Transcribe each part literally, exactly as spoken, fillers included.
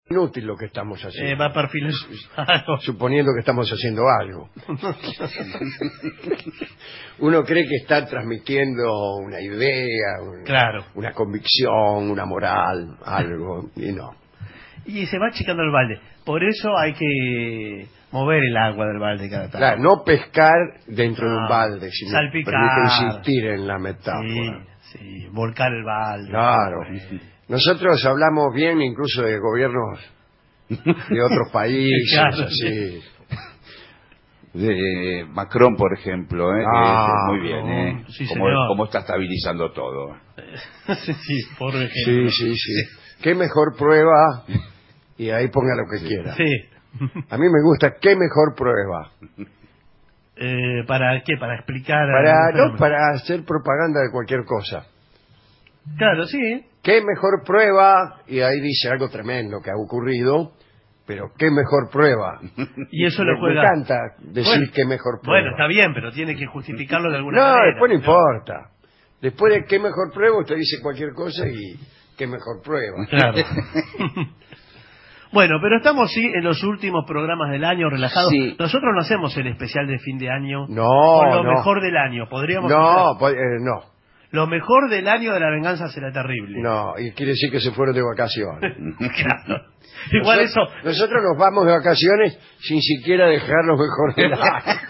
inútil lo que estamos haciendo. Eh, va a perfilar. Suponiendo que estamos haciendo algo. Uno cree que está transmitiendo una idea, una, claro. una convicción, una moral, algo, y no. Y se va achicando el balde. Por eso hay que mover el agua del balde cada tanto. Claro, no pescar dentro no, de un balde, si me salpicar. permite insistir en la metáfora. Sí, sí, volcar el balde. Claro. Eh. Nosotros hablamos bien incluso de gobiernos de otros países, claro, así. De Macron, por ejemplo, ¿eh? Ah, que es muy bien, ¿eh? sí, Cómo, señor. cómo está estabilizando todo. sí, por ejemplo. Sí, sí, sí. ¿Qué mejor prueba? Y ahí ponga lo que sí. quiera. Sí. A mí me gusta, ¿qué mejor prueba? Eh, ¿Para qué? Para explicar... Para, no, para hacer propaganda de cualquier cosa. Claro, sí. ¿Qué mejor prueba? Y ahí dice algo tremendo que ha ocurrido, pero ¿qué mejor prueba? Y eso me, lo juega... me encanta decir bueno, qué mejor prueba. Bueno, está bien, pero tiene que justificarlo de alguna no, manera. No, después no ¿no? importa. Después de qué mejor prueba, usted dice cualquier cosa y qué mejor prueba. Claro. Bueno, pero estamos sí en los últimos programas del año relajados. Sí. Nosotros no hacemos el especial de fin de año. No, con lo no. mejor del año. Podríamos No, hacer... pues, eh, no. Lo mejor del año de la venganza será terrible. No, y quiere decir que se fueron de vacaciones. Claro. Igual nosotros, eso... Nosotros nos vamos de vacaciones sin siquiera dejar lo mejor del año.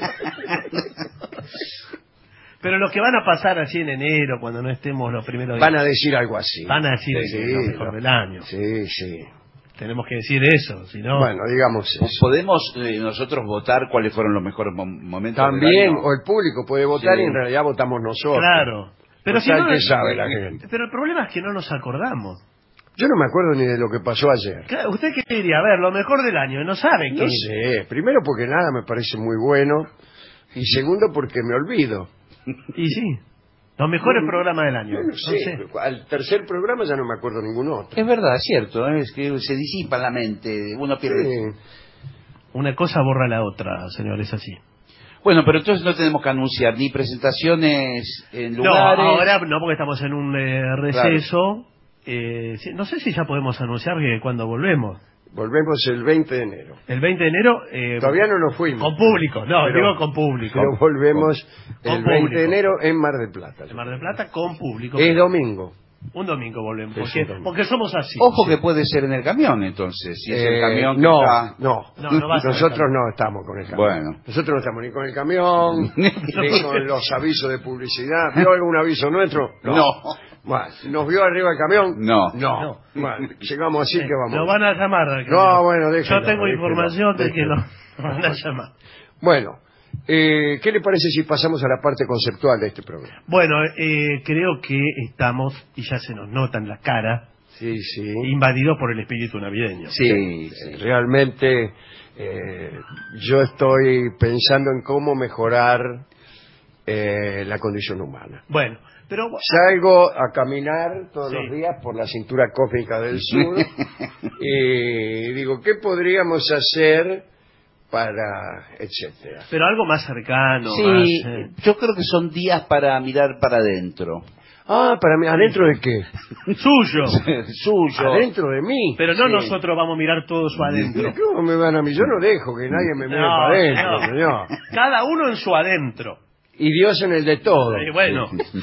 Pero los que van a pasar así en enero, cuando no estemos los primeros Van días, a decir algo así. van a decir Sí, que es lo mejor no. del año. Sí, sí. Tenemos que decir eso, si no... Bueno, digamos eso. ¿Podemos eh, nosotros votar cuáles fueron los mejores mom momentos También, del año? o el público puede votar Sí. y en realidad votamos nosotros. Claro. Pero si Total, no... ¿qué sabe la gente? Pero el problema es que no nos acordamos. Yo no me acuerdo ni de lo que pasó ayer. Claro, ¿usted qué diría? A ver, lo mejor del año, no sabe qué... No sé. Primero porque nada me parece muy bueno. Y segundo porque me olvido. Y sí, los mejores No, programas del año. No, no sé. Al tercer programa ya no me acuerdo ningún otro. Es verdad, es cierto, ¿eh? Es que se disipa la mente, uno pierde... Sí. Una cosa borra la otra, señor, es así. Bueno, pero entonces no tenemos que anunciar ni presentaciones en No, lugares... ahora no, porque estamos en un eh, receso. Eh, sí, no sé si ya podemos anunciar que cuando volvemos. Volvemos el veinte de enero. El veinte de enero... Eh, Todavía no nos fuimos. Con público, no, pero, digo con público. Pero volvemos con, el con veinte de público. enero en Mar del Plata. En Mar del Plata con público. Es domingo. Un domingo volvemos, Es porque, un domingo. porque somos así. Ojo Sí. que puede ser en el camión, entonces, si es Eh, el camión que no, está... no, No, no va a ser el Nosotros camión. no estamos con el camión. Bueno. Nosotros no estamos ni con el camión, ni con los avisos de publicidad. ¿Vio algún aviso nuestro? No. Bueno, ¿nos vio arriba el camión? No. No. No. Bueno, llegamos así Eh, que vamos. Lo van a llamar. al No, camión. bueno, déjelo. Yo tengo déjelo, información de que déjelo. lo van a llamar. Bueno, eh, ¿qué le parece si pasamos a la parte conceptual de este programa? Bueno, eh, creo que estamos, y ya se nos nota en la cara, Sí, sí. invadidos por el espíritu navideño. Sí, sí. Realmente eh, yo estoy pensando en cómo mejorar eh, la condición humana. Bueno, pero... Salgo a caminar todos Sí. los días por la cintura cósmica del sur y digo, ¿qué podríamos hacer para etcétera? Pero algo más cercano. Sí, más, eh, yo creo que son días para mirar para adentro. Ah, para mí, ¿adentro de qué? suyo. Suyo. ¿Adentro de mí? Pero no Sí. nosotros vamos a mirar todo su adentro. ¿Cómo me van a mí? Yo no dejo que nadie me mire No, para adentro, no. señor. Cada uno en su adentro. Y Dios en el de todo. Eh, bueno,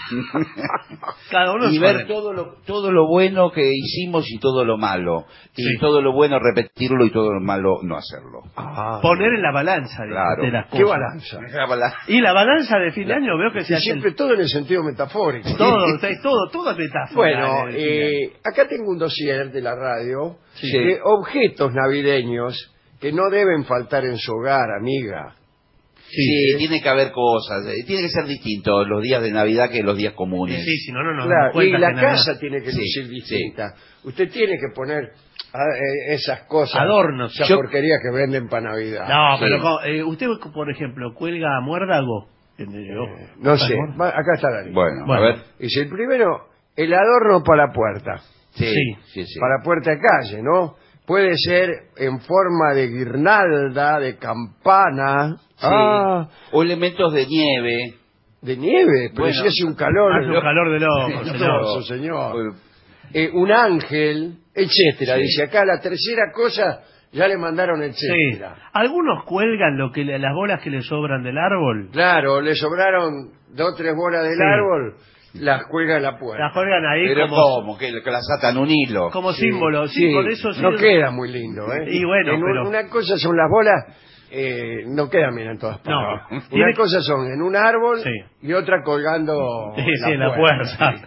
cada uno en Y su ver adentro. todo lo, todo lo bueno que hicimos y todo lo malo. Y Sí. todo lo bueno repetirlo y todo lo malo no hacerlo. Ah, Poner en la balanza de, Claro. de las ¿qué cosas. balanza? Y la balanza de fin de año veo que se Y hace siempre todo en el sentido metafórico. todo, ustedes, todo, todo es metáfora. Bueno, en el fin de año. eh, acá tengo un dossier de la radio Sí. de objetos navideños que no deben faltar en su hogar, amiga. Sí, Sí. tiene que haber cosas. eh, Tiene que ser distinto los días de Navidad que los días comunes. Sí, si no, no nos Claro, damos cuenta y la que nada- casa tiene que Sí, lucir sí. distinta. Usted tiene que poner ah, eh, esas cosas, Adornos. esa Yo- porquería que venden para Navidad. No, Sí. pero co- eh, usted, por ejemplo, cuelga muérdago. Eh, Eh, no sé, muérdago. va- acá está la lista. Bueno, Bueno. a ver. Dice, el primero, el adorno para la puerta. Sí, Sí. sí, sí. Para puerta de calle, ¿no? Puede ser en forma de guirnalda, de campana. Sí. Ah, O elementos de nieve. de nieve, pero Bueno, si hace un calor. Hace un calor de loco, Hermoso, señor. señor. Pues, eh, un ángel, etcétera. Sí. Dice acá la tercera cosa ya le mandaron Sí. etcétera. Algunos cuelgan lo que le- las bolas que le sobran del árbol. Claro, le sobraron dos o tres bolas del Sí. árbol, las cuelga en la puerta. Las cuelgan ahí Pero como, ¿cómo? Que, que las atan un hilo. como Sí, símbolo. Sí, sí, por eso sí. no queda muy lindo, ¿eh? Y bueno, En un- pero- una cosa son las bolas, eh, no quedan bien en todas partes. No. Una Tiene- cosa son en un árbol Sí. y otra colgando Sí, sí, en la puerta.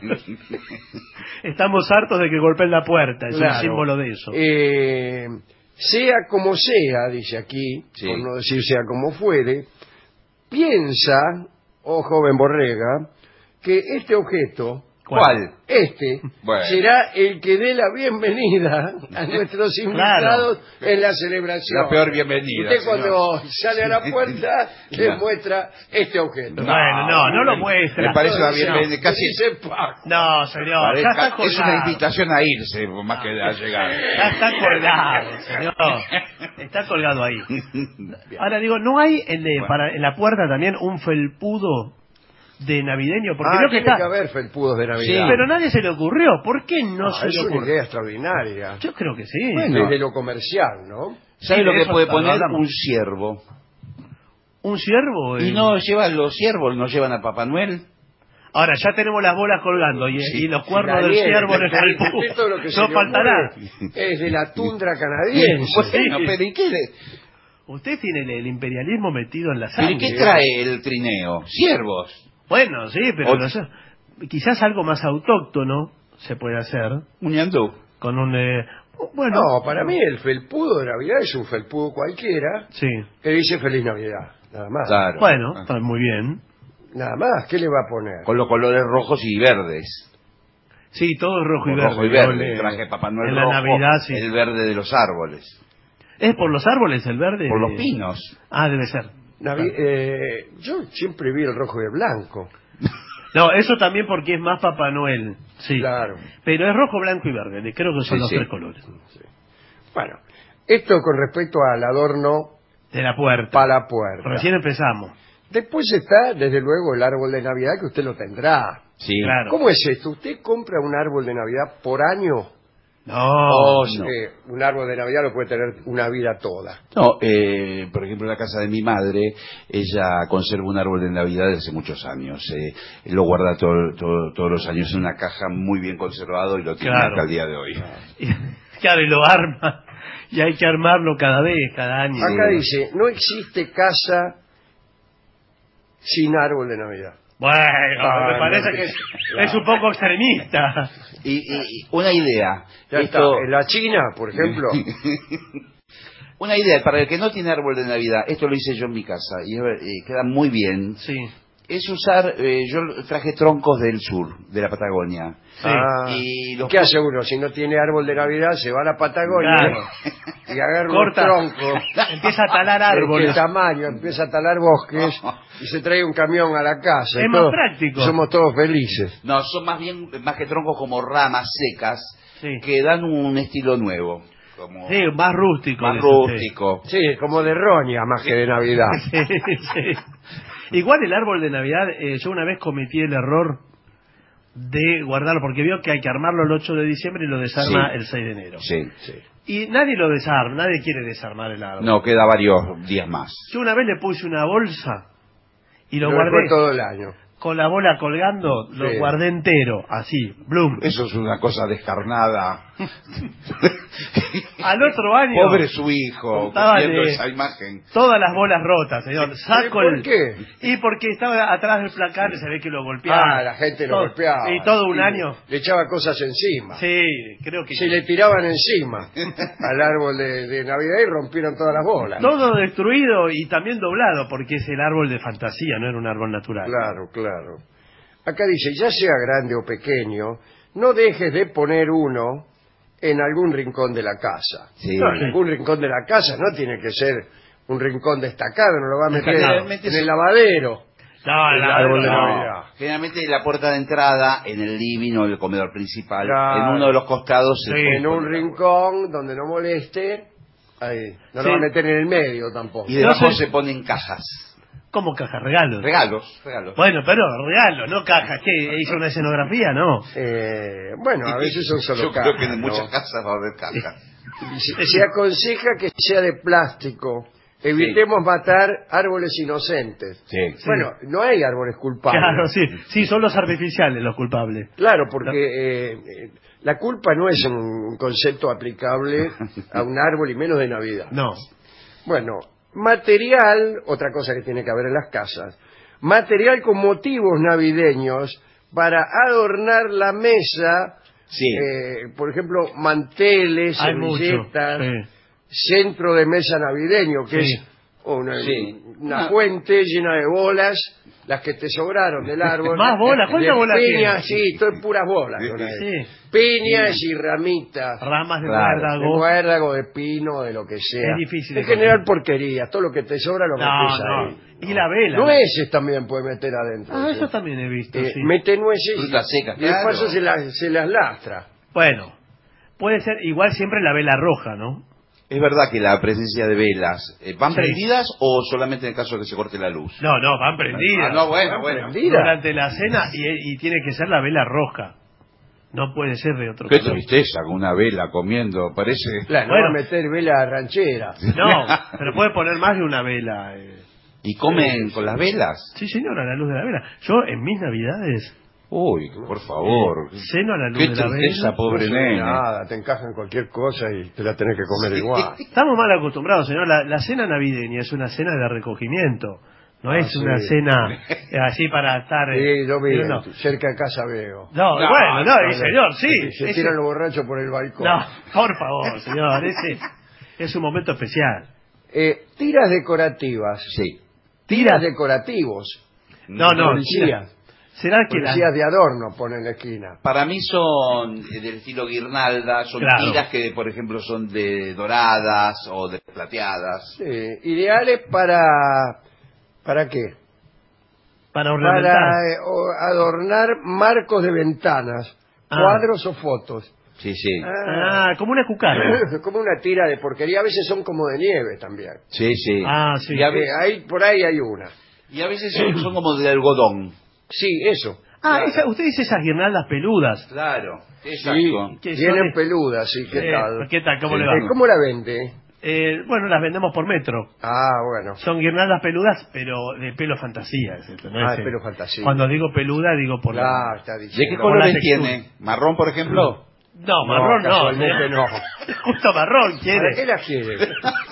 Estamos hartos de que golpeen la puerta, es Claro. un símbolo de eso. Eh, sea como sea, dice aquí, Sí. por no decir sea como fuere, piensa, oh joven Borrega, que este objeto, ¿Cuál? este, Bueno. será el que dé la bienvenida a nuestros invitados en la celebración. La peor bienvenida, Usted señor. cuando sale a la puerta le Claro. muestra este objeto. Bueno, no, no lo muestra. Me parece una No, bienvenida no, casi... dice Paco. No, señor, Parece- ya está es una colgado. invitación a irse, más que a llegar. Ya está colgado, señor. Está colgado ahí. Ahora digo, ¿no hay en, de- Bueno. para, en la puerta también un felpudo de navideño? Porque Ah, creo que tiene está... que haber felpudos de Navidad. Sí, Pero nadie se le ocurrió. ¿Por qué no Ah, se es le una ocurrió? idea extraordinaria. Yo creo que sí. Bueno. Desde lo comercial, ¿no? ¿Sabe Sí, lo de que eso puede hasta lo poner? hablamos. Un ciervo. ¿Un ciervo? Y eh. no llevan los ciervos, no llevan a Papá Noel. Ahora, ya tenemos las bolas colgando y, Sí. y los cuernos La del nieve, ciervo en el usted- felpudo. usted todo lo que se No le faltará. ocurre Es de la tundra canadiense. Bueno, pero ¿y qué, le- Usted tiene el, el imperialismo metido en la pero ¿y sangre. qué trae el trineo? Ciervos. Bueno, sí, pero O- no sé, quizás algo más autóctono se puede hacer Un ñandú. con un... eh, bueno, No, para mí el felpudo de Navidad es un felpudo cualquiera sí. que dice Feliz Navidad, nada más. Claro. Bueno, Ah. está muy bien. Nada más, ¿qué le va a poner? Con los colores rojos y verdes. Sí, todo es rojo y Con verde. rojo y verde. Ole. El traje de Papá Noel En la rojo, Navidad, sí. el verde de los árboles. ¿Es por los árboles el verde? Por los pinos. Ah, debe ser. Navi- eh, yo siempre vi el rojo y el blanco. No, eso también porque es más Papá Noel. Sí. Claro. Pero es rojo, blanco y verde. Creo que son Sí, los sí. tres colores. Bueno, esto con respecto al adorno De la puerta. para la puerta. Recién empezamos. Después está, desde luego, el árbol de Navidad que usted lo tendrá. Sí. Claro. ¿Cómo es esto? ¿Usted compra un árbol de Navidad por año? No, O no. eh, un árbol de Navidad lo puede tener una vida toda. No, eh, por ejemplo, en la casa de mi madre, ella conserva un árbol de Navidad desde hace muchos años. Eh, lo guarda todo- todo- todos los años en una caja muy bien conservado y lo tiene Claro. hasta el día de hoy. Y- claro, y lo arma. Y hay que armarlo cada vez, cada año. Acá dice, no existe casa sin árbol de Navidad. Bueno, Ah, me parece no, que es, claro. es un poco extremista. Y, y- y una idea. Ya Esto- está. En la China, por ejemplo, Una idea, para el que no tiene árbol de Navidad, esto lo hice yo en mi casa y eh, queda muy bien. Sí. Es usar, eh, yo traje troncos del sur, de la Patagonia. Sí. Ah, Y los ¿qué hace uno? Si no tiene árbol de Navidad, se va a la Patagonia Claro. y agarra Corta. un tronco. Empieza a talar ¿De qué árboles. tamaño? Empieza a talar bosques y se trae un camión a la casa. Es y más todos- práctico. Somos todos felices. No, son más bien, más que troncos, como ramas secas Sí. que dan un estilo nuevo. Como Sí, más rústico. más dice usted. rústico. Sí, como de roña más que de Navidad. Sí, sí. Igual el árbol de Navidad, eh, yo una vez cometí el error de guardarlo, porque vio que hay que armarlo el ocho de diciembre y lo desarma Sí. el seis de enero. Sí. Sí. Y nadie lo desarma, nadie quiere desarmar el árbol. No, queda varios días más. Yo una vez le puse una bolsa y lo Lo guardé dejó todo el año. con la bola colgando, lo Sí. guardé entero, así, blum. Eso es una cosa descarnada. Al otro año, Pobre su hijo, Contaba viendo de- esa imagen. todas las bolas rotas, señor. Saco ¿Por el... qué? Y porque estaba atrás del placar, se ve que lo golpeaba. Ah, la gente lo Todo- golpeaba. Y todo un Y año. Le echaba cosas encima. Sí, creo que... Se le tiraban encima al árbol de, de Navidad y rompieron todas las bolas. Todo destruido y también doblado, porque es el árbol de fantasía, no era un árbol natural. Claro, claro. Acá dice, ya sea grande o pequeño, no dejes de poner uno en algún rincón de la casa. Sí. No, en algún rincón de la casa no tiene que ser un rincón destacado, no lo va a meter Generalmente en el sí. lavadero. No, El no, árbol de no. Navidad. Generalmente la puerta de entrada, en el living o el comedor principal, Claro. en uno de los costados. se Sí. puede En un poner. rincón donde no moleste, ahí. No Sí. lo va a meter en el medio tampoco. Y debajo No sé- se ponen cajas. ¿Cómo caja? ¿Regalos? Regalos, regalos. Bueno, pero regalos, no cajas. ¿Qué? ¿Hizo una escenografía? No. Eh, bueno, a veces son solo Yo cajas. creo que en ¿no? muchas casas va a haber cajas. Se, se aconseja que sea de plástico. Evitemos sí. matar árboles inocentes. Sí. Bueno, no hay árboles culpables. Claro, sí. Sí, son los artificiales los culpables. Claro, porque eh, eh, la culpa no es un concepto aplicable a un árbol y menos de Navidad. No. Bueno, material, otra cosa que tiene que haber en las casas, material con motivos navideños para adornar la mesa, sí. eh, por ejemplo, manteles, hay servilletas, mucho. Sí. centro de mesa navideño, que sí. es una, sí. una ah. fuente llena de bolas, las que te sobraron del árbol. ¿Más bolas? ¿Cuántas bolas piñas, tiene? sí, todo es puras bolas. Sí. Piñas sí. y ramitas. Ramas de claro. muérdago. De muérdago, de pino, de lo que sea. Es difícil. En general porquerías, todo lo que te sobra lo no, metes no. ahí. Y la vela. Nueces también puede meter adentro. Ah, ¿sí? eso también he visto, eh, sí. Mete nueces frutas secas, y de claro. paso se las, se las lastra. Bueno, puede ser igual siempre la vela roja, ¿no? Es verdad que la presencia de velas, eh, ¿van sí. prendidas o solamente en el caso de que se corte la luz? No, no, van prendidas. Ah, no, bueno, ¿Van bueno. prendidas? Durante la cena y, y tiene que ser la vela roja. No puede ser de otro Qué color. tristeza, con una vela comiendo, parece... Claro, Bueno. no va a meter vela ranchera. No, pero puede poner más de una vela. Eh. ¿Y comen con las velas? Sí, señor, a la luz de la vela. Yo en mis navidades... Uy, por favor. Eh, ceno a la luz Qué de la tristeza, vela. pobre no nene. nada, te encajan cualquier cosa y te la tenés que comer Sí. igual. Estamos mal acostumbrados, señor. La, la cena navideña es una cena de recogimiento. No Ah, es sí. una cena eh, así para estar... Eh, Sí, yo vi, no. cerca de casa veo. No, No, bueno, no, no, y señor, sí. Se, se ese- tiran los borrachos por el balcón. No, por favor, señor, ese es un momento especial. Eh, tiras decorativas. Sí. Tiras decorativos. No, no, Policías. ¿será que la... Policías de adorno ponen en la esquina. Para mí son eh, del estilo guirnalda, son Claro. tiras que, por ejemplo, son de doradas o de plateadas. Sí, ideales para... ¿Para qué? para ornamentar? Para eh, o- adornar marcos de ventanas, Ah. cuadros o fotos. Sí, sí. Ah, como una cucara. Como una tira de porquería, a veces son como de nieve también. Sí, sí. Ah, sí. Y a, Eh, ve- ahí, por ahí hay una. y a veces son, son como de algodón. Sí, eso. Ah, Claro. esa- usted dice esas guirnaldas peludas. Claro, Sí, exacto. Que son vienen de- peludas, sí, ¿qué Eh, tal? ¿Qué tal? ¿Cómo Sí. le va? Eh, ¿Cómo la vende? Eh, bueno, las vendemos por metro. Ah, bueno. Son guirnaldas peludas, pero de pelo fantasía. es esto, ¿no? Ah, Es, de pelo eh, fantasía. Cuando digo peluda, digo por Claro, la... está ¿De diciendo. qué Por la colores textura. tiene? ¿Marrón, por ejemplo? No, marrón no. casualmente no. Justo marrón, ¿Para ¿quiere? qué la quiere?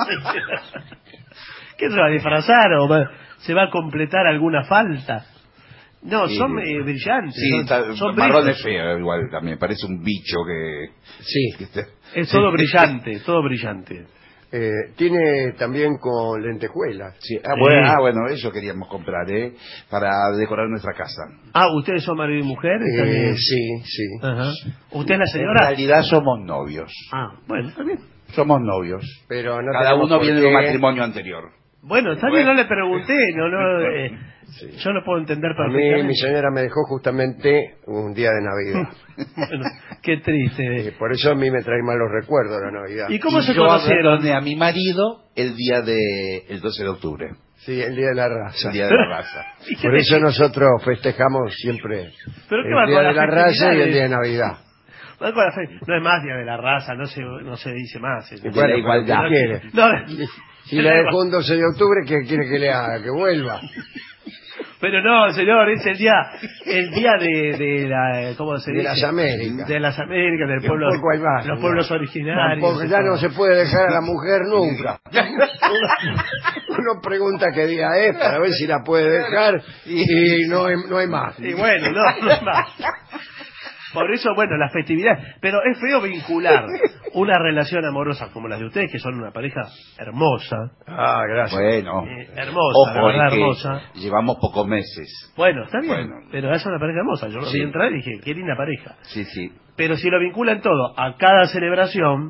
¿Qué se va a disfrazar o va- se va a completar alguna falta? No, Sí. son eh, brillantes. Sí, son, está- son marrón brillos. es feo igual también, parece un bicho que... Sí. que está- Es todo brillante, todo brillante. Eh, tiene también con lentejuelas. Sí, ah, Sí. bueno, ah, bueno, eso queríamos comprar, ¿eh? Para decorar nuestra casa. Ah, ¿ustedes son marido y mujer? ¿Están Eh, bien? sí, sí. Ajá. ¿Usted es la En señora? realidad somos novios. Ah, bueno, está bien. Somos novios. Pero no Cada tenemos uno por viene de un qué- matrimonio anterior. Bueno, está bien, no le pregunté, no, no, eh, Sí. yo lo puedo entender A mí perfectamente. mi señora me dejó justamente un día de Navidad. Bueno, qué triste. Eh, por eso a mí me trae malos recuerdos la Navidad. ¿Y cómo Y se yo conocieron? abandoné a mi marido el día de el doce de octubre, Sí, el día de la raza. el día de la raza. ¿Y qué Por te- eso nosotros festejamos siempre ¿Pero qué el va día con de las la raza y el festividades? día de Navidad. Va con la fe- No es más día de la raza, no se, no se dice más. De Bueno, la igualdad. ¿qué quiere? No, Si la dejó un doce de octubre, ¿qué quiere que le haga? Que vuelva. pero no, señor, es el día, el día de, de la, ¿cómo se De dice? las Américas. De las Américas, del pueblo, Tampoco hay más, los ¿no? pueblos originarios. Tampoco, ya no se puede dejar a la mujer nunca. Uno pregunta qué día es para ver si la puede dejar y no hay, no hay más. Y bueno, no, no es más. Por eso, bueno, las festividades. Pero es feo vincular una relación amorosa como la de ustedes, que son una pareja hermosa. Ah, gracias. Bueno, Eh, hermosa, ojo, la verdad, es que hermosa. llevamos pocos meses. Bueno, está bien, Bueno. pero es una pareja hermosa. Yo lo Sí. vi entrar y dije, qué linda pareja. Sí, sí. Pero si lo vinculan todo a cada celebración,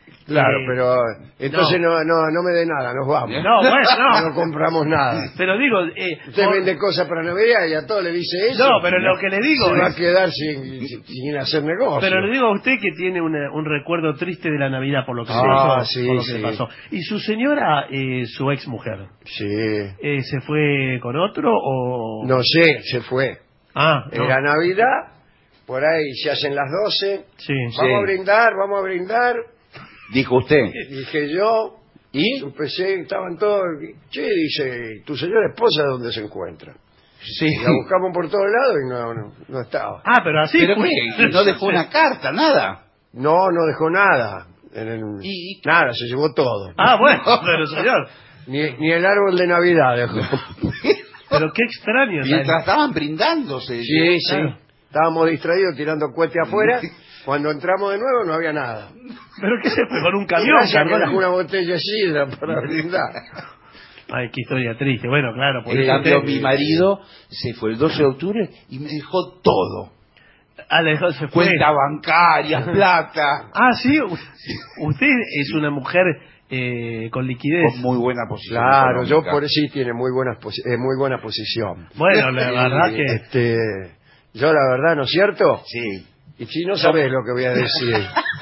Claro, Eh, pero entonces no. no no no me dé nada, nos vamos. No, bueno, no. No compramos nada. Pero digo... Eh, Usted por- vende cosas para Navidad y a todos le dice eso. No, pero lo que le digo se va es- a quedar sin, sin, sin hacer negocio. Pero le digo a usted que tiene una- un recuerdo triste de la Navidad por lo que, le Ah, pasó, sí, por lo que sí. le pasó. ¿Y su señora, eh, su ex mujer, Sí. eh, se fue con otro o...? No sé, se fue. Ah, no. Era Navidad, por ahí se hacen las doce. Sí. Vamos Sí. a brindar, vamos a brindar. Dijo usted. Dije yo, ¿Y? empecé, estaban todos. Che, dice, ¿tu señora esposa dónde se encuentra? Sí. La buscamos por todos lados y no, no, no estaba. Ah, pero así ¿Pero fue. qué? No dejó una carta, nada. No, no dejó nada. En el- Y- Nada, se llevó todo. Ah, bueno, pero señor. Ni, ni el árbol de Navidad dejó. Pero qué extraño. Mientras estaban brindándose. Sí, sí. Claro. Estábamos distraídos tirando cohete afuera. Cuando entramos de nuevo no había nada. ¿Pero qué se fue con un camión? Gracias que cargó la- dejó una botella de sidra para brindar. Ay, qué historia triste. Bueno, claro. porque En cambio, usted- mi marido se fue el doce de octubre y me dejó todo. Ah, le dejó- se fue. Cuenta bancaria, plata. Ah, sí. U- Usted es una mujer eh, con liquidez. Con muy buena posición. Claro, yo económica. por sí tiene muy buena, posi- eh, muy buena posición. Bueno, la verdad Y, que... este, yo la verdad, ¿no es cierto? Sí. Y si no sabés lo que voy a decir.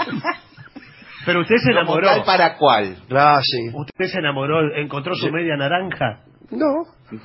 Pero usted se ¿Como enamoró. tal para cuál? Claro, sí. Usted se enamoró, encontró su media naranja. No.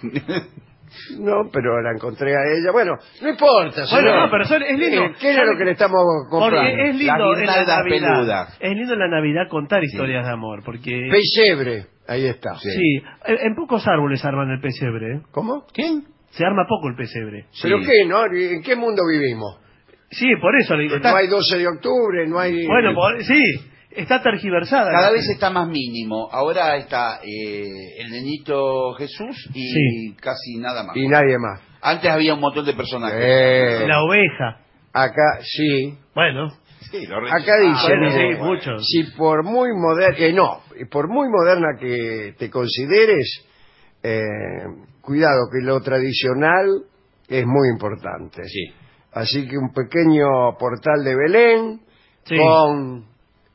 No, pero la encontré a ella. Bueno, no importa. Bueno, señor. no, pero son- es lindo. Eh, ¿Qué era lo que le estamos comprando? Porque es lindo La en la guirnalda Navidad. peluda. Es lindo en la Navidad contar historias de amor, porque... Pesebre. Ahí está. Sí. Sí, en en pocos árboles arman el pesebre. ¿eh? ¿Cómo? ¿Quién? Se arma poco el pesebre. ¿Pero Sí. qué, no? ¿En qué mundo vivimos? Sí, por eso le digo. está- No hay doce de octubre, no hay... Bueno, por- sí, está tergiversada. Cada la- vez está más mínimo. Ahora está eh, el nenito Jesús y Sí. casi nada más. Y nadie más. Antes había un montón de personajes. Eh, La oveja. acá, sí. Bueno, Sí, lo Acá reyes- dice, bueno, mire, sí, muchos. si por muy moderna, que no, por muy moderna que te consideres, eh, cuidado que lo tradicional es muy importante. Sí. Así que un pequeño portal de Belén sí. con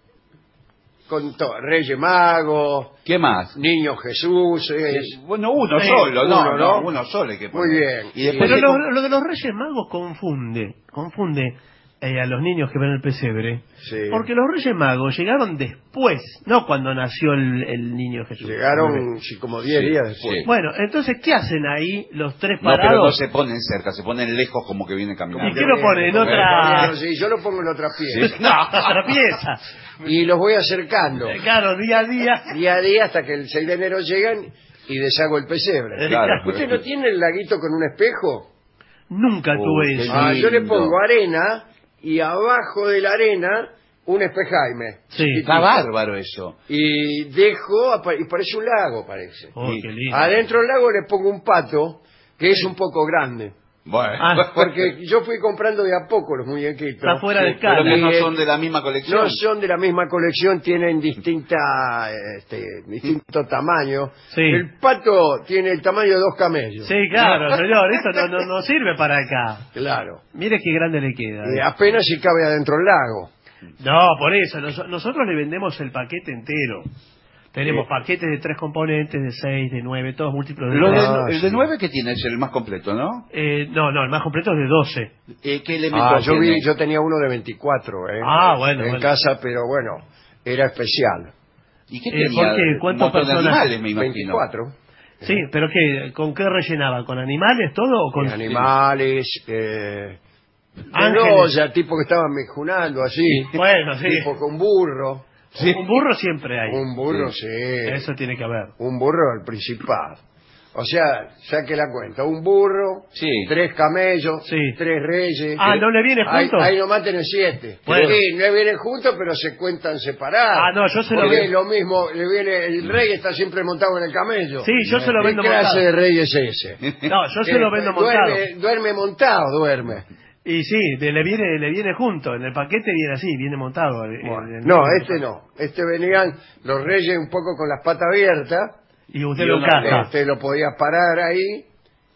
con to- Reyes Magos, ¿Qué más? Niño Jesús. Sí, Bueno, uno Sí, solo, no, uno, no, ¿no? uno solo hay que Muy poner. bien. Y después Pero se lo, com- lo de los Reyes Magos confunde, confunde eh, a los niños que ven el pesebre. Sí. Porque los Reyes Magos llegaron después, no cuando nació el, el niño Jesús. Llegaron sí, como diez Sí, días después. sí. Bueno, entonces, ¿qué hacen ahí los tres No, pero no parados? se ponen cerca, se ponen lejos como que vienen ¿Y caminando. qué lo pone? ¿En Como otra- que- sí, yo lo pongo en otra pieza. Otra pieza. Y los voy acercando. Claro, día a día. Día a día hasta que el seis de enero llegan y deshago el pesebre. Claro. ¿Usted no tiene el laguito con un espejo? Nunca Oh, tuve qué eso. Ah, yo le lindo. pongo arena y abajo de la arena un espejaime. Sí. Está bárbaro eso. Y dejo, apa- y parece un lago, parece. Oh, qué lindo. Adentro del lago le pongo un pato que es un poco grande. Bueno. Ah, Porque yo fui comprando de a poco los muñequitos. Está fuera de Pero escala. que no Y, eh, son de la misma colección. No son de la misma colección, tienen distinta, este, distinto tamaño. Sí. El pato tiene el tamaño de dos camellos. Sí, claro, señor, eso no, no, no sirve para acá. Claro. Mire qué grande le queda. Eh, apenas si cabe adentro del lago. No, por eso, nos- nosotros le vendemos el paquete entero. Tenemos paquetes de tres componentes, de seis, de nueve, todos múltiplos de Lo de- tres. Ah, el de sí. nueve que tiene es el más completo, ¿no? Eh, no, no, el más completo es de doce. Eh, ¿Qué elementos Ah, yo, tiene? vi, yo tenía uno de veinticuatro, ¿eh? Ah, bueno, En bueno. casa, pero bueno, era especial. ¿Y qué Eh, tenía? ¿por qué? Un ¿Cuántos montón de personajes? animales, me imagino. veinticuatro. Sí, pero ¿qué? ¿Con qué rellenaba? ¿Con animales todo o con...? Eh, animales, eh, de Ángeles. olla, tipo que estaban mejunando así. Bueno, sí. Tipo con burro. Un burro siempre hay. Un burro, sí. Eso tiene que haber. Un burro al principal. O sea, saque la cuenta. Un burro, Sí. tres camellos, Sí. tres reyes. Ah, ¿no le viene Ahí, junto? ahí nomás tenés siete. Bueno. Sí, no vienen juntos, pero se cuentan separados. Ah, no, yo se lo Porque vendo. es lo mismo, le viene, el rey está siempre montado en el camello. Sí, yo se lo ¿Qué vendo clase montado. de rey es ese? No, yo se Que lo vendo montado. duerme, duerme montado, duerme. Y sí, de- le viene le viene junto. En el paquete viene así, viene montado. eh, en el- No, este no. Este venían los reyes un poco con las patas abiertas. Y usted Y lo uno- encaja. Usted lo podía parar ahí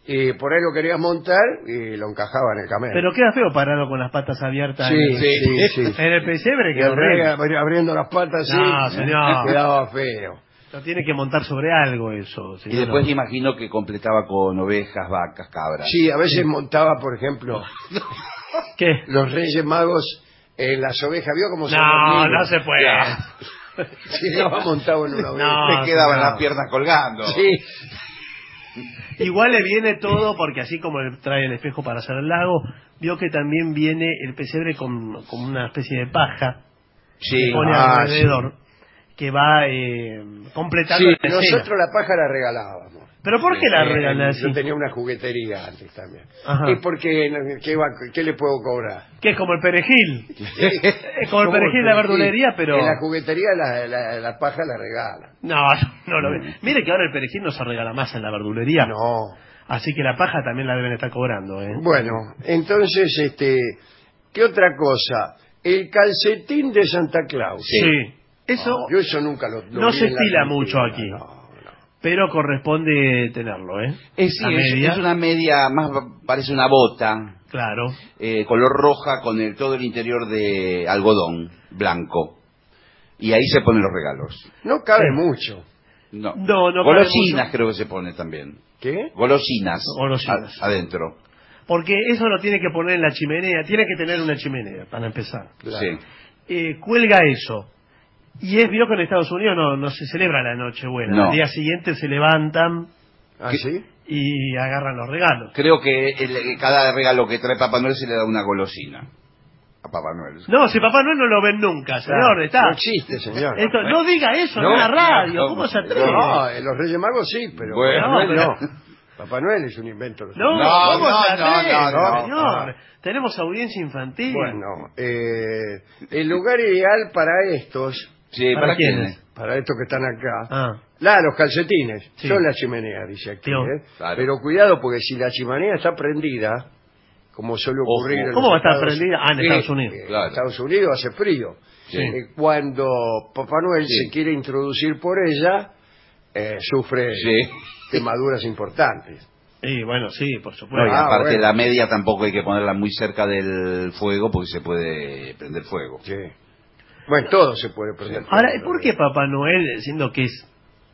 y por ahí lo querías montar y lo encajaba en el camelo. Pero queda feo parado con las patas abiertas. Sí, en, sí, sí, sí. en el pesebre, Y que el rey abri- abriendo las patas así, No, señor. quedaba feo. Lo tiene que montar sobre algo eso. Y después imagino que completaba con ovejas, vacas, cabras. Sí, a veces montaba, por ejemplo, ¿Qué? los Reyes Magos en las ovejas. ¿Vio cómo se No, no se puede. Sí, llegaba montado en una oveja. No, Me quedaban señor. las piernas colgando. Sí, Igual le viene todo, porque así como le trae el espejo para hacer el lago, vio que también viene el pesebre con, con una especie de paja Sí. que pone ah, alrededor, que va eh, completando sí, la escena. nosotros la paja la regalábamos. ¿Pero por qué la Eh, regalan Yo así? tenía una juguetería antes también. Ajá. ¿Y porque qué, va- qué le puedo cobrar? Que es como el perejil. Es como el perejil de la verdulería, pero... En la juguetería la, la, la paja la regala. No, no lo ve. Mire que ahora el perejil no se regala más en la verdulería. No. Así que la paja también la deben estar cobrando, ¿eh? Bueno, entonces, este, ¿qué otra cosa? El calcetín de Santa Claus. Sí. Eso, No, yo eso nunca lo, lo no vi se en la estila Argentina, mucho aquí. No, no. pero corresponde tenerlo, ¿eh? Es, sí, La es, media. es una media, más parece una bota, Claro. eh, color roja con el, todo el interior de algodón blanco. Y ahí se ponen los regalos. No cabe Sí. mucho. No, No, no cabe golosinas mucho. creo que se pone también. ¿Qué? Golosinas, Golosinas. a- adentro. Porque eso lo tiene que poner en la chimenea, tiene que tener una chimenea, para empezar. Claro. Sí. Eh, cuelga eso. Y es, vio que en Estados Unidos no, no se celebra la Nochebuena. No. Al día siguiente se levantan ¿Ah, ¿Qué? sí? y agarran los regalos. Creo que el- cada regalo que trae Papá Noel se le da una golosina a Papá Noel. No, si Papá Noel no lo ven nunca, señor, Claro, está. No existe, señor. Esto, no diga eso No, en la radio, no, ¿cómo se no, atreve? No, eh, los Reyes Magos sí, pero Bueno, Papá Noel pero- no. Papá Noel es un invento. No, No, ¿cómo no, se no, atreve, no, no. señor? Tenemos audiencia infantil. Bueno, eh, el lugar ideal para estos, Sí, ¿Para ¿para, quiénes? quiénes? para estos que están acá, Ah, la, los calcetines, Sí. son la chimenea, dice aquí. Sí, ¿eh? claro. Pero cuidado, porque si la chimenea está prendida, como suele Ojo. ocurrir en ¿Cómo los va a estar Estados- prendida? Ah, en Sí, Estados Unidos. eh, Claro. En Estados Unidos hace frío. Sí. Eh, cuando Papá Noel Sí. se quiere introducir por ella, eh, sufre Sí. quemaduras importantes. y bueno, sí, por No, y supuesto. Ah, aparte bueno. la media tampoco hay que ponerla muy cerca del fuego porque se puede prender fuego. Sí. Bueno, todo se puede prender. Sí. Ahora, fuego, ¿por qué Papá Noel, siendo que es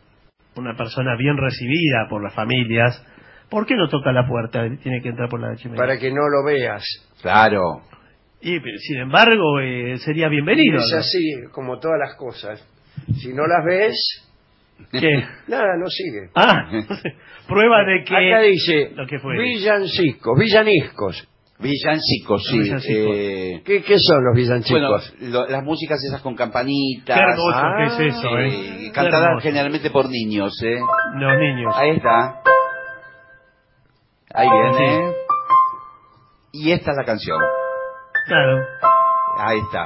una persona bien recibida por las familias, por qué no toca la puerta? Tiene que entrar por la chimenea. Para que no lo veas. Claro. Y, pero, sin embargo, eh, sería bienvenido. Es ¿no? así, como todas las cosas. Si no las ves, ¿Qué? nada, no sigue. Ah, prueba de que... Acá dice lo que fue. villancicos, villaniscos. Villancicos, sí. Villancicos. eh, ¿Qué, qué son los bueno, villancicos? lo- las músicas esas con campanitas. Qué hermoso Ah, que es eso, eh, ¿eh? Qué cantadas hermoso. generalmente por niños, ¿eh? Los niños. Ahí está. Ahí viene. Y esta es la canción. Claro. Ahí está.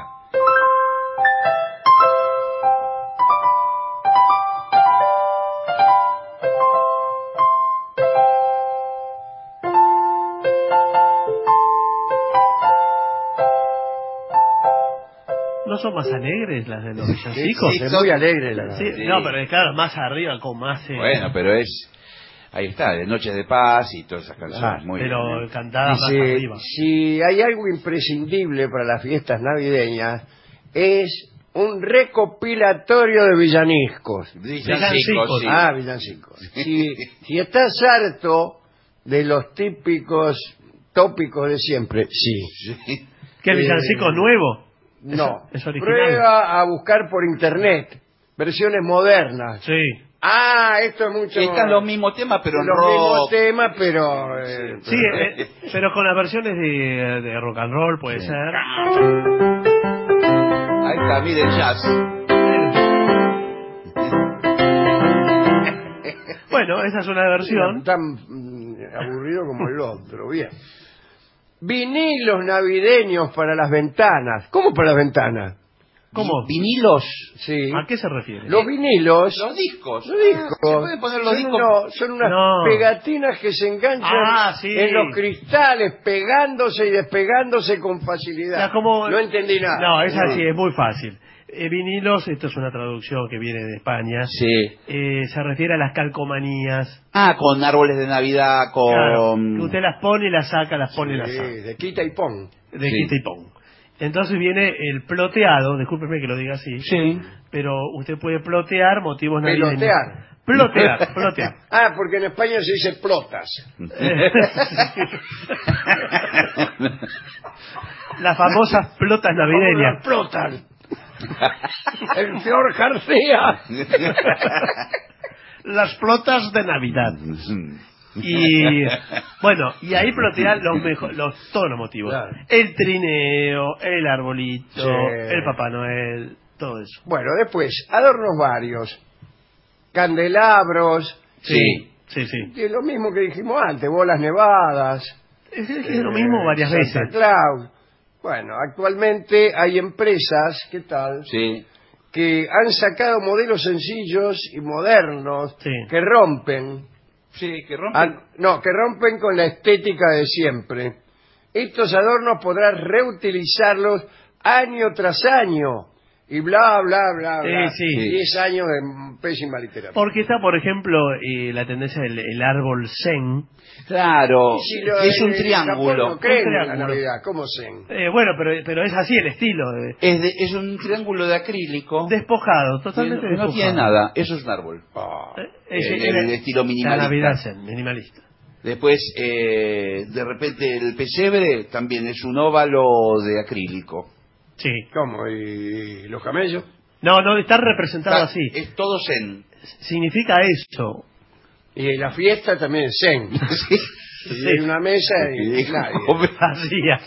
¿No son más alegres las de los villancicos? Sí, Es son- muy alegre la Sí, Sí. no, pero claro, más arriba, con más... eh, Bueno, pero es... Ahí está, de Noches de Paz y todas esas canciones. Ah, muy pero bien, ¿eh? cantadas más Dice, arriba. si hay algo imprescindible para las fiestas navideñas, es un recopilatorio de villaniscos. Villancicos, sí. Ah, villancicos. Si, si estás harto de los típicos tópicos de siempre, sí. Sí. ¿Qué eh, villancico nuevo? No. Es, es original. Prueba a buscar por internet versiones modernas. Sí. Ah, esto es mucho Están los mismos temas, pero en los mismos rock. temas, pero... eh, Sí, pero- eh, pero con las versiones de, de rock and roll puede Sí. ser. Ahí está, miren, jazz. Bueno, esa es una versión. Tan mm, aburrido como el otro, bien. Vinilos navideños para las ventanas. ¿Cómo para las ventanas? ¿Cómo? Vinilos. Sí. ¿A qué se refiere? Los vinilos... Los discos. Los discos. Ah, se pueden poner los son, discos. uno- son unas No. pegatinas que se enganchan Ah, sí. en los cristales, pegándose y despegándose con facilidad. Ya, como- No entendí nada. No, es así, es muy fácil. Eh, vinilos, esto es una traducción que viene de España. Sí. Eh, se refiere a las calcomanías. Ah, con árboles de Navidad, con... Claro, que usted las pone y las saca, las pone y las Sí, saca. de quita y pon. De Sí. quita y pon. Entonces viene el ploteado, discúlpeme que lo diga así, Sí. pero usted puede plotear motivos navideños. Pelotear. Plotear, plotear. Ah, porque en España se dice plotas. Las famosas plotas navideñas. Plotas. El señor García. Las plotas de Navidad. Y bueno, y ahí plotean los mejor, los todos los motivos. Claro. El trineo, el arbolito, Sí. el Papá Noel, todo eso. Bueno, después, adornos varios. Candelabros. Sí. Sí, sí. Y lo mismo que dijimos antes, bolas nevadas. Es, es lo mismo eh, varias Santa veces. Claus. Bueno, actualmente hay empresas, ¿qué tal? Sí. Que han sacado modelos sencillos y modernos Sí. que rompen. Sí, que rompen. Ah, no, que rompen con la estética de siempre. Estos adornos podrás reutilizarlos año tras año. Y bla, bla, bla, bla. Sí, sí. Diez años de pésima literatura. Porque está, por ejemplo, eh, la tendencia del el árbol zen. Claro, Si lo- es un en triángulo. Japón no creen Un en la triángulo. Navidad, ¿cómo zen? Eh, bueno, pero, pero es así el estilo. de- Es, de- es un triángulo de acrílico. despojado, que totalmente no, no despojado. tiene nada, eso es un árbol. Ah, Eh, es- El- es- el estilo minimalista. La Navidad zen, minimalista. Después, eh, de repente, el pesebre también es un óvalo de acrílico. Sí. ¿Cómo? ¿Y los camellos? No, no, está representado Está- así. Es todo zen. Significa eso. Y la fiesta también es zen. Sí. Y hay una mesa y, Y- nadie. Vacía.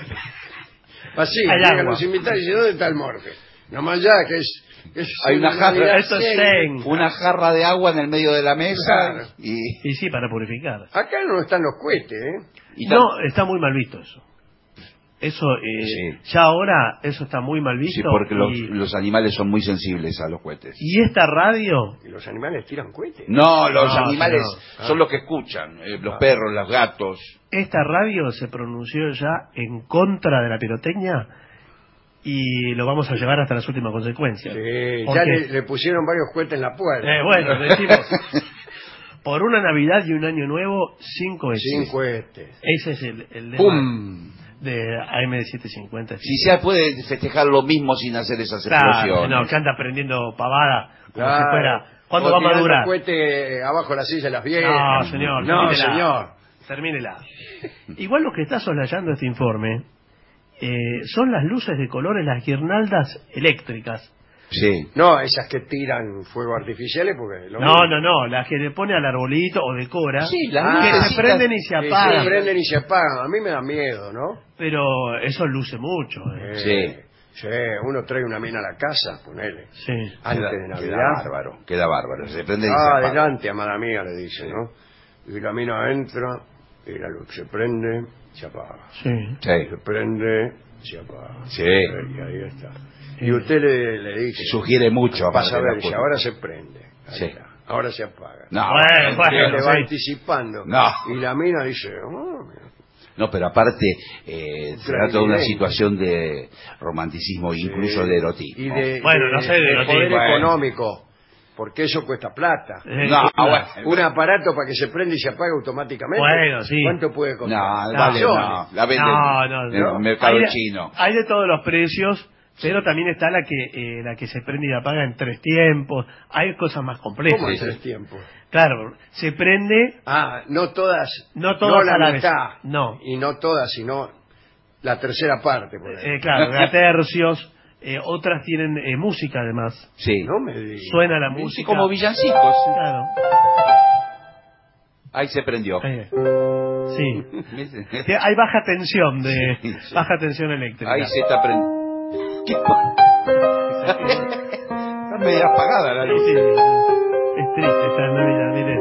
Así, Hay llegan agua. los invitados y dicen, ¿dónde está el morfe? Nomás ya, que es... que es Hay una jarra, Navidad esto es zen. Una jarra de agua en el medio de la mesa. Claro. Y, Y sí, para purificar. Acá no están los cohetes, ¿eh? y tam- No, está muy mal visto eso. Eso, eh, Sí. ya ahora, eso está muy mal visto. Sí, porque los, y, los animales son muy sensibles a los cohetes. y esta radio, Y los animales tiran cohetes. No, los No, animales señor. son los que escuchan. eh, los perros, los gatos. esta radio se pronunció ya en contra de la pirotecnia y lo vamos a llevar hasta las últimas consecuencias. Sí, ¿Por ya qué? le, le pusieron varios cohetes en la puerta. Eh, bueno, decimos, por una Navidad y un año nuevo, cinco veces. Sin cohetes. Ese es el, el lema ¡Pum! de A M setecientos cincuenta. Si se puede festejar lo mismo sin hacer esas Claro, explosiones. no, que anda prendiendo pavada como Claro. si fuera... ¿Cuándo O va a tirando madurar? cohete abajo de la silla de las viejas. No, señor, No, termínela. señor. Termínela. Igual lo que está soslayando este informe eh, son las luces de colores, las guirnaldas eléctricas. Sí. No, esas que tiran fuegos artificiales porque... lo No, mismo. no, no, las que le pone al arbolito o decora, Sí, las que lucecitas. se prenden y se Que apagan. se prenden y se apagan. A mí me da miedo, ¿no? Pero eso luce mucho. eh. Eh, Sí. Sí, uno trae una mina a la casa, ponele. Sí. Antes Queda, de queda Navidad. bárbaro. Queda bárbaro. Se prende y se Ah, apaga. adelante, amada mía, le dice, ¿no? Y la mina entra, y la luz se prende, se apaga. Sí. Sí. Se prende, se apaga. Sí. Eh, Y ahí está. Y usted le, le dice... Sugiere mucho. Pasa a aparte de ver, la si foto. ahora se prende. Ahí Sí. está. Ahora se apaga. No, Bueno, Y bueno, le va sí. anticipando. No. Y la mina dice... "Oh, No, pero aparte eh, se da toda una situación de romanticismo, incluso sí". de erotismo. Y de, Bueno, de- no sé, de de erotismo. poder Bueno. económico. Porque eso cuesta plata. Eh, No, claro. bueno. Un aparato para que se prenda y se apague automáticamente. Bueno, sí. ¿Cuánto puede costar? No, No, vale, Millones. no. La venden No, no, en no. el mercado hay de, chino. Hay de todos los precios, pero también está la que eh, la que se prende y apaga en tres tiempos. Hay cosas más complejas. ¿Cómo en Sí, tres sí. tiempos? Claro, se prende, Ah, no todas. No todas la a la vez. mitad. No. Y no todas, sino la tercera parte. Por ahí. eh, claro, de a tercios. eh, otras tienen eh, música además. Sí. No me digas. Suena la Sí, música. como villancicos. Claro. Ahí se prendió. Eh, sí. Que hay baja tensión de Sí, sí. baja tensión eléctrica. Ahí se está prendiendo. ¿Qué pa- Está media apagada la Sí, luz. sí, es triste esta Navidad, mire.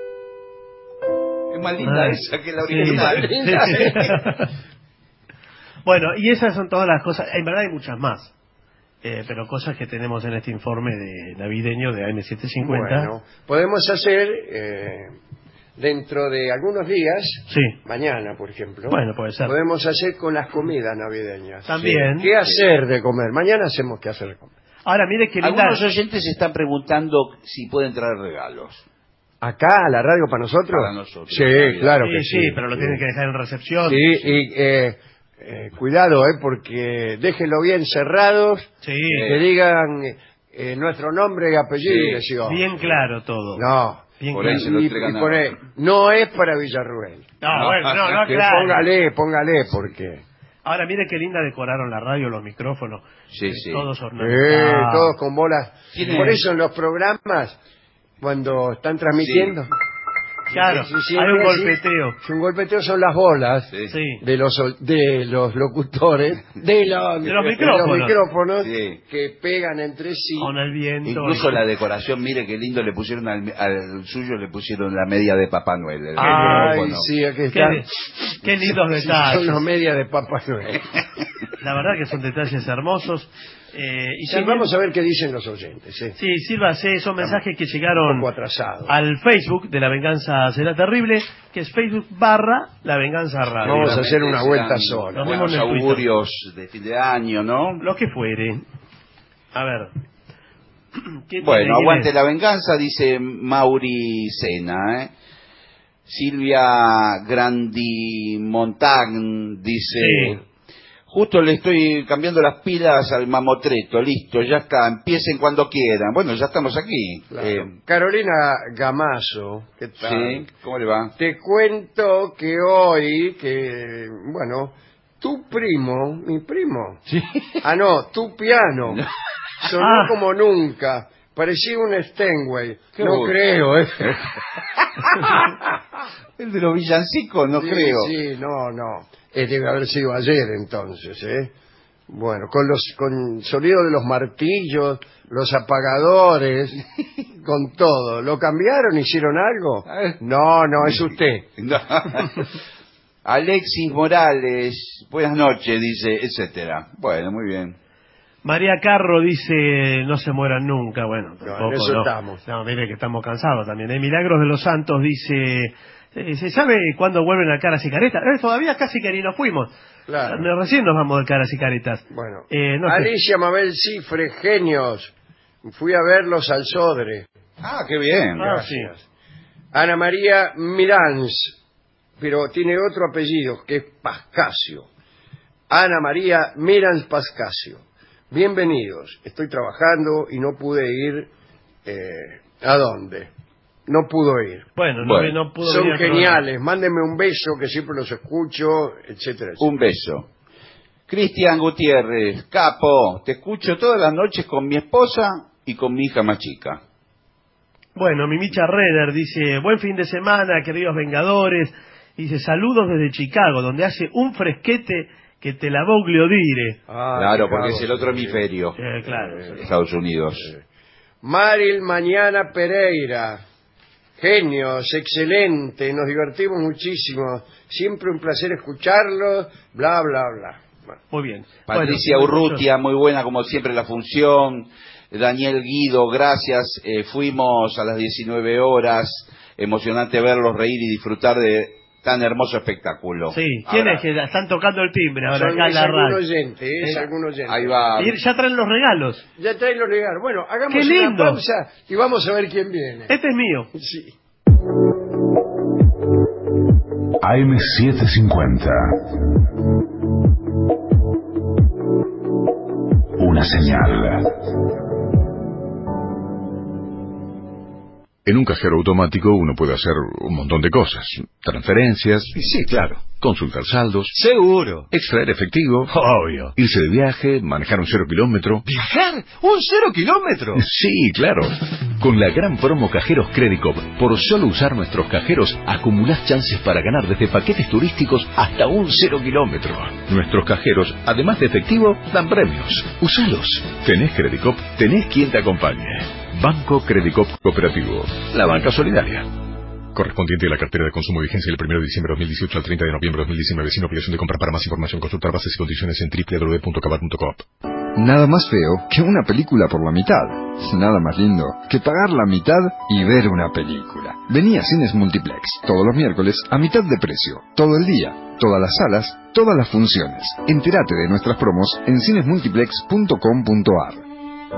Es más linda Ay, esa que la sí. original. Sí. Bueno, y esas son todas las cosas. En verdad hay muchas más. Eh, pero cosas que tenemos en este informe de navideño de A M setecientos cincuenta. Bueno, podemos hacer eh, dentro de algunos días, Sí. mañana por ejemplo, Bueno, puede ser. podemos hacer con las comidas navideñas. También. ¿Qué hacer de comer? Mañana hacemos qué hacer de comer. Ahora, mire que linda. Algunos oyentes están preguntando si pueden traer regalos. ¿Acá, a la radio para nosotros? Para nosotros, Sí, Navidad. claro Sí, que sí. sí, pero lo tienen que dejar en recepción. Sí, y eh, eh, cuidado, eh, porque déjenlo bien cerrados, Sí. que digan eh, nuestro nombre y apellido y Sí, dirección. Bien claro todo. No. Bien Por claro. ahí se lo Y- entregan y a- pone, no es para Villarruel. No, bueno, no, no, Que claro. póngale, póngale, porque Ahora, mire qué linda decoraron la radio, los micrófonos. Sí, Eh, sí. Todos eh, ornamentados. todos con bolas. ¿Quién Por es? eso en los programas, cuando están transmitiendo, Claro, se siente hay un así. golpeteo. Si un golpeteo son las bolas Sí. Sí. de los de los locutores, de los, De los micrófonos. micrófonos Sí. que pegan entre sí. Con el viento. Incluso y- la decoración, mire qué lindo le pusieron al, al suyo, le pusieron la media de Papá Noel. el Ay, micrófono. sí, aquí Qué, está. qué lindos Sí, detalles. son los medias de Papá Noel. La verdad que son detalles hermosos. Eh, y Sí, también- vamos a ver qué dicen los oyentes. ¿eh? Sí, sírvase, son mensajes que Un llegaron poco atrasados. al Facebook de La Venganza Será Terrible, que es Facebook barra La Venganza Radio. Vamos a hacer una vuelta Serán sola. Nos Buenos vemos en el Twitter. augurios de fin de año, ¿no? Lo que fuere. A ver. ¿Qué Bueno, tiene, aguante Guinness? la venganza, dice Mauri Sena, ¿eh? Silvia Grandimontag dice, Sí. justo le estoy cambiando las pilas al mamotreto, listo, ya está, empiecen cuando quieran. Bueno, ya estamos aquí. Claro. Eh, Carolina Gamazo, ¿qué tal? sí, ¿cómo le va? Te cuento que hoy, que, bueno, tu primo, mi primo, Sí. ah no, tu piano, sonó Ah. como nunca, parecía un Steinway, Qué no gusto. creo, ¿eh? El de los villancicos, no Sí, creo. Sí, no, no, Eh, debe haber sido ayer entonces, ¿eh? Bueno, con los con sonido de los martillos, los apagadores, con todo. ¿Lo cambiaron? ¿Hicieron algo? A ver. No, no, es usted. No. Alexis Morales, buenas noches, dice, etcétera. Bueno, muy bien. María Carro dice, no se mueran nunca. Bueno, tampoco, en eso no. estamos. No, mire que estamos cansados también. ¿eh? Milagros de los Santos dice, eh, ¿se sabe cuándo vuelven a Caras y Caretas? Eh, todavía casi que ni nos fuimos. Claro. Eh, Recién nos vamos de Caras y Caretas. Bueno, Eh, no sé. Alicia Mabel Cifre, genios. Fui a verlos al Sodre. Ah, qué bien. Ah, Gracias. Ana María Mirans, pero tiene otro apellido, que es Pascasio. Ana María Mirans Pascasio. Bienvenidos. Estoy trabajando y no pude ir. Eh, ¿A dónde? No pudo ir. Bueno, no, Bueno, no pudo Son venir al programa. geniales. Mándenme un beso, que siempre los escucho, etcétera, etcétera. Un beso. Cristian Gutiérrez, capo, te escucho todas las noches con mi esposa y con mi hija más chica. Bueno, Mimicha Redder dice, buen fin de semana, queridos Vengadores. Dice, saludos desde Chicago, donde hace un fresquete que te la voglio dire. Ah, Claro, qué porque cago, es el otro sí. hemisferio, Eh, claro. Eh, Estados Unidos. Maril Mañana Pereira. Genios, excelente, nos divertimos muchísimo. Siempre un placer escucharlos, bla, bla, bla. Bueno, Muy bien. Patricia Bueno, Urrutia, muy buena como siempre la función. Daniel Guido, gracias. Eh, fuimos a las diecinueve horas. Emocionante verlos reír y disfrutar de tan hermoso espectáculo. Sí, ¿quién Ahora, es que están tocando el timbre ahora son- acá en es la algún radio? oyente, es Eh, algún oyente. Ahí va. Y ya traen los regalos. Ya trae los regalos. Bueno, hagamos ¡Qué una lindo! pausa y vamos a ver quién viene. Este es mío. Sí. A M setecientos cincuenta. Una señal. En un cajero automático uno puede hacer un montón de cosas. Transferencias. Sí, claro. Consultar saldos. Seguro. Extraer efectivo. Obvio. Irse de viaje. Manejar un cero kilómetro. ¿Viajar? ¿Un cero kilómetro? Sí, claro. Con la gran promo Cajeros Credicop, por solo usar nuestros cajeros, acumulás chances para ganar desde paquetes turísticos hasta un cero kilómetro. Nuestros cajeros, además de efectivo, dan premios. Usalos. Tenés Credicop, tenés quien te acompañe. Banco Credicop Cooperativo. La banca solidaria. correspondiente de la cartera de consumo vigencia del primero de diciembre de dos mil dieciocho al treinta de noviembre de dos mil diecinueve, sin obligación de compra. Para más información consultar bases y condiciones en doble u doble u doble u punto cabar punto com. Nada más feo que una película por la mitad. Nada más lindo que pagar la mitad y ver una película. Vení a Cines Multiplex todos los miércoles a mitad de precio, todo el día, todas las salas, todas las funciones. Entérate de nuestras promos en cines multiplex punto com punto a r.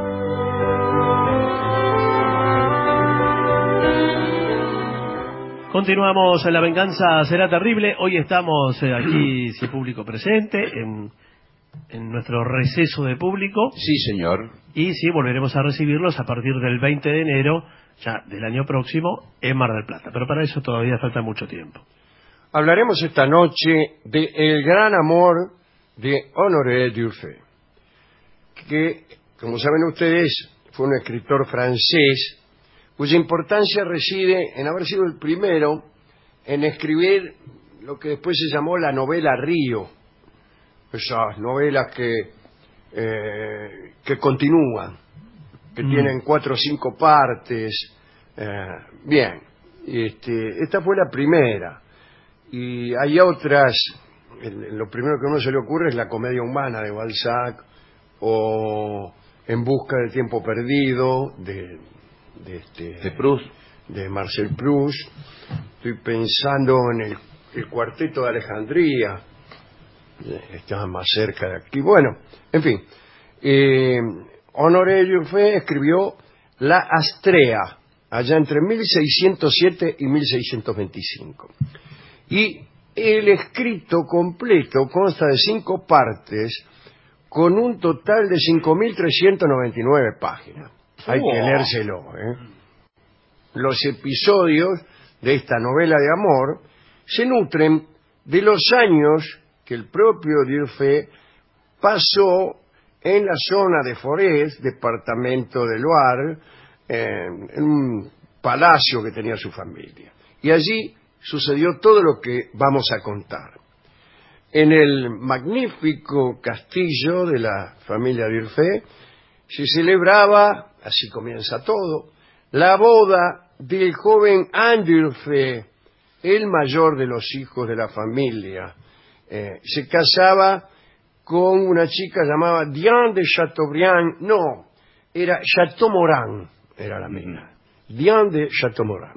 Continuamos en La Venganza Será Terrible. Hoy estamos eh, aquí, sin público presente, en, en nuestro receso de público. Sí, señor. Y sí, volveremos a recibirlos a partir del veinte de enero, ya del año próximo, en Mar del Plata. Pero para eso todavía falta mucho tiempo. Hablaremos esta noche de El gran amor de Honoré D'Urfé, que, como saben ustedes, fue un escritor francés cuya importancia reside en haber sido el primero en escribir lo que después se llamó la novela Río, esas novelas que, eh, que continúan, que mm. tienen cuatro o cinco partes. Eh, bien, este, esta fue la primera, y hay otras. Lo primero que a uno se le ocurre es La comedia humana de Balzac, o En busca del tiempo perdido de de, este, de Proust, de Marcel Proust. Estoy pensando en el, el cuarteto de Alejandría, estaba más cerca de aquí. Bueno, en fin, eh, Honoré D'Urfé escribió La Astrea allá entre mil seiscientos siete y mil seiscientos veinticinco, y el escrito completo consta de cinco partes con un total de cinco mil trescientas noventa y nueve páginas. Hay oh. que leérselo, ¿eh? Los episodios de esta novela de amor se nutren de los años que el propio D'Urfé pasó en la zona de Forez, departamento de Loire, eh, en un palacio que tenía su familia. Y allí sucedió todo lo que vamos a contar. En el magnífico castillo de la familia D'Urfé se celebraba, así comienza todo, la boda del joven Anne D'Urfé, el mayor de los hijos de la familia. Eh, se casaba con una chica llamada Diane de Chateaubriand, no, era Chateaumorin, era la mina, Diane de Chateaumorin.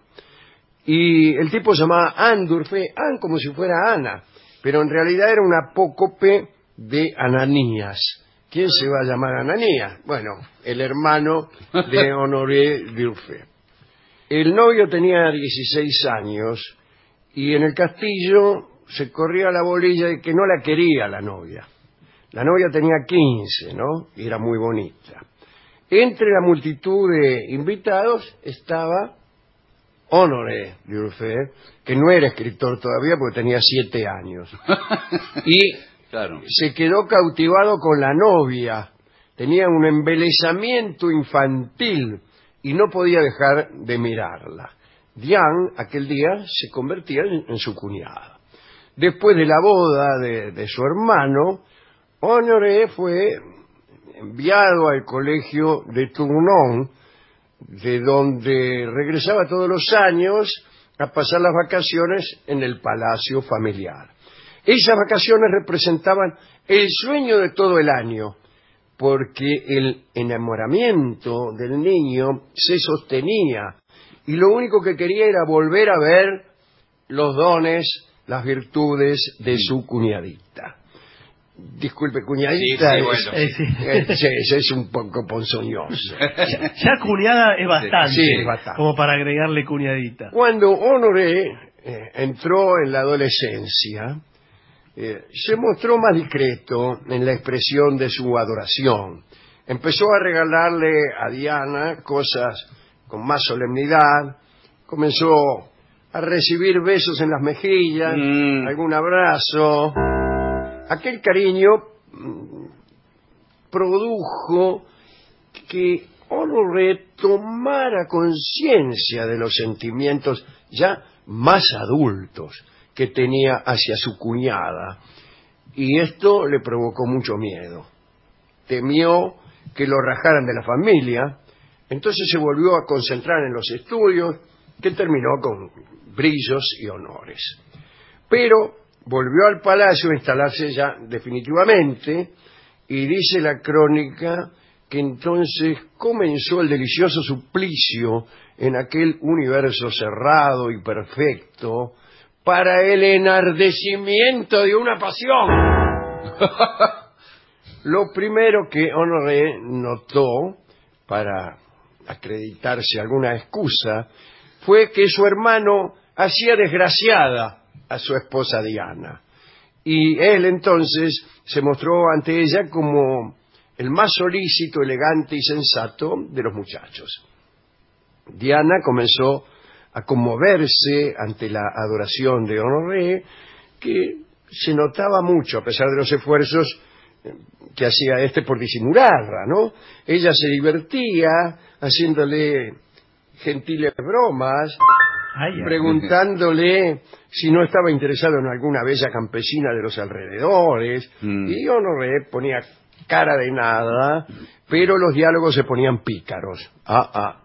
Y el tipo se llamaba Anne D'Urfé, Anne como si fuera Ana, pero en realidad era una apócope de Ananías. ¿Quién se va a llamar Ananías? Bueno, el hermano de Honoré D'Urfé. El novio tenía dieciséis años y en el castillo se corría la bolilla de que no la quería la novia. La novia tenía quince, ¿no? Y era muy bonita. Entre la multitud de invitados estaba Honoré D'Urfé, que no era escritor todavía porque tenía siete años. Y claro, se quedó cautivado con la novia. Tenía un embelesamiento infantil y no podía dejar de mirarla. Diane, aquel día, se convertía en, en su cuñada. Después de la boda de, de su hermano, Honoré fue enviado al colegio de Tournon, de donde regresaba todos los años a pasar las vacaciones en el palacio familiar. Esas vacaciones representaban el sueño de todo el año, porque el enamoramiento del niño se sostenía y lo único que quería era volver a ver los dones, las virtudes de su cuñadita. Disculpe, cuñadita, sí, sí, es, bueno, es, es, es, es un poco ponzoñoso. Ya, ya cuñada es bastante, sí, es bastante, como para agregarle cuñadita. Cuando Honoré eh, entró en la adolescencia, eh, se mostró más discreto en la expresión de su adoración. Empezó a regalarle a Diana cosas con más solemnidad, comenzó a recibir besos en las mejillas, mm. algún abrazo. Aquel cariño mmm, produjo que Honoré tomara conciencia de los sentimientos ya más adultos que tenía hacia su cuñada, y esto le provocó mucho miedo. Temió que lo rajaran de la familia, entonces se volvió a concentrar en los estudios que terminó con brillos y honores. Pero volvió al palacio a instalarse ya definitivamente, y dice la crónica que entonces comenzó el delicioso suplicio en aquel universo cerrado y perfecto para el enardecimiento de una pasión. Lo primero que Honoré notó, para acreditarse alguna excusa, fue que su hermano hacía desgraciada a su esposa Diana, y él entonces se mostró ante ella como el más solícito, elegante y sensato de los muchachos. Diana comenzó a conmoverse ante la adoración de Honoré, que se notaba mucho a pesar de los esfuerzos que hacía éste por disimularla, ¿no? Ella se divertía haciéndole gentiles bromas, Ay, ay. preguntándole si no estaba interesado en alguna bella campesina de los alrededores, Mm. y Honoré ponía cara de nada, pero los diálogos se ponían pícaros. Ah, ah.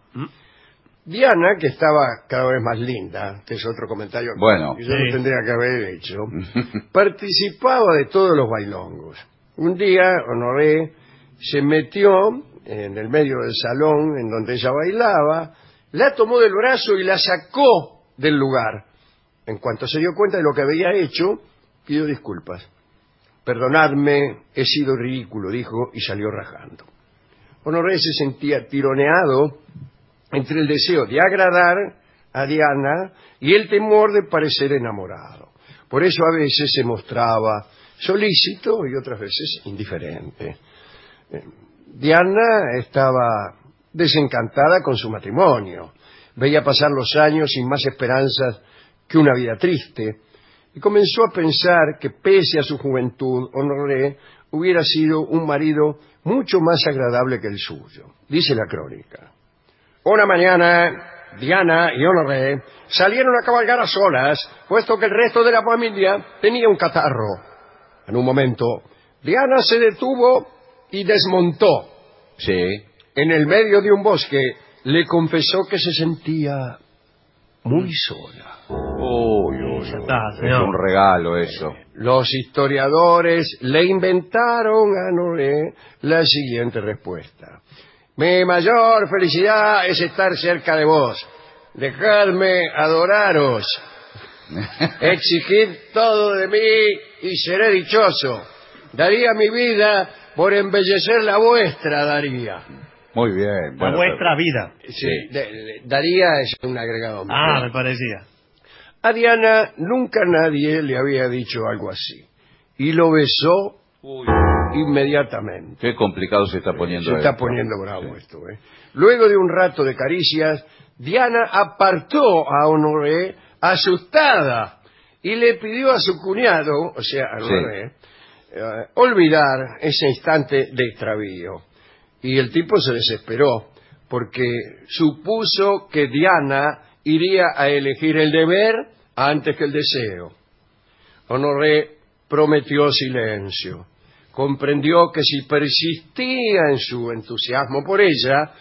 Diana, que estaba cada vez más linda, que es otro comentario Bueno. que yo Sí. no tendría que haber hecho, participaba de todos los bailongos. Un día Honoré se metió en el medio del salón en donde ella bailaba, la tomó del brazo y la sacó del lugar. En cuanto se dio cuenta de lo que había hecho, pidió disculpas. Perdonadme, he sido ridículo, dijo, y salió rajando. Honoré se sentía tironeado entre el deseo de agradar a Diana y el temor de parecer enamorado. Por eso a veces se mostraba solícito y otras veces indiferente. Eh, Diana estaba desencantada con su matrimonio. Veía pasar los años sin más esperanzas que una vida triste, y comenzó a pensar que pese a su juventud, Honoré hubiera sido un marido mucho más agradable que el suyo. Dice la crónica: una mañana, Diana y Honoré salieron a cabalgar a solas, puesto que el resto de la familia tenía un catarro. En un momento, Diana se detuvo y desmontó. Sí. En el medio de un bosque, le confesó que se sentía muy sola. Uy, uy, Ya uy. está, Es señor. un regalo eso. Los historiadores le inventaron a Honoré la siguiente respuesta: mi mayor felicidad es estar cerca de vos. Dejadme adoraros. Exigid todo de mí y seré dichoso. Daría mi vida por embellecer la vuestra, daría. Muy bien. La bueno, vuestra vida. Sí, de- de- daría es un agregado. Ah, me parecía. A Diana nunca nadie le había dicho algo así, y lo besó Uy, inmediatamente. qué complicado se está poniendo Se está esto. poniendo bravo Sí. esto. ¿eh? Luego de un rato de caricias, Diana apartó a Honoré asustada y le pidió a su cuñado, o sea, a Honoré, eh, olvidar ese instante de extravío. Y el tipo se desesperó porque supuso que Diana iría a elegir el deber antes que el deseo. Honoré prometió silencio. Comprendió que si persistía en su entusiasmo por ella,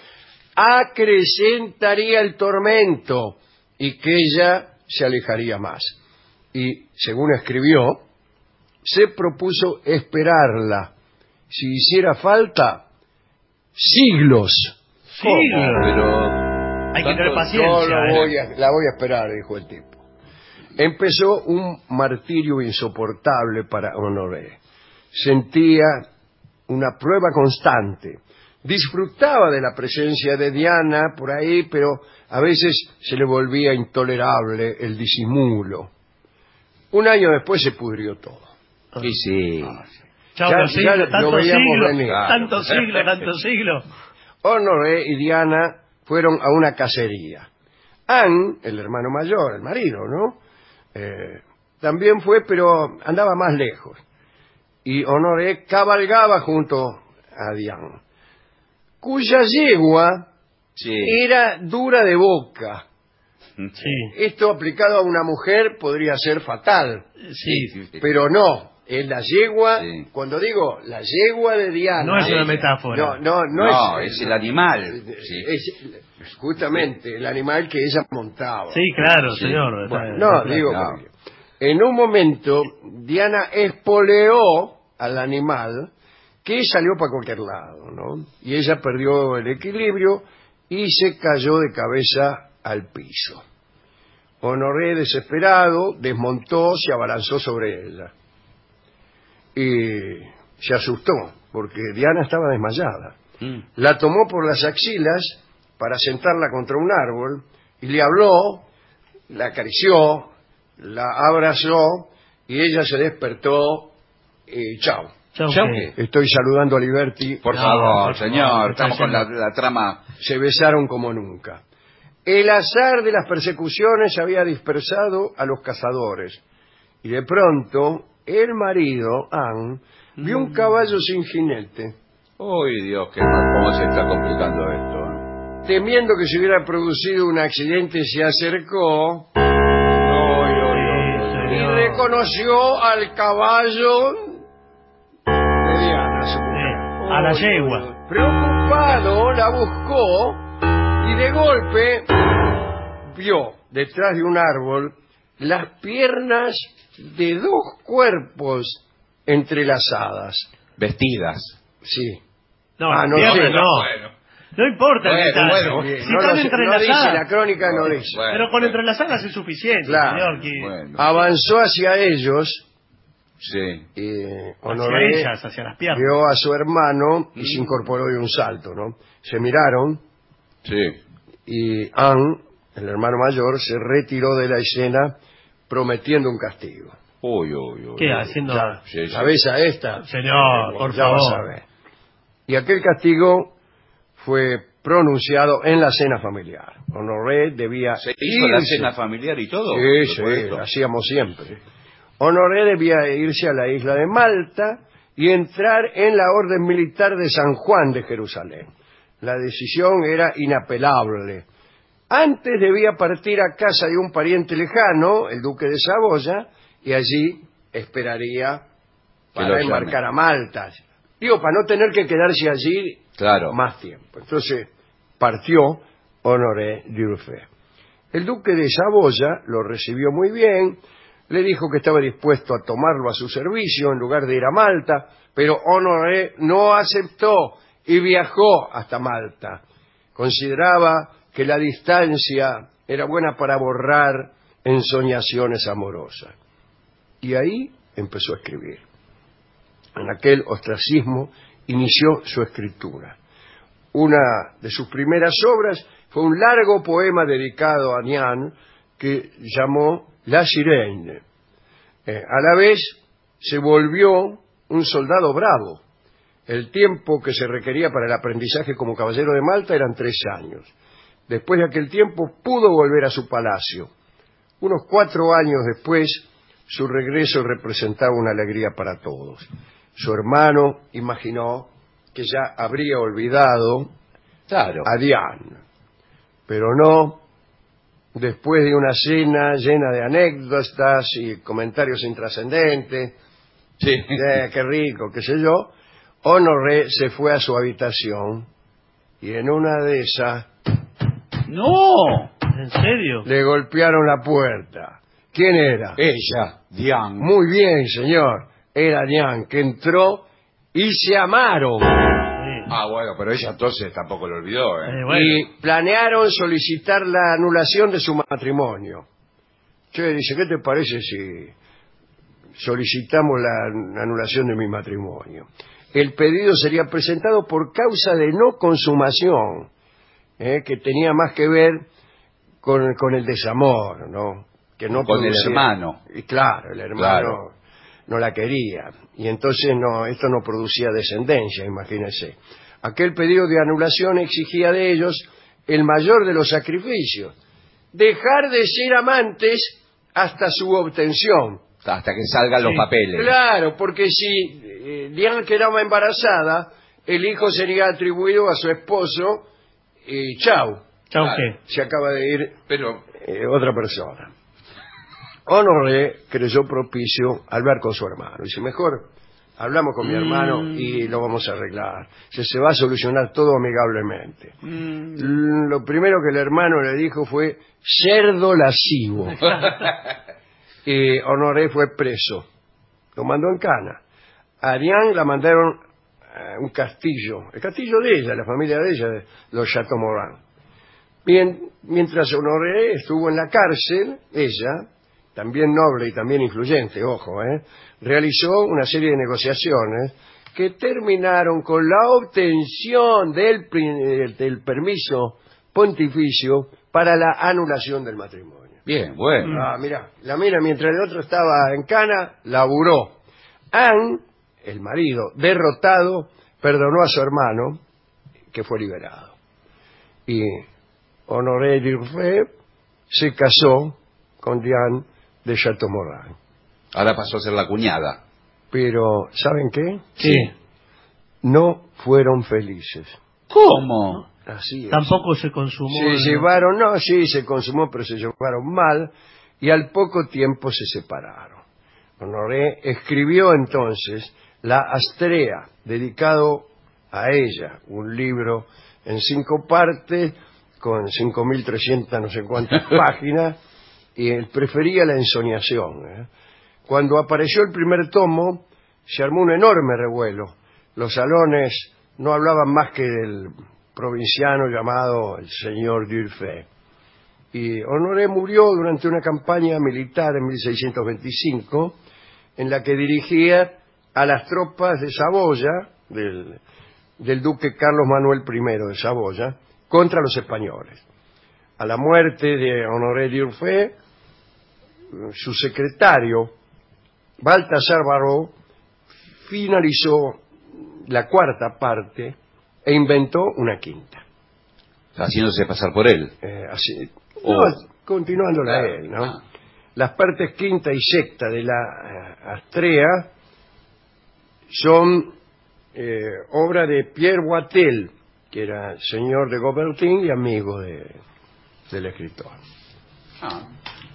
acrecentaría el tormento y que ella se alejaría más. Y, según escribió, se propuso esperarla, si hiciera falta, siglos. Siglos. Pero Hay que tener tanto- paciencia. Yo lo ¿eh? voy a- la voy a esperar, dijo el tipo. Empezó un martirio insoportable para Honoré. Sentía una prueba constante. Disfrutaba de la presencia de Diana por ahí, pero a veces se le volvía intolerable el disimulo. Un año después se pudrió todo. Y sí. Chao, Ya- los ya siglos, lo tantos veíamos siglos, venir. tantos siglos, tantos siglos. Honoré y Diana fueron a una cacería. Anne, el hermano mayor, el marido, ¿no? Eh, también fue, pero andaba más lejos. Y Honoré cabalgaba junto a Diane, cuya yegua Sí. era dura de boca. Sí, Esto aplicado a una mujer podría ser fatal, sí. pero no. Es la yegua, Sí. cuando digo la yegua de Diana... No es una ella. metáfora. No, no, no, No, es... es el animal. Sí. Es justamente el animal que ella montaba. Sí, claro, Sí. señor. Bueno, está- no, está digo, claro. porque en un momento Diana espoleó al animal que salió para cualquier lado, ¿no? Y ella perdió el equilibrio y se cayó de cabeza al piso. Honoré, desesperado, desmontó, se abalanzó sobre ella. Y se asustó, porque Diana estaba desmayada. Mm. La tomó por las axilas para sentarla contra un árbol y le habló, la acarició, la abrazó y ella se despertó y chao. Chau, Chau, ¿qué? ¿qué? Estoy saludando a Liberty. Por No, favor, por señor, favor, estamos está con la, haciendo- la trama. Se besaron como nunca. El azar de las persecuciones había dispersado a los cazadores y de pronto el marido, Anne, vio un caballo sin jinete. Uy, Dios, qué mal, cómo se está complicando esto. ¿eh? Temiendo que se hubiera producido un accidente, se acercó Uy, uy, uy, Sí, uy, y señor. reconoció al caballo de Diana, su mujer. Sí, a la Uy, yegua. uy, uy. Preocupado, la buscó y de golpe vio detrás de un árbol las piernas de dos cuerpos entrelazadas. Vestidas. Sí. No, Ah, no piernas sé. no. Bueno. No importa el Bueno, detalle. bueno, Bien, si no, están lo sé, no entrelazadas. dice, la crónica no dice. Bueno, pero con bueno. entrelazadas es suficiente, Claro, señor. Que... Bueno, Avanzó hacia ellos sí. y Hacia Honoré ellas, hacia las piernas. vio a su hermano y Mm. se incorporó de un salto, ¿no? Se miraron Sí. y Anne, el hermano mayor, se retiró de la escena prometiendo un castigo. Uy, uy, uy. ¿Qué uy. haciendo? Ya, Sí, sí. ¿sabés a esta? Señor, por Ya vas a favor. ver. Y aquel castigo fue pronunciado en la cena familiar. Honoré debía ¿Se hizo la irse. cena familiar y todo? Sí, sí, Por esto. lo hacíamos siempre. Honoré debía irse a la isla de Malta y entrar en la orden militar de San Juan de Jerusalén. La decisión era inapelable. Antes debía partir a casa de un pariente lejano, el duque de Saboya, y allí esperaría Que lo para llame. embarcar a Malta. Digo, para no tener que quedarse allí Claro. más tiempo. Entonces partió Honoré Durfé. El duque de Saboya lo recibió muy bien, le dijo que estaba dispuesto a tomarlo a su servicio en lugar de ir a Malta, pero Honoré no aceptó y viajó hasta Malta. Consideraba que la distancia era buena para borrar ensoñaciones amorosas. Y ahí empezó a escribir. En aquel ostracismo inició su escritura. Una de sus primeras obras fue un largo poema dedicado a Nian que llamó La Sirene. Eh, a la vez se volvió un soldado bravo. El tiempo que se requería para el aprendizaje como caballero de Malta eran tres años. Después de aquel tiempo pudo volver a su palacio. Unos cuatro años después, su regreso representaba una alegría para todos. Su hermano imaginó que ya habría olvidado Claro. a Diane, pero no. Después de una cena llena de anécdotas y comentarios intrascendentes, Sí. eh, qué rico, qué sé yo, Honoré se fue a su habitación y en una de esas ¡No! ¿En serio? le golpearon la puerta. ¿Quién era? Ella, Diane. Muy bien, señor. Era Diane, que entró y se amaron. Sí. Ah, bueno, pero ella entonces tampoco lo olvidó, ¿eh? Eh, bueno. Y planearon solicitar la anulación de su matrimonio. Che, dice, ¿qué te parece si solicitamos la anulación de mi matrimonio? El pedido sería presentado por causa de no consumación, ¿eh? Que tenía más que ver con, con el desamor, ¿no? Que no Con el producía- hermano. Y claro, el hermano Claro. no la quería. Y entonces no, esto no producía descendencia, imagínense. Aquel pedido de anulación exigía de ellos el mayor de los sacrificios. Dejar de ser amantes hasta su obtención. Hasta que salgan los Sí. papeles. Claro, porque si eh, Diane quedaba embarazada, el hijo sería atribuido a su esposo y chau, Chau, Claro. ¿qué? se acaba de ir Pero, eh, otra persona. Honoré creyó propicio hablar con su hermano. Dice, mejor hablamos con mi hermano y lo vamos a arreglar. Se, se va a solucionar todo amigablemente. Mm. Lo primero que el hermano le dijo fue cerdo lascivo. Y Honoré fue preso. Lo mandó en cana. A Ariane la mandaron a un castillo, el castillo de ella, la familia de ella, de los Chateaumorin. Bien, mientras Honoré estuvo en la cárcel, ella, también noble y también influyente, ojo, ¿eh? realizó una serie de negociaciones que terminaron con la obtención del, del permiso pontificio para la anulación del matrimonio. Bien, bueno. Ah, mira, la mina mientras el otro estaba en cana, laburó. Anne, el marido, derrotado, perdonó a su hermano, que fue liberado. Y Honoré d'Urfé se casó con Diane de Chateaumorin. Ahora pasó a ser la cuñada. Pero, ¿saben qué? Sí. No fueron felices. ¿Cómo? Así es. Tampoco se consumó. Se el- llevaron, no, sí, se consumó, pero se llevaron mal, y al poco tiempo se separaron. Honoré escribió entonces La Astrea, dedicado a ella, un libro en cinco partes, con cinco mil trescientas no sé cuántas páginas, y él prefería la ensoñación. ¿eh? Cuando apareció el primer tomo, se armó un enorme revuelo. Los salones no hablaban más que del provinciano llamado el señor d'Urfé. Y Honoré murió durante una campaña militar en mil seiscientos veinticinco, en la que dirigía a las tropas de Saboya, del, del duque Carlos Manuel I de Saboya, contra los españoles. A la muerte de Honoré d'Urfé, su secretario, Baltasar Barrault, finalizó la cuarta parte e inventó una quinta. Haciéndose pasar por él. Eh, así, Oh. no, continuándola Claro. él, ¿no? Ah. Las partes quinta y sexta de la eh, Astrea son eh, obra de Pierre Wattel, que era señor de Gobertin y amigo de, del escritor. Ah.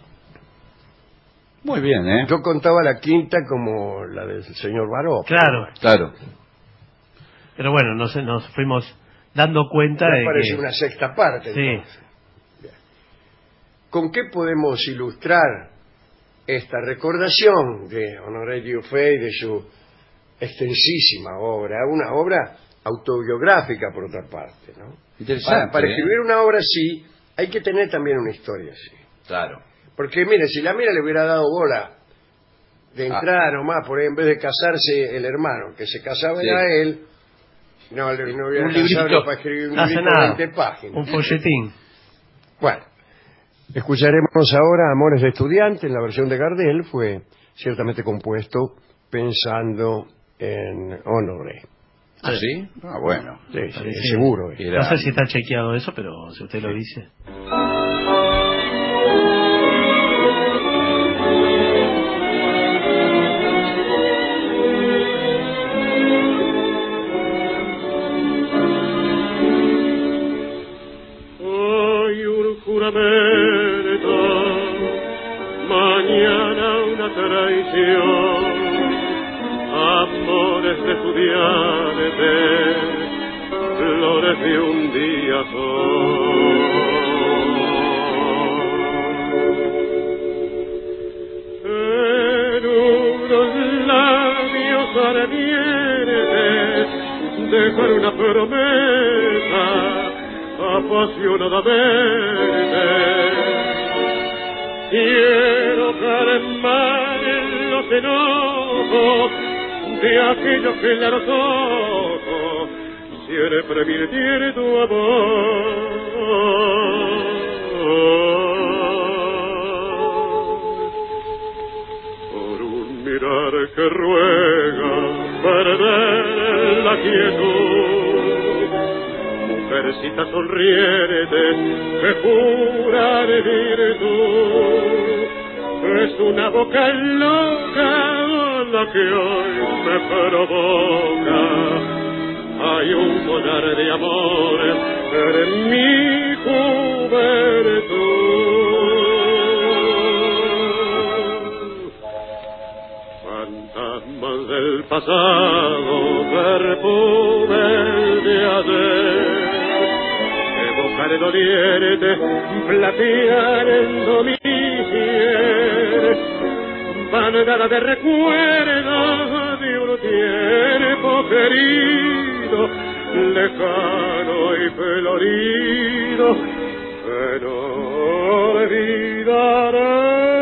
Muy bien, ¿eh? Yo contaba la quinta como la del señor Baró. Claro, Claro. pero bueno, nos, nos fuimos dando cuenta de Parece que... una sexta parte. Sí. Entonces. Bien. ¿Con qué podemos ilustrar esta recordación de Honoré d'Urfé y de su extensísima obra? Una obra autobiográfica, por otra parte, ¿no? Interesante. Para, para ¿eh? escribir una obra así, hay que tener también una historia así. Claro. Porque, mire, si la mira le hubiera dado bola de entrada nomás, por ahí, en vez de casarse el hermano, que se casaba Sí. era él, no, le- no hubiera Un alcanzado librito. ni para escribir un No hace librito de nada. veinte páginas. Un folletín. Bueno, escucharemos ahora Amores de Estudiante, en la versión de Gardel, fue ciertamente compuesto pensando en Honoré. ¿Ah, sí? Ah, bueno. Sí, sí, Parece- seguro. eh. Era- No sé si está chequeado eso, pero si usted lo dice. Hoy un juramento, mañana una traición, amores de estudiantes, flores de un día son. En unos labios ardientes, dejar una promesa apasionadamente. Quiero calmar los enojos de aquellos claros ojos, siempre virtiere tu amor. Por un mirar que ruega perder la quietud, mujercita sonriente que jura de virtud, es una boca loca la que hoy me provoca. Hay un volar de amor en mi juventud. verte plateando mi sien, bandada de recuerdos de un tiempo querido, lejano y florido, que no olvidaré.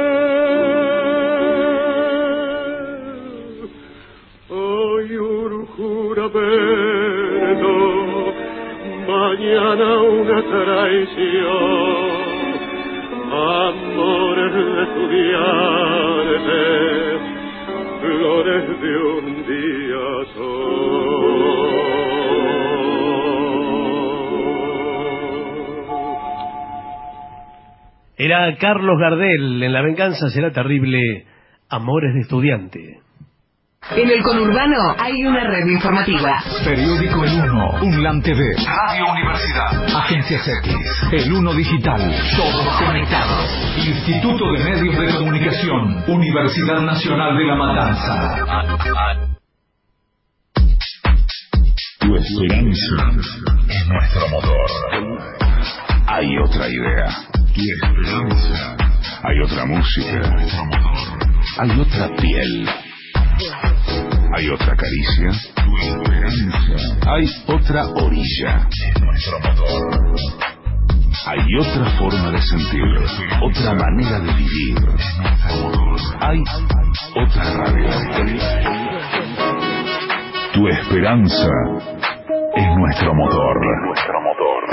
Hoy un juramento, mañana una traición, amores de estudiante, flores de un día solo. Era Carlos Gardel en La venganza será terrible, amores de estudiante. En el conurbano hay una red informativa. Periódico El Uno, UNLAM T V, Radio Universidad, Agencias X, El Uno Digital, todos conectados. Instituto de Medios de Comunicación, Universidad Nacional de La Matanza. Tu esperanza es nuestro motor. Hay otra idea. Tu esperanza. Hay otra música. Nuestro motor. Hay otra piel. Hay otra caricia. Tu esperanza. Hay otra orilla. Es nuestro motor. Hay otra forma de sentir. Otra manera de vivir. Es nuestro motor. Hay otra radio. Tu esperanza es nuestro motor. Nuestro motor.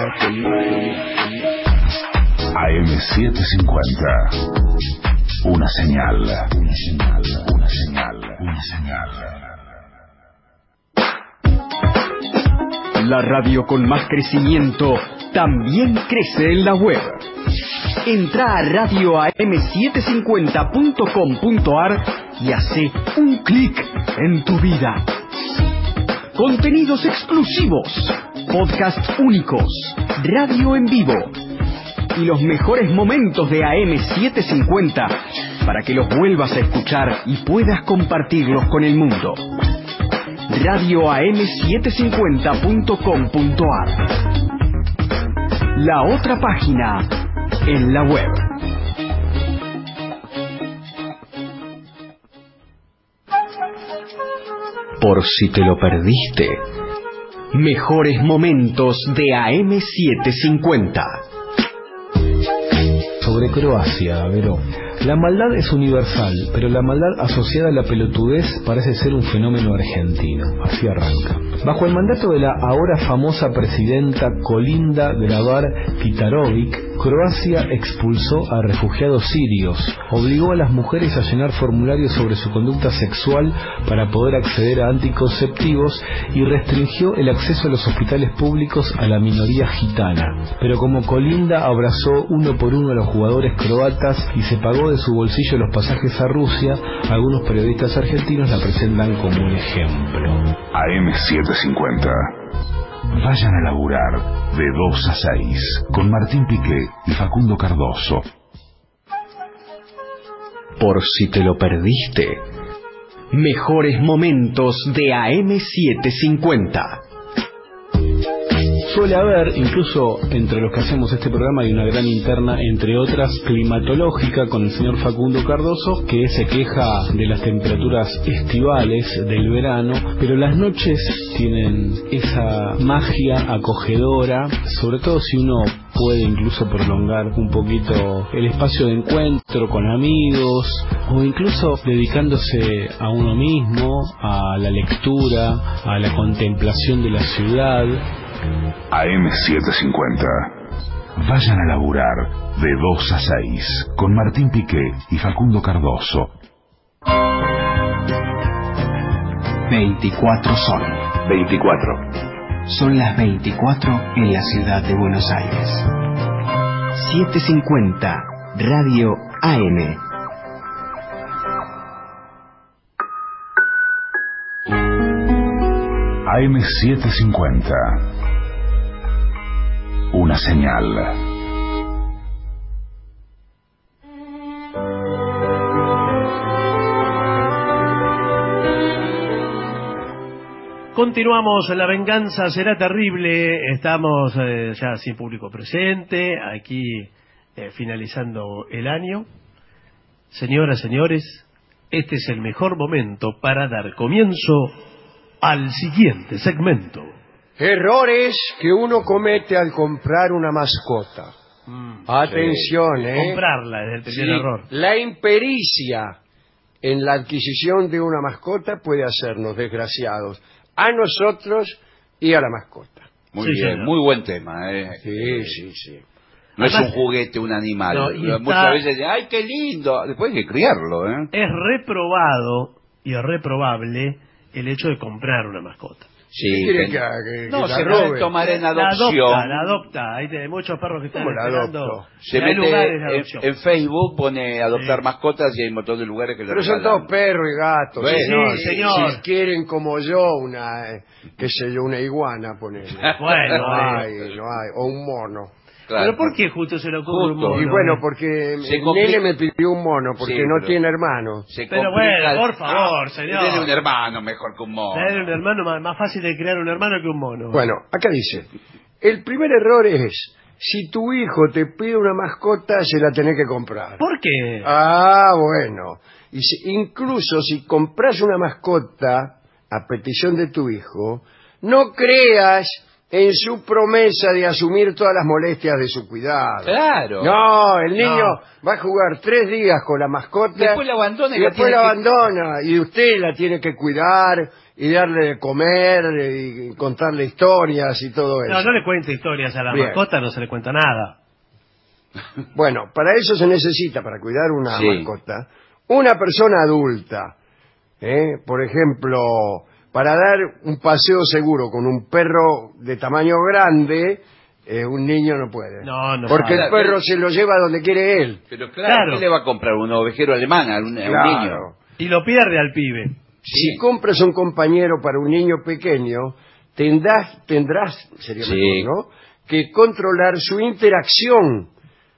A M setecientos cincuenta. Una señal. Una señal. Una señal. Una señal. La radio con más crecimiento también crece en la web. Entra a radio a m setecientos cincuenta punto com punto a r y hace un clic en tu vida. Contenidos exclusivos, podcasts únicos, radio en vivo y los mejores momentos de A M setecientos cincuenta para que los vuelvas a escuchar y puedas compartirlos con el mundo. radio a m setecientos cincuenta punto com punto a r. La otra página en la web. Por si te lo perdiste, mejores momentos de A M setecientos cincuenta. Sobre Croacia, Vero. La maldad es universal, pero la maldad asociada a la pelotudez parece ser un fenómeno argentino. Así arranca. Bajo el mandato de la ahora famosa presidenta Kolinda Grabar-Kitarovic, Croacia expulsó a refugiados sirios, obligó a las mujeres a llenar formularios sobre su conducta sexual para poder acceder a anticonceptivos y restringió el acceso a los hospitales públicos a la minoría gitana. Pero como Kolinda abrazó uno por uno a los jugadores croatas y se pagó de su bolsillo los pasajes a Rusia, algunos periodistas argentinos la presentan como un ejemplo. A M setecientos cincuenta. Vayan a laburar de dos a seis con Martín Piqué y Facundo Cardoso. Por si te lo perdiste, mejores momentos de A M setecientos cincuenta. Suele haber, incluso entre los que hacemos este programa, hay una gran interna, entre otras, climatológica, con el señor Facundo Cardoso, que se queja de las temperaturas estivales del verano, pero las noches tienen esa magia acogedora, sobre todo si uno puede incluso prolongar un poquito el espacio de encuentro con amigos, o incluso dedicándose a uno mismo, a la lectura, a la contemplación de la ciudad. A M setecientos cincuenta. Vayan a laburar de dos a seis con Martín Piqué y Facundo Cardoso. veinticuatro son. veinticuatro. Son las veinticuatro en la ciudad de Buenos Aires. setecientos cincuenta Radio A M. A M setecientos cincuenta. Una señal. Continuamos, la venganza será terrible. Estamos eh, ya sin público presente, aquí eh, finalizando el año. Señoras, señores, este es el mejor momento para dar comienzo al siguiente segmento. Errores que uno comete al comprar una mascota. Mm, Atención, sí. ¿eh? Comprarla es el primer sí, error. La impericia en la adquisición de una mascota puede hacernos desgraciados a nosotros y a la mascota. Muy sí, bien, señor. muy buen tema. ¿eh? Sí, eh, sí, sí. No Además, es un juguete, un animal. No, y Muchas está- veces dicen, ¡ay, qué lindo! Después hay que criarlo, ¿eh? Es reprobado y reprobable el hecho de comprar una mascota. Sí, ¿Qué quiere ten- que haga? ¿Que- no, que la se robe? puede tomar en La adopción. adopta, la adopta. Hay de- muchos perros que están ¿Cómo la esperando. adopto? Se Y hay mete lugares de en, adopción. en Facebook, pone adoptar Sí. mascotas y hay un montón de lugares que le Pero son regalan. todos perros y gatos. Bueno, señor. sí, señor. Si quieren como yo una, eh, qué sé yo, una iguana, ponele. Bueno, no eh. hay, no hay. O un mono. Claro. ¿Pero por qué justo se le ocurre Justo. un mono? Y bueno, porque Se el complica- nene me pidió un mono, porque Sí, no pero- tiene hermano. Se Pero complica- bueno, por favor, Ah, señor. Tiene un hermano mejor que un mono. Tener un hermano más, más fácil de crear un hermano que un mono. Bueno, acá dice, el primer error es, si tu hijo te pide una mascota, se la tenés que comprar. ¿Por qué? Ah, bueno. Y si- incluso si compras una mascota a petición de tu hijo, no creas en su promesa de asumir todas las molestias de su cuidado. Claro. No, el niño No. va a jugar tres días con la mascota. Después la abandona y y la después tiene la que- abandona. Y usted la tiene que cuidar y darle de comer y contarle historias y todo eso. No, no le cuente historias a la Bien. mascota, no se le cuenta nada. Bueno, para eso se necesita, para cuidar una Sí. mascota, una persona adulta. ¿eh? Por ejemplo, para dar un paseo seguro con un perro de tamaño grande, eh, un niño no puede. No, no Porque sabe. el perro se lo lleva donde quiere él. Pero claro, Claro. ¿qué le va a comprar? ¿Un ovejero alemán a un, a un Claro. niño? Y lo pierde al pibe. Si compras un compañero para un niño pequeño, tendrás, tendrás sería Sí. mejor, ¿no? que controlar su interacción.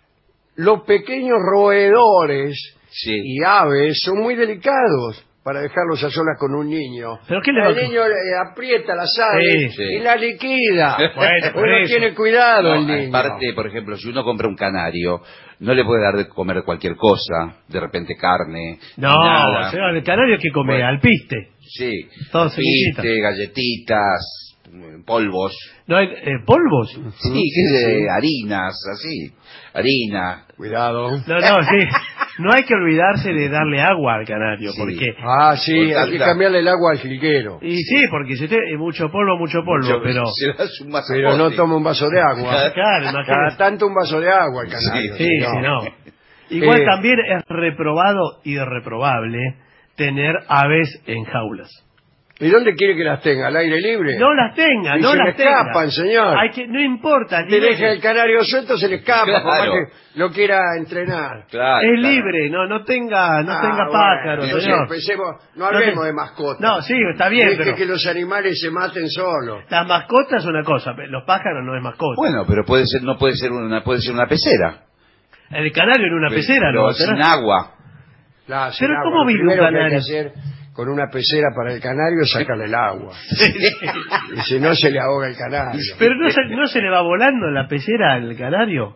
Los pequeños roedores Sí. y aves son muy delicados para dejarlos a solas con un niño. ¿Pero qué le va a- El niño le aprieta las aves Sí, sí. y la liquida. Bueno, por Uno eso. tiene cuidado No, el niño. aparte, por ejemplo, si uno compra un canario, no le puede dar de comer cualquier cosa, de repente carne, No, nada. señor, el canario que come Bueno. alpiste. Sí, Todo piste, semillitas. galletitas, eh, polvos. ¿No hay eh, polvos? Sí, que de harinas, así. Harina. Cuidado. No, no, sí. No hay que olvidarse de darle agua al canario, Sí. porque... Ah, sí, Con hay que tanta- cambiarle el agua al jilguero. Y sí, porque si usted... eh, mucho polvo, mucho polvo, Mucho- pero... se le hace un masacote. Pero no toma un vaso de agua. Claro, Cada imagínese. tanto un vaso de agua el canario. Sí, sí, no. Igual Eh, también es reprobado y reprobable tener aves en jaulas. ¿Y dónde quiere que las tenga? ¿Al aire libre? No las tenga, Y no se las le tenga. escapan, señor. Hay que, no importa. Te ni- deja el canario suelto, se le escapa, por más Claro. que lo quiera entrenar. Claro, Es claro. libre, no no tenga no Ah, tenga bueno, pájaros, entonces señor. empecemos, no No hablemos te- de mascotas. No, sí, está bien, Deje pero que los animales se maten solos. las mascotas es una cosa, pero los pájaros no es mascota. Bueno, pero puede ser, no puede ser una, puede ser una pecera. El canario en una pecera, pero ¿no? sin ¿Será? agua. La- sin Pero agua. ¿cómo Lo vive un primero que hay que canario? hacer con una pecera para el canario es sacarle el agua. Sí, sí. Y si no, se le ahoga el canario. Pero no se, no se le va volando la pecera al canario.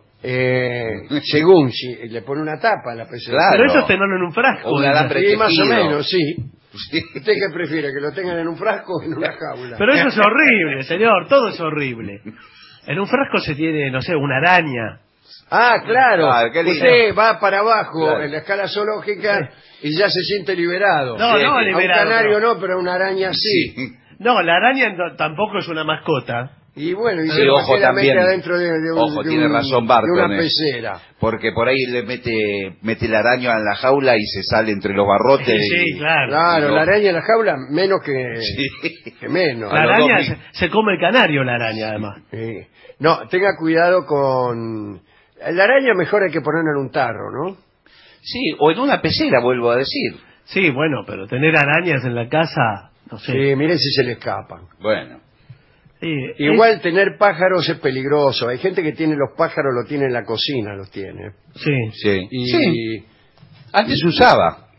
Eh, según si le pone una tapa a la pecera. Claro. Pero eso es tenerlo en un frasco. O un alambre Sí, más o tejido. menos, sí. Sí. ¿Usted qué prefiere? ¿Que lo tengan en un frasco o en una jaula? Pero eso es horrible, señor, todo es horrible. En un frasco se tiene, no sé, una araña. Ah, claro. Ah, qué lindo. Usted va para abajo Claro. en la escala zoológica y ya se siente liberado. No, no, A un liberado, canario no. no, pero a una araña sí. Sí. No, la araña no- tampoco es una mascota. Y bueno, y Sí, se ojo la mete también. adentro de, de un, Ojo, de tiene un- razón de Barton, una eh. pecera. Porque por ahí le mete, mete la araña en la jaula y se sale entre los barrotes. Sí, sí, y- claro. Claro, No. la araña en la jaula menos que, Sí. que menos. La A los araña dos se, mil. se come el canario, la araña, además. Sí. No, tenga cuidado con... La araña mejor hay que ponerla en un tarro, ¿no? Sí, o en una pecera, vuelvo a decir. Sí, bueno, pero tener arañas en la casa, no sé. Sí, miren si se le escapan. Bueno. Sí, Igual tener pájaros es peligroso. Hay gente que tiene los pájaros, lo tiene en la cocina, los tiene. es- sí. Sí. Y Sí. Antes se usaba.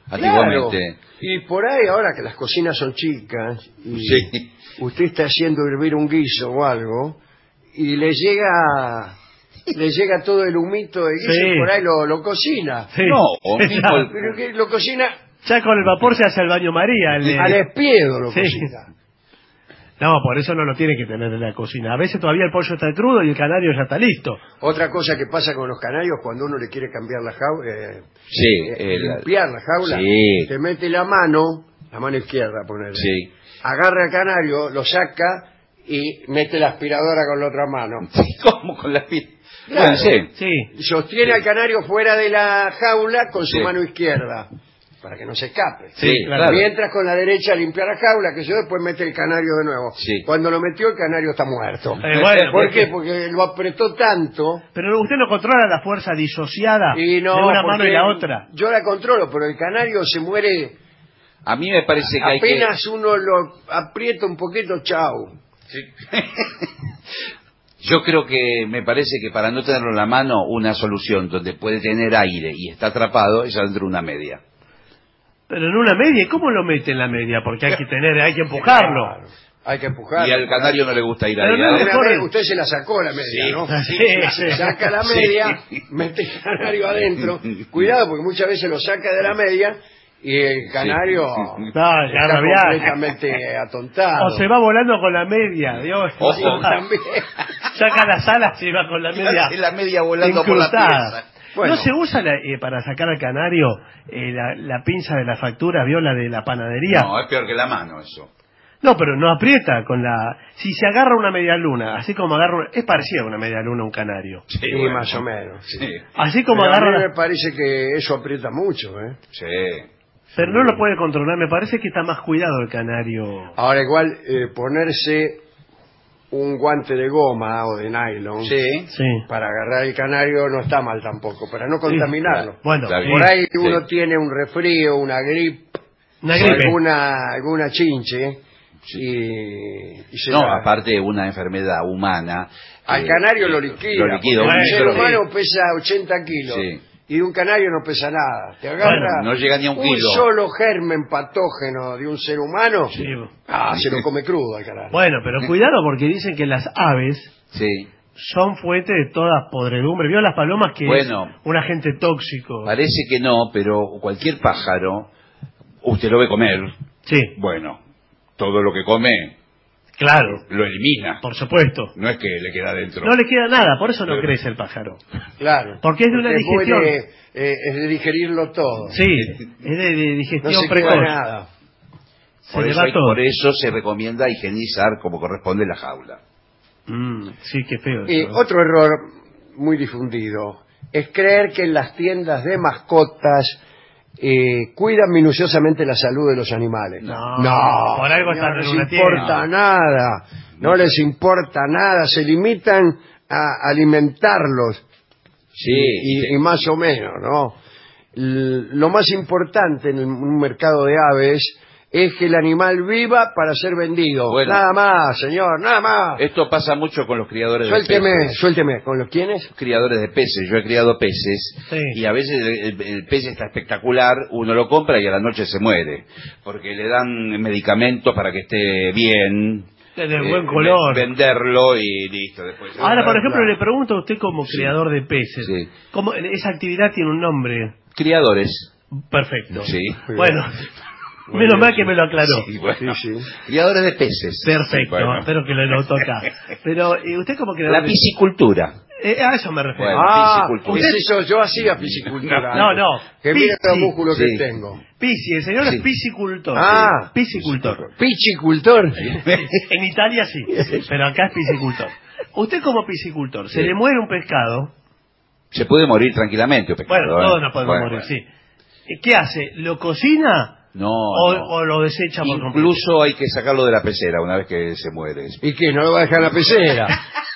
antiguamente. Claro. Y por ahí, ahora que las cocinas son chicas, y Sí. usted está haciendo hervir un guiso o algo, y le llega le llega todo el humito de guiso, Sí. y por ahí lo, lo cocina. Sí. No, o mismo el- Pero que lo cocina Ya con el vapor se hace el baño María. el- al espiedo, lo Sí. cocina. No, por eso no lo tiene que tener en la cocina. A veces todavía el pollo está crudo y el canario ya está listo. Otra cosa que pasa con los canarios, cuando uno le quiere cambiar la jaula, eh, Sí, eh, el- limpiar la jaula, Sí. te mete la mano, la mano izquierda, ponerle, Sí. agarra el canario, lo saca y mete la aspiradora con la otra mano. ¿Cómo con la piel? Claro. Bueno, sí. Sí. Sostiene al canario fuera de la jaula con su Sí. mano izquierda, para que no se escape. Sí, claro. Mientras con la derecha limpia la jaula, que yo después mete el canario de nuevo. Sí. Cuando lo metió, el canario está muerto. Eh, bueno, ¿Por porque- qué? Porque lo apretó tanto. Pero usted no controla la fuerza disociada Y no, de una mano porque y la otra. Yo la controlo, pero el canario se muere A mí me parece que hay que... apenas uno lo aprieta un poquito, chau. Yo creo que me parece que para no tenerlo en la mano, una solución donde puede tener aire y está atrapado es adentro de una media. Pero en una media, ¿y cómo lo mete en la media? Porque hay que tener, hay que empujarlo. Claro, hay que empujarlo. Y al canario no le gusta ir Pero ahí. no adentro. le- Una mejor- vez usted se la sacó la media, Sí. ¿no? Sí, sí. Saca la Sí. media, mete el canario adentro. Cuidado, porque muchas veces lo saca de la media y el canario No, ya está no viaja. completamente atontado. O se va volando con la media, Dios. Ojo. Sí, también. Saca las alas y va con la media. La media volando por la incrustada. pieza. Bueno. ¿No se usa la- eh, para sacar al canario eh, la, la pinza de la factura, vio la de la panadería? No, es peor que la mano eso. No, pero no aprieta con la... Si se agarra una media luna, así como agarra... una- Es parecido a una media luna un canario. Sí, Sí, bueno. más o menos. Sí, Así como Pero a agarra... mí la- me parece que eso aprieta mucho, ¿eh? sí. Pero no lo puede controlar, me parece que está más cuidado el canario. Ahora igual eh, ponerse un guante de goma o de nylon Sí. Sí. para agarrar el canario no está mal tampoco, para no contaminarlo. Bueno, Está bien. Por ahí Sí. uno tiene un resfrío, una gripe, una o gripe. alguna, alguna chinche y, y se No, la- aparte de una enfermedad humana. al que- canario lo liquida. Lo liquida. porque un un ser litro. humano pesa ochenta kilos Sí. y de un canario no pesa nada. Te agarra Bueno, no llega ni a un kilo. solo germen patógeno de un ser humano, Sí. ah, se lo come crudo al canario. Bueno, pero cuidado porque dicen que las aves Sí. son fuente de toda podredumbre. ¿Vio las palomas que Bueno. es un agente tóxico? Parece que no, pero cualquier pájaro, usted lo ve comer. Sí, Bueno, todo lo que come claro, lo elimina. por supuesto. No es que le queda dentro. No le queda nada, por eso no Pero- crece el pájaro. Claro. Porque es de una muy digestión. de, eh, es de digerirlo todo. Sí, es de, de No digestión se precoz. queda nada. Se Por le eso, va hay- todo. por eso se recomienda higienizar como corresponde la jaula. Mm, sí, qué feo eso. Y otro error muy difundido es creer que en las tiendas de mascotas eh, cuidan minuciosamente la salud de los animales. No, no, por algo no están en les una importa tienda. nada, no les importa nada, se limitan a alimentarlos. Sí, y, y más o menos, ¿no? L- lo más importante en el- un mercado de aves es que el animal viva para ser vendido. Bueno. Nada más, señor, nada más. Esto pasa mucho con los criadores de Suélteme, peces. suélteme. ¿Con los quiénes? Criadores de peces. Yo he criado peces Sí. y a veces el, el- el pez está espectacular, uno lo compra y a la noche se muere, porque le dan medicamentos para que esté bien. De eh, buen color. ve- venderlo y listo. Después Ahora, por ejemplo, claro. le pregunto a usted como criador de peces, Sí. ¿cómo, esa actividad tiene un nombre Criadores. perfecto? Sí. Bueno, Muy menos bien, mal sí. que me lo aclaró. Sí, bueno. Sí, sí. Criadores de peces. Perfecto, Bueno. espero que lo notó acá. Pero, ¿y usted como creador La de- piscicultura. Eh, a eso me refiero. Bueno. Ah, piscicultura. ¿qué es eso? Yo hacía piscicultura. No, antes. no. Que mira los Pisci- músculos sí. que tengo. Pisci, el señor Sí. es piscicultor. Ah. Piscicultor. Pichicultor. En Italia sí, pero acá es piscicultor. Usted como piscicultor, se Sí. le muere un pescado, Se puede morir tranquilamente, un pescado, bueno, ¿eh? todos nos podemos Bueno, morir, bueno. sí. ¿Qué hace? ¿Lo cocina No, o, no. o lo desecha por completo? Incluso hay que sacarlo de la pecera una vez que se muere. ¿Y qué? ¿No lo va a dejar en la pecera?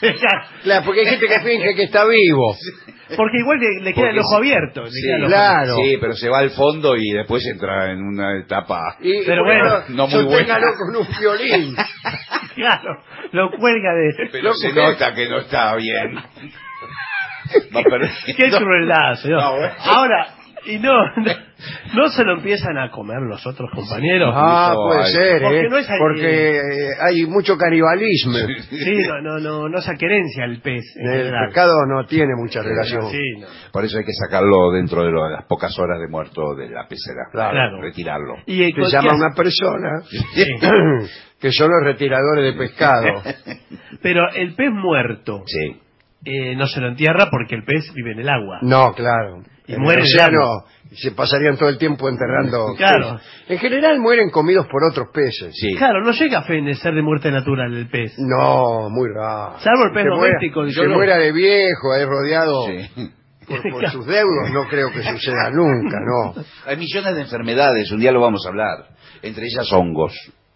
Claro, porque hay gente que finge que está vivo. Porque igual le, le queda Porque el ojo sí. abierto. le Sí, queda el ojo claro. Sí, pero se va al fondo y después entra en una etapa. Y, Pero bueno, bueno, no muy sosténgalo buena. con un violín. Claro, lo cuelga de... Pero No, se porque- nota que no está bien. Va a perder- Qué No. crueldad, señor. No, bueno. Ahora, Y no, no, no se lo empiezan a comer los otros compañeros. Ah, puede hay- ser, porque ¿eh? no es ahí- Porque eh, hay mucho canibalismo. Sí, no, no, no, no se querencia el pez. en El general. pescado no tiene mucha relación. Sí, no. Por eso hay que sacarlo dentro de, lo- de las pocas horas de muerto de la pecera. Claro. Retirarlo. Y eh, Que cualquier- llama una persona que son los retiradores de pescado. Pero el pez muerto Sí. eh, no se lo entierra porque el pez vive en el agua. No, claro. Y En muere el en el océano se pasarían todo el tiempo enterrando Claro. peces. En general mueren comidos por otros peces. Sí. Claro, no llega a fenecer de muerte natural el pez. No, muy raro. Salvo el pez Que muera- doméstico, Que yo no- muera de viejo, es rodeado Sí. por, por sus deudos, no creo que suceda nunca, no. Hay millones de enfermedades, un día lo vamos a hablar. Entre ellas hongos.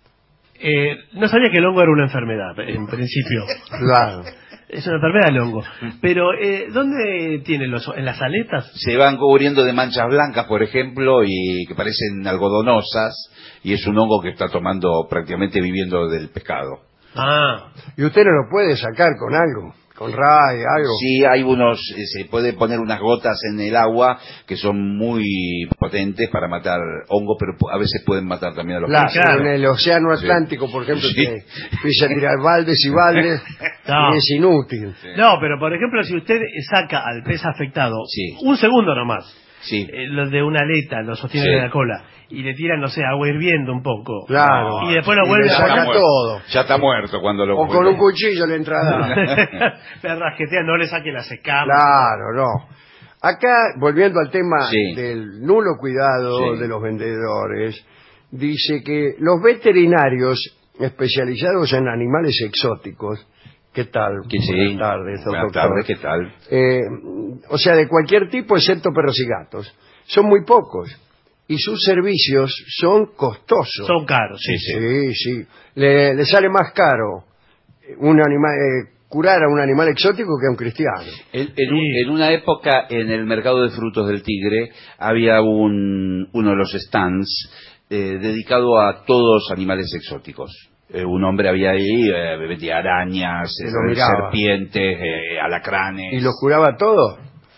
Eh, no sabía que el hongo era una enfermedad, en principio. Claro. Es una enfermedad el hongo. Pero, eh, ¿dónde tiene los en las aletas? Se van cubriendo de manchas blancas, por ejemplo, y que parecen algodonosas, y es un hongo que está tomando, prácticamente viviendo del pescado. Ah, Y usted no lo puede sacar con algo, con ray, algo. Sí, hay unos, eh, se puede poner unas gotas en el agua que son muy potentes para matar hongos, pero pu- a veces pueden matar también a los Claro, peces. claro. en el océano Sí. Atlántico, por ejemplo, Sí. te empieza a tirar baldes y baldes No. y es inútil. no, pero por ejemplo, si usted saca al pez afectado, Sí. un segundo nomás, Sí. eh, lo de una aleta, lo sostiene Sí. en la cola, y le tiran, no sé, agua hirviendo un poco. Claro. Y después lo Y vuelve le a saca poner. muerto. todo. Ya está muerto cuando lo O con un cuchillo le entra a dar. Le rasquetea, no le saque las escamas. Claro, no. Acá, volviendo al tema Sí. del nulo cuidado Sí. de los vendedores, dice que los veterinarios especializados en animales exóticos, ¿qué tal? Que sí. Buenas tardes, Buenas doctor. tardes, ¿qué tal? Eh, o sea, de cualquier tipo excepto perros y gatos, son muy pocos. Y sus servicios son costosos. Son caros, sí, sí. Sí, sí. Le, le sale más caro un animal, eh, curar a un animal exótico que a un cristiano. En, en un- en una época, en el mercado de frutos del Tigre, había un, uno de los stands eh, dedicado a todos animales exóticos. Eh, un hombre había ahí, eh, vendía arañas, Y eh, lo miraba. serpientes, eh, alacranes. ¿Y los curaba todos?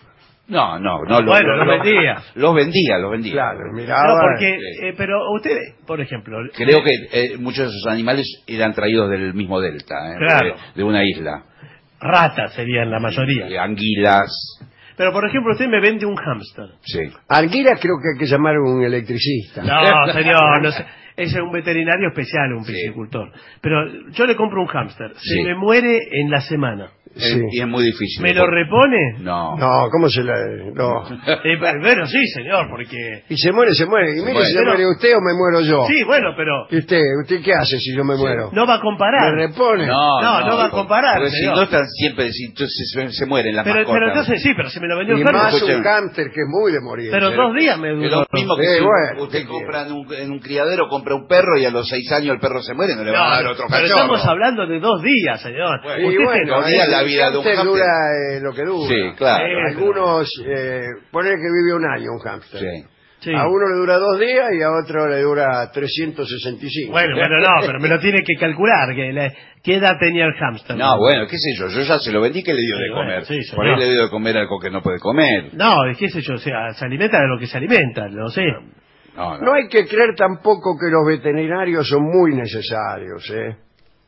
No, no, no. lo- Bueno, lo- los vendía. Los vendía, los vendía. Claro, No, miraba. porque, Sí. eh, pero usted, por ejemplo... Creo que eh, muchos de esos animales eran traídos del mismo delta, eh, Claro. de, de una isla. Ratas serían la mayoría. Eh, anguilas, Pero, por ejemplo, usted me vende un hámster. sí. Anguila creo que hay que llamar a un electricista. No, señor, no sé. Es un veterinario especial, un Sí. piscicultor. Pero yo le compro un hámster. Se Sí. me muere en la semana. Sí. Eh, y es muy difícil. ¿Me lo repone? No. No, ¿cómo se la...? No. Eh, bueno, sí, señor, porque... Y se muere, se muere. Y mire muere. si se muere usted o me muero yo. Sí, bueno, pero... ¿Y usted? ¿Usted qué hace si yo me muero? No va a comparar. ¿Me repone? No, no va a comparar, Porque si señor. no están siempre, si, entonces se, se mueren las Pero, mascotas. pero entonces sí, pero si me lo vendió Y enfermo. más Escuchen. un cámter que es muy de morir. Pero dos días me Es duró. lo mismo que Eh, si bueno, usted ¿qué compra en un, en un criadero, compra un perro y a los seis años el perro se muere, no le va a dar otro pero cachorro. estamos hablando de dos días, señor. Bueno, Y Usted bueno, dos días el la vida de un hámster hámster. dura eh, lo que dura. Sí, claro. Eh, Algunos, eh, poner que vive un año un hámster. Sí. Sí. A uno le dura dos días y a otro le dura trescientos sesenta y cinco. Bueno, pero no, pero me lo tiene que calcular. Que le- ¿Qué edad tenía el hámster? No, bueno, qué sé yo, yo ya se lo vendí, que le dio Sí, de bueno, comer. sí, señor. Por ahí le dio de comer algo que no puede comer. No, es qué sé yo, o sea, se alimenta de lo que se alimenta, no sé. No, no. No hay que creer tampoco que los veterinarios son muy necesarios, ¿eh?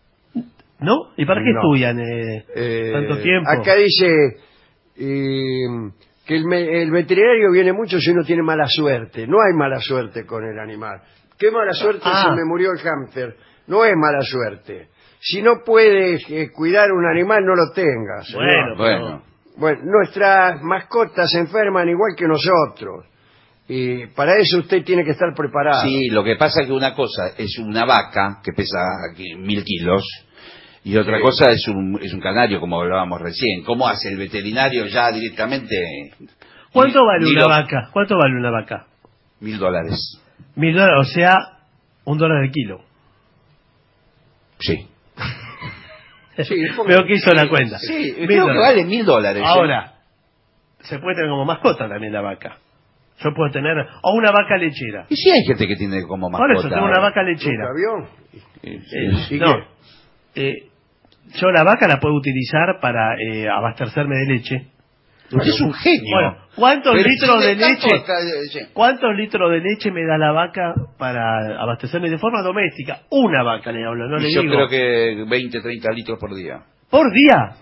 ¿No? ¿Y para qué No. estudian eh, Eh, tanto tiempo? Acá dice eh, que el, me- el veterinario viene mucho si uno tiene mala suerte. No hay mala suerte con el animal. ¿Qué mala suerte Ah. si me murió el hámster? No es mala suerte. Si no puedes eh, cuidar un animal, no lo tengas. señor. Bueno, Bueno, Bueno, nuestras mascotas se enferman igual que nosotros. Y para eso usted tiene que estar preparado. sí, lo que pasa es que una cosa es una vaca que pesa aquí mil kilos y otra Sí. cosa es un, es un canario, como hablábamos recién. ¿Cómo hace el veterinario ya directamente? ¿Cuánto Ni- vale ni una lo- vaca? ¿Cuánto vale una vaca? Mil dólares. Mil dólares, o sea, un dólar el kilo. Sí. Sí, porque- Veo que hizo la cuenta. Sí, Mil creo que dólares. vale mil dólares. ¿eh? Ahora, se puede tener como mascota también la vaca. Yo puedo tener, o una vaca lechera. Y sí hay gente que tiene como mascota. Por eso tengo una vaca lechera. ¿Un avión? Sí, sí. Eh, ¿Y no, qué? eh, yo la vaca la puedo utilizar para eh, abastecerme de leche. Usted es un genio. Bueno, ¿cuántos Pero litros si de de tanto leche está- cuántos litros de leche me da la vaca para abastecerme de forma doméstica? Una vaca le hablo, no Y le yo digo. creo que veinte, treinta litros por día. ¿Por día?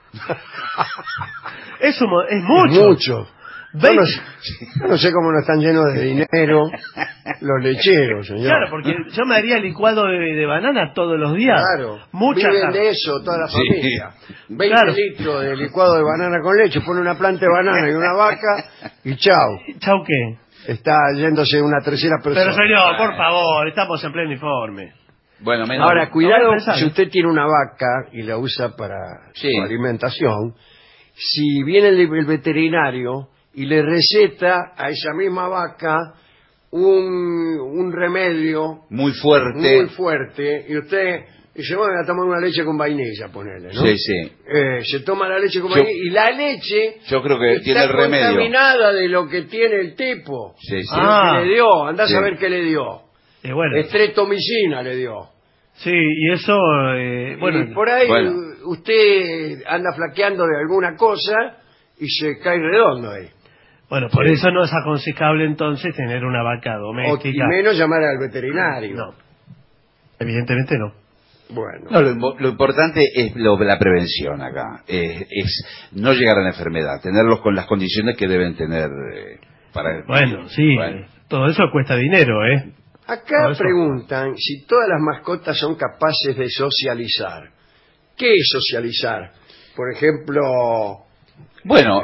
Eso mo- es mucho. Es mucho. Yo no, sé, yo no sé cómo no están llenos de dinero los lecheros, señor. Claro, porque yo me haría licuado de, de banana todos los días. Claro. Mucha Viven carne. de eso toda la Sí. familia. veinte Claro. litros de licuado de banana con leche, pone una planta de banana y una vaca y chau. ¿Chau qué? Está yéndose una tercera persona. Pero señor, por favor, estamos en pleno informe. Bueno, menos. Ahora, cuidado, pensar, si ¿eh? usted tiene una vaca y la usa para Sí. su alimentación, si viene el, el veterinario y le receta a esa misma vaca un, un remedio Muy fuerte. muy fuerte, y usted dice, bueno, voy a tomar una leche con vainilla, ponele, ¿no? Sí, sí. Eh, se toma la leche con Yo- vainilla, y la leche Yo creo que está tiene el remedio. contaminada de lo que tiene el tipo. Sí, sí. De lo Ah. que le dio, andá Sí. a saber qué le dio. Eh, bueno, Estreptomicina le dio. sí, y eso, eh, bueno, y por ahí bueno. usted anda flaqueando de alguna cosa y se cae redondo ahí. bueno, por eso no es aconsejable entonces tener una vaca O, y doméstica. menos llamar al veterinario. No, evidentemente no. Bueno. No, lo, impo- lo importante es lo- la prevención acá. Eh, es no llegar a la enfermedad, tenerlos con las condiciones que deben tener eh, para. Bueno, sí, Bueno. todo eso cuesta dinero, ¿eh? Acá Por eso- preguntan si todas las mascotas son capaces de socializar. ¿Qué es socializar? Por ejemplo, Bueno,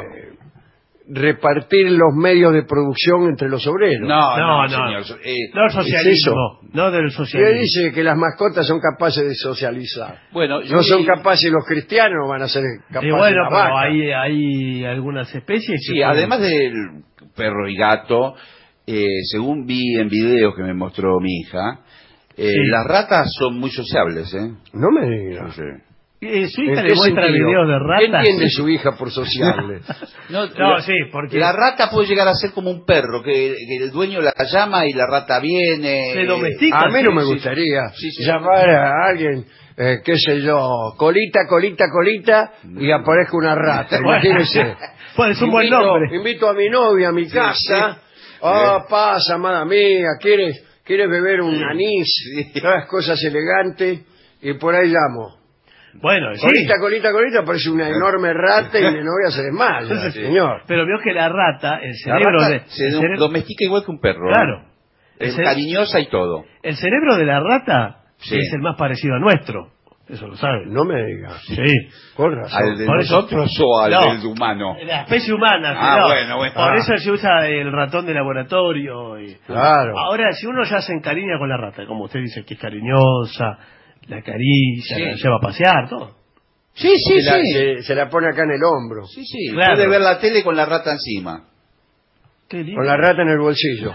repartir los medios de producción entre los obreros. no, No, no, no. señor. Eh, No el socialismo, eso? no del Si él socialismo. dice que las mascotas son capaces de socializar. bueno, yo No son vi- capaces los cristianos, van a ser capaces Y bueno, la pero vaca. hay, hay algunas especies que Sí, pueden- además del perro y gato, eh, según vi en videos que me mostró mi hija, eh, Sí. las ratas son muy sociables, ¿eh? No me diga. Sí. Eh, su ¿En hija qué le muestra sentido? videos de ¿Qué ratas. entiende su hija por sociable? No, No, la- sí, porque La rata puede llegar a ser como un perro, que, que el dueño la llama y la rata viene. Se domestica. A mí no me Sí, gustaría sí, sí. llamar a alguien, eh, qué sé yo, colita, colita, colita, y aparezca una rata. Imagínese. Pues es un buen Invito- nombre. Invito a mi novia a mi casa. Ah, pasa, amada mía, ¿quieres, quieres beber un anís? Todas las cosas elegantes, y por ahí llamo. Bueno, sí. Colita, colita, colita, parece una enorme rata y mi novia se desmaya, Sí. señor. Pero vio que la rata, el La cerebro rata de, se el, do- cere- domestica igual que un perro. ¿eh? Claro. Es El cere- cariñosa y todo. el cerebro de la rata Sí. es el más parecido a nuestro. Eso lo sabe. No me digas. Sí. Con razón. ¿Al de Por eso- nosotros o al No. del humano? La especie humana. Ah, no. bueno, bueno. Por Ah. eso se usa el ratón de laboratorio. Y... Claro. Ahora, si uno ya se encariña con la rata, como usted dice que es cariñosa, la acaricia, Sí. la lleva a pasear, todo. Sí, sí, se, la, sí. se- se la pone acá en el hombro. Sí, sí. Claro. Puede ver la tele con la rata encima. Qué lindo. Con la rata en el bolsillo.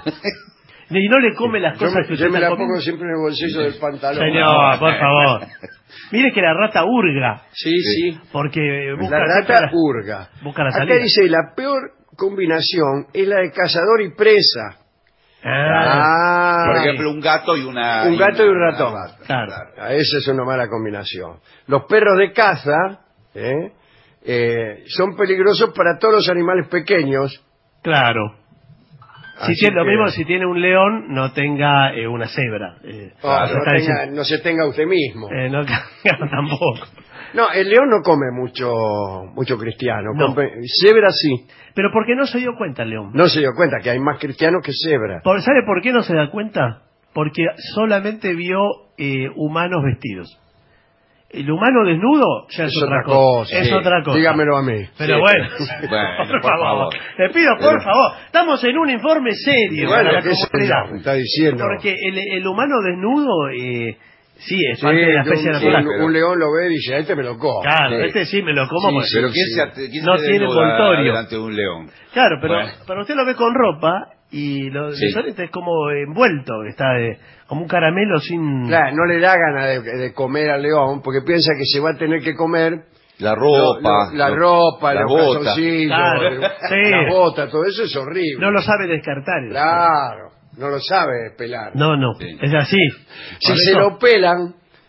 Y no le come las Yo cosas me, que yo usted me está la pongo comiendo. siempre en el bolsillo del pantalón. Señor, por favor. Mire que la rata hurga, Sí, sí. porque busca La siempre rata la- hurga. busca la Acá salida. dice, la peor combinación es la de cazador y presa. Ah, Ah, Por ejemplo, un gato y una... Un gato y un una ratón. rata. claro. Ah, esa es una mala combinación. Los perros de caza ¿eh? Eh, son peligrosos para todos los animales pequeños. Claro. Si Así tiene, lo que- mismo si tiene un león, no tenga eh, una cebra. Eh, Ah, se no, está tenga- diciendo. no se tenga usted mismo. Eh, no, tampoco. No, el león no come mucho mucho cristiano. No. Come- cebra sí. Pero ¿por qué no se dio cuenta el león? No se dio cuenta que hay más cristianos que cebra. Por- ¿Sabe por qué no se da cuenta? Porque solamente vio eh, humanos vestidos. El humano desnudo ya es, Es otra cosa, Es sí. otra cosa. Dígamelo a mí. Pero Sí. bueno, Bueno, por, por favor. favor. Le pido, por Pero- favor. Estamos en un informe serio Bueno, para la ¿qué sé comunidad. yo? Me está diciendo. Porque el, el humano desnudo, eh, sí, es Sí, parte de la un- especie un, natural. pero- un león lo ve y dice, a este me lo como. Claro, Sí. este sí me lo como. Sí, porque- Pero Sí, ¿quién sí. se, ate- quién No se tiene desnuda envoltorio. delante de un león? Claro, pero, Bueno. pero usted lo ve con ropa y lo Sí. de solete es como envuelto, está eh, como un caramelo sin... Claro, no le da ganas de, de comer al león porque piensa que se va a tener que comer La lo- ropa. lo- la lo- ropa, la los bota. calzoncillos, Claro, el- sí. las botas, todo eso es horrible. No lo sabe descartar. eso. Claro, no lo sabe pelar. No, no, Sí. es así. Si Por se eso- lo pelan,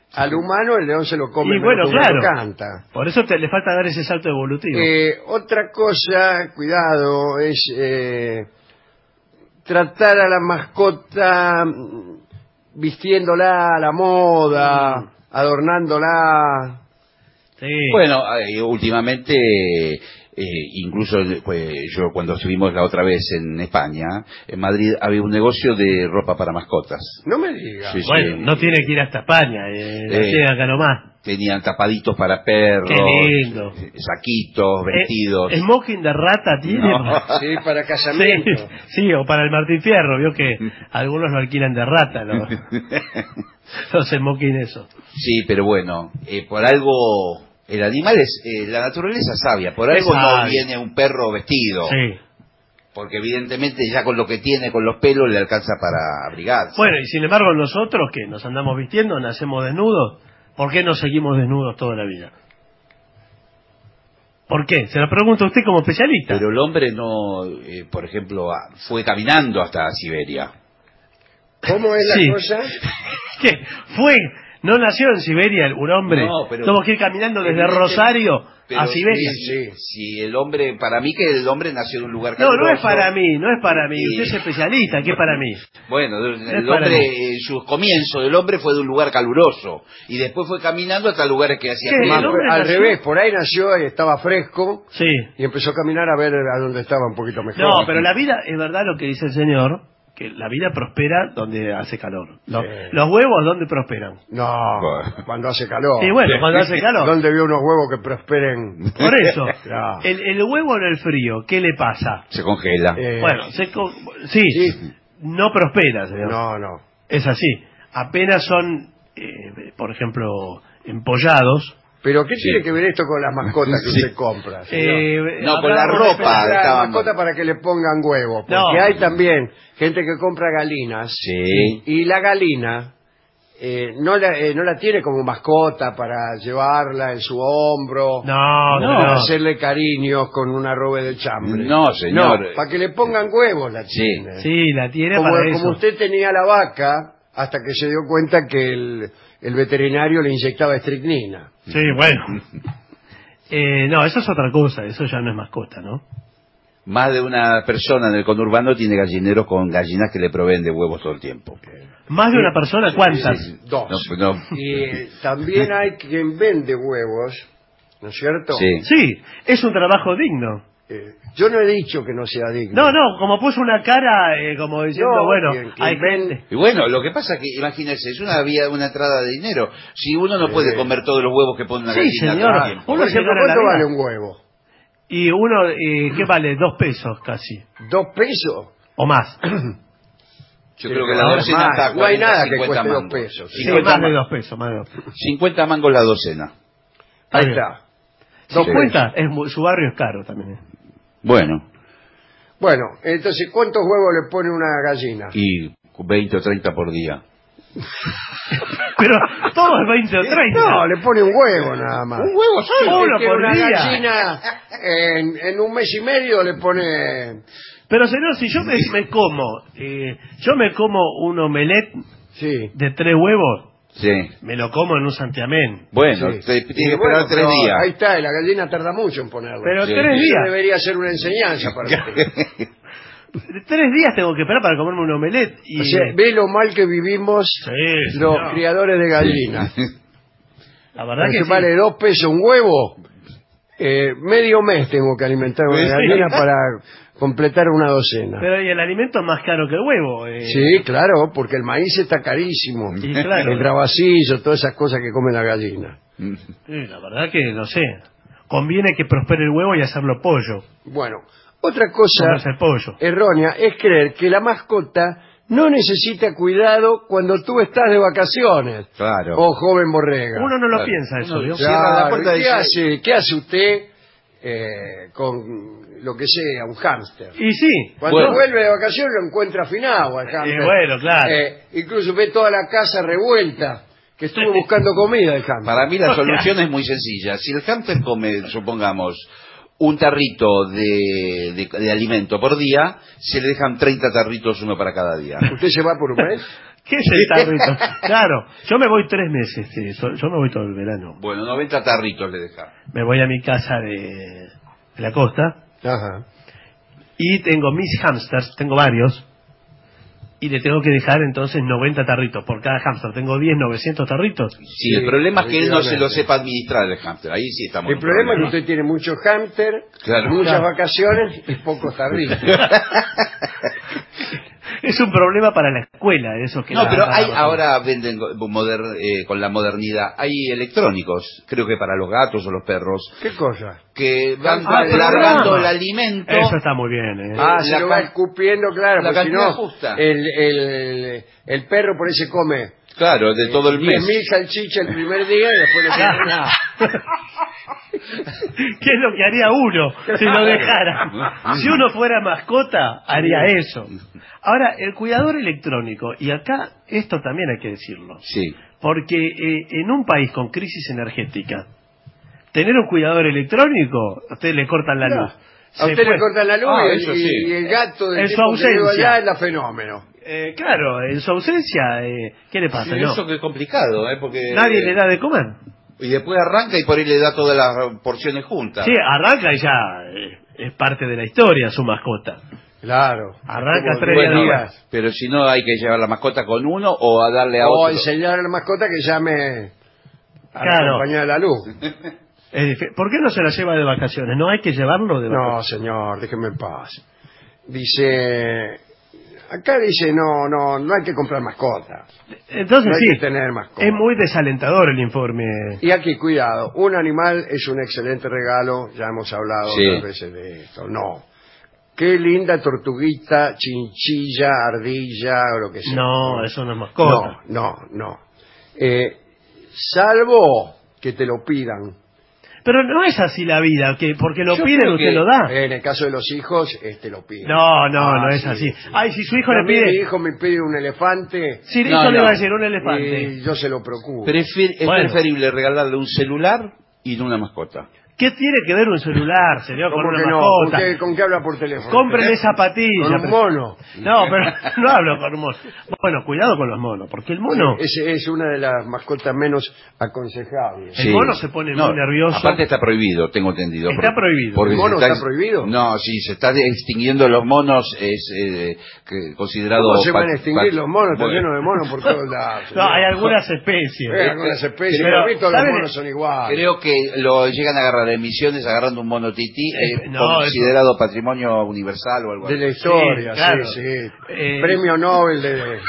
Al humano el león se lo come, y bueno, cuando claro, canta. Por eso te, le falta dar ese salto evolutivo. Eh, otra cosa, cuidado, es eh, tratar a la mascota vistiéndola a la moda, mm. adornándola. Sí. Bueno, eh, últimamente, eh, incluso pues, yo cuando estuvimos la otra vez en España, en Madrid, había un negocio de ropa para mascotas. No me digas. Sí, bueno, sí. No tiene que ir hasta España, eh, eh, tiene acá nomás. Tenían tapaditos para perros. Qué lindo. Saquitos, vestidos. Eh, ¿Smoking de rata tiene? No. Sí, para casamiento. Sí, sí, o para el Martín Fierro, vio que algunos lo alquilan de rata, los, los smoking eso. Sí, pero bueno, eh, por algo, el animal es, eh, la naturaleza es sabia, por algo sabia. No viene un perro vestido. Sí. Porque evidentemente ya con lo que tiene, con los pelos, le alcanza para abrigarse. Bueno, y sin embargo nosotros que nos andamos vistiendo, nacemos desnudos. ¿Por qué no seguimos desnudos toda la vida? ¿Por qué? Se lo pregunto a usted como especialista. Pero el hombre no, eh, por ejemplo, fue caminando hasta Siberia. ¿Cómo es la sí. cosa? ¿Qué? Fue, no nació en Siberia un hombre. No, pero tuvo que ir caminando desde Rosario pero a Siberia. Sí, sí, sí, el hombre, para mí que el hombre nació en un lugar caluroso. No, no es para mí, no es para mí. Y... Usted es especialista, ¿qué es para mí? Bueno, el no hombre, en su comienzo del hombre fue de un lugar caluroso y después fue caminando hasta lugares que hacía frío. Al nació... revés, por ahí nació y estaba fresco. Sí. Y empezó a caminar a ver a dónde estaba un poquito mejor. No, pero la vida, es verdad lo que dice el señor, que la vida prospera donde hace calor. Los, sí. los huevos, ¿dónde prosperan? No, bueno. cuando hace calor. Y bueno, cuando hace calor. ¿Dónde vio unos huevos que prosperen? Por eso. No. el, el huevo en el frío, ¿qué le pasa? Se congela. Eh, bueno, se con... sí, sí, no prospera, señor. No, no. Es así. Apenas son, eh, por ejemplo, empollados. ¿Pero qué sí. tiene que ver esto con las mascotas que sí. usted compra? Eh, no, con la ropa. Las mascotas para que le pongan huevos. Porque no. hay también gente que compra galinas. Sí. Y la galina eh, no, la, eh, no la tiene como mascota para llevarla en su hombro. No, no. Para hacerle cariños con una robe de chambre. No, señor. No, para que le pongan huevos la tiene. Sí, sí la tiene como, para como eso. usted tenía la vaca hasta que se dio cuenta que el... el veterinario le inyectaba estricnina. Sí, bueno. Eh, no, eso es otra cosa, eso ya no es mascota, ¿no? Más de una persona en el conurbano tiene gallineros con gallinas que le proveen de huevos todo el tiempo. ¿Más de una persona? ¿Cuántas? Sí, sí, dos. No, no. Y eh, también hay quien vende huevos, ¿no es cierto? Sí. Sí, es un trabajo digno. Eh, yo no he dicho que no sea digno. No, no, como puso una cara, eh, como diciendo, no, bueno, quien, quien hay vende. Y bueno, lo que pasa es que, imagínese, es una vía, una entrada de dinero. Si uno no sí. puede comer todos los huevos que pone una sí, gallina. Señor. Todo el tiempo. Por ejemplo, ¿cuánto vale un huevo? Y uno, eh, ¿qué vale? Dos pesos casi. ¿Dos pesos? O más. Yo creo que la docena más, está a no hay nada que cueste mangos. dos pesos. Sí, más de dos pesos, más de dos pesos. cincuenta mangos la docena. Ahí Ahí está. cincuenta, es, su barrio es caro también. ¿eh? Bueno. Bueno, entonces, ¿cuántos huevos le pone una gallina? Y veinte o treinta por día. Pero todo es veinte o treinta. No, le pone un huevo nada más. Un huevo solo. Uno por una día. gallina en, en un mes y medio le pone... Pero señor, si yo me, me como, eh, yo me como un omelette sí. de tres huevos. Sí. Me lo como en un santiamén. Bueno, sí. te, tiene que esperar bueno, tres días. Ahí está, la gallina tarda mucho en ponerlo. Pero sí. tres días. Eso debería ser una enseñanza para usted. Tres días tengo que esperar para comerme un omelette. Y... O sea, ve lo mal que vivimos sí, los no. criadores de gallinas. Sí. La verdad que sí. vale dos pesos un huevo. Eh, medio mes tengo que alimentar una sí. gallina para completar una docena. Pero y el alimento es más caro que el huevo. Eh. Sí, claro, porque el maíz está carísimo. Y claro. El rabacillo, todas esas cosas que come la gallina. Sí, la verdad que no sé. Conviene que prospere el huevo y hacerlo pollo. Bueno, otra cosa pollo. errónea es creer que la mascota no necesita cuidado cuando tú estás de vacaciones. Claro. Oh, joven borrega. Uno no lo claro. piensa eso, ¿no? Claro, la puerta ¿qué, de... hace, ¿Qué hace usted eh, con lo que sea, un hámster? Y sí. Cuando bueno. vuelve de vacaciones lo encuentra afinado al hámster. Y bueno, claro. Eh, incluso ve toda la casa revuelta, que estuvo buscando comida el hámster. Para mí la solución es muy sencilla. Si el hámster come, supongamos, un tarrito de, de, de alimento por día, se le dejan treinta tarritos uno para cada día. ¿Usted se va por un mes? ¿Qué es el tarrito? Claro, yo me voy tres meses, sí, so- yo me voy todo el verano. Bueno, noventa tarritos le deja. Me voy a mi casa de, de la costa. Ajá. Y tengo mis hamsters, tengo varios. Y le tengo que dejar entonces noventa tarritos por cada hámster. Tengo diez, novecientos tarritos. Sí, el problema es que él no se lo sepa administrar el hámster. Ahí sí estamos. El problema es que usted tiene muchos hámster, Claro. muchas Claro. vacaciones y pocos tarritos. Es un problema para la escuela, eso que No, la- pero para- hay, ahora venden moder- eh, con la modernidad, hay electrónicos, creo que para los gatos o los perros, ¿Qué cosa? que van Ah, largando programa. el alimento. Eso está muy bien, ¿eh? Ah, la se lo va can- escupiendo, claro, la porque si cantidad no, justa. el, el, el perro por ahí se come Claro, de todo el diez mes. mil salchichas el primer día y después no come nada. ¿Qué es lo que haría uno si lo dejara? Si uno fuera mascota, haría eso. Ahora, el cuidador electrónico, y acá esto también hay que decirlo, Sí. porque eh, en un país con crisis energética, tener un cuidador electrónico, a usted le cortan la No. luz. A Se usted le fue- cortan la luz Ah, y, eso y- sí. y el gato del En su tipo que vive ausencia. allá es la fenómeno. Eh, claro, en su ausencia, eh, ¿qué le pasa? Sí, No. eso que es complicado, ¿eh? Porque Nadie le da de comer. y después arranca y por ahí le da todas las porciones juntas. Sí, arranca y ya eh, es parte de la historia su mascota. Claro. Arranca Como tres Bueno, días. pero si no hay que llevar la mascota con uno o a darle a O otro. enseñar a la mascota que llame a Claro. la compañía de la luz. Es dif- ¿Por qué no se la lleva de vacaciones? ¿No hay que llevarlo de No, vacaciones? señor, déjeme en paz. Dice, acá dice, no, no, no hay que comprar mascota. Entonces No hay sí, que tener mascota. es muy desalentador el informe. Y aquí, cuidado, un animal es un excelente regalo, ya hemos hablado Sí. otras veces de esto. No. Qué linda tortuguita, chinchilla, ardilla o lo que sea. No, eso no es mascota. No, no, no. Eh, salvo que te lo pidan. Pero no es así la vida, que porque lo Yo piden creo usted que, lo da. En el caso de los hijos, este lo piden. No, no, Ah, no es sí, así. sí. Ay, si su hijo A le mí pide... mi hijo me pide un elefante. Sí, No, eso le no. iba a decir, un elefante. Y yo se lo procuro. Prefiere- es Bueno. preferible regalarle un celular y no una mascota. ¿Qué tiene que ver un celular, señor, con ¿Cómo una que no? ¿Con mascota? qué, con qué habla por teléfono? Cómprele zapatillas. Con un mono. No, pero no hablo con un mono. Bueno, cuidado con los monos, porque el mono... Ese es una de las mascotas menos aconsejables. El mono se pone muy nervioso. Aparte está prohibido, tengo entendido. Está Porque- prohibido. porque ¿El mono se está prohibido? No, sí, se está extinguiendo los monos, es eh, que- considerado... ¿Cómo se van a pat- extinguir pat- los monos? Está Bueno. lleno de monos por todos lados. No, hay algunas especies. Hay algunas especies, Pero, pero todos los ¿saben? monos son iguales. Creo que lo llegan a agarrar en Misiones agarrando un mono tití, eh, Eh, no, considerado patrimonio universal o algo De así. la historia, Sí, claro. sí, sí. Eh, Premio Nobel de...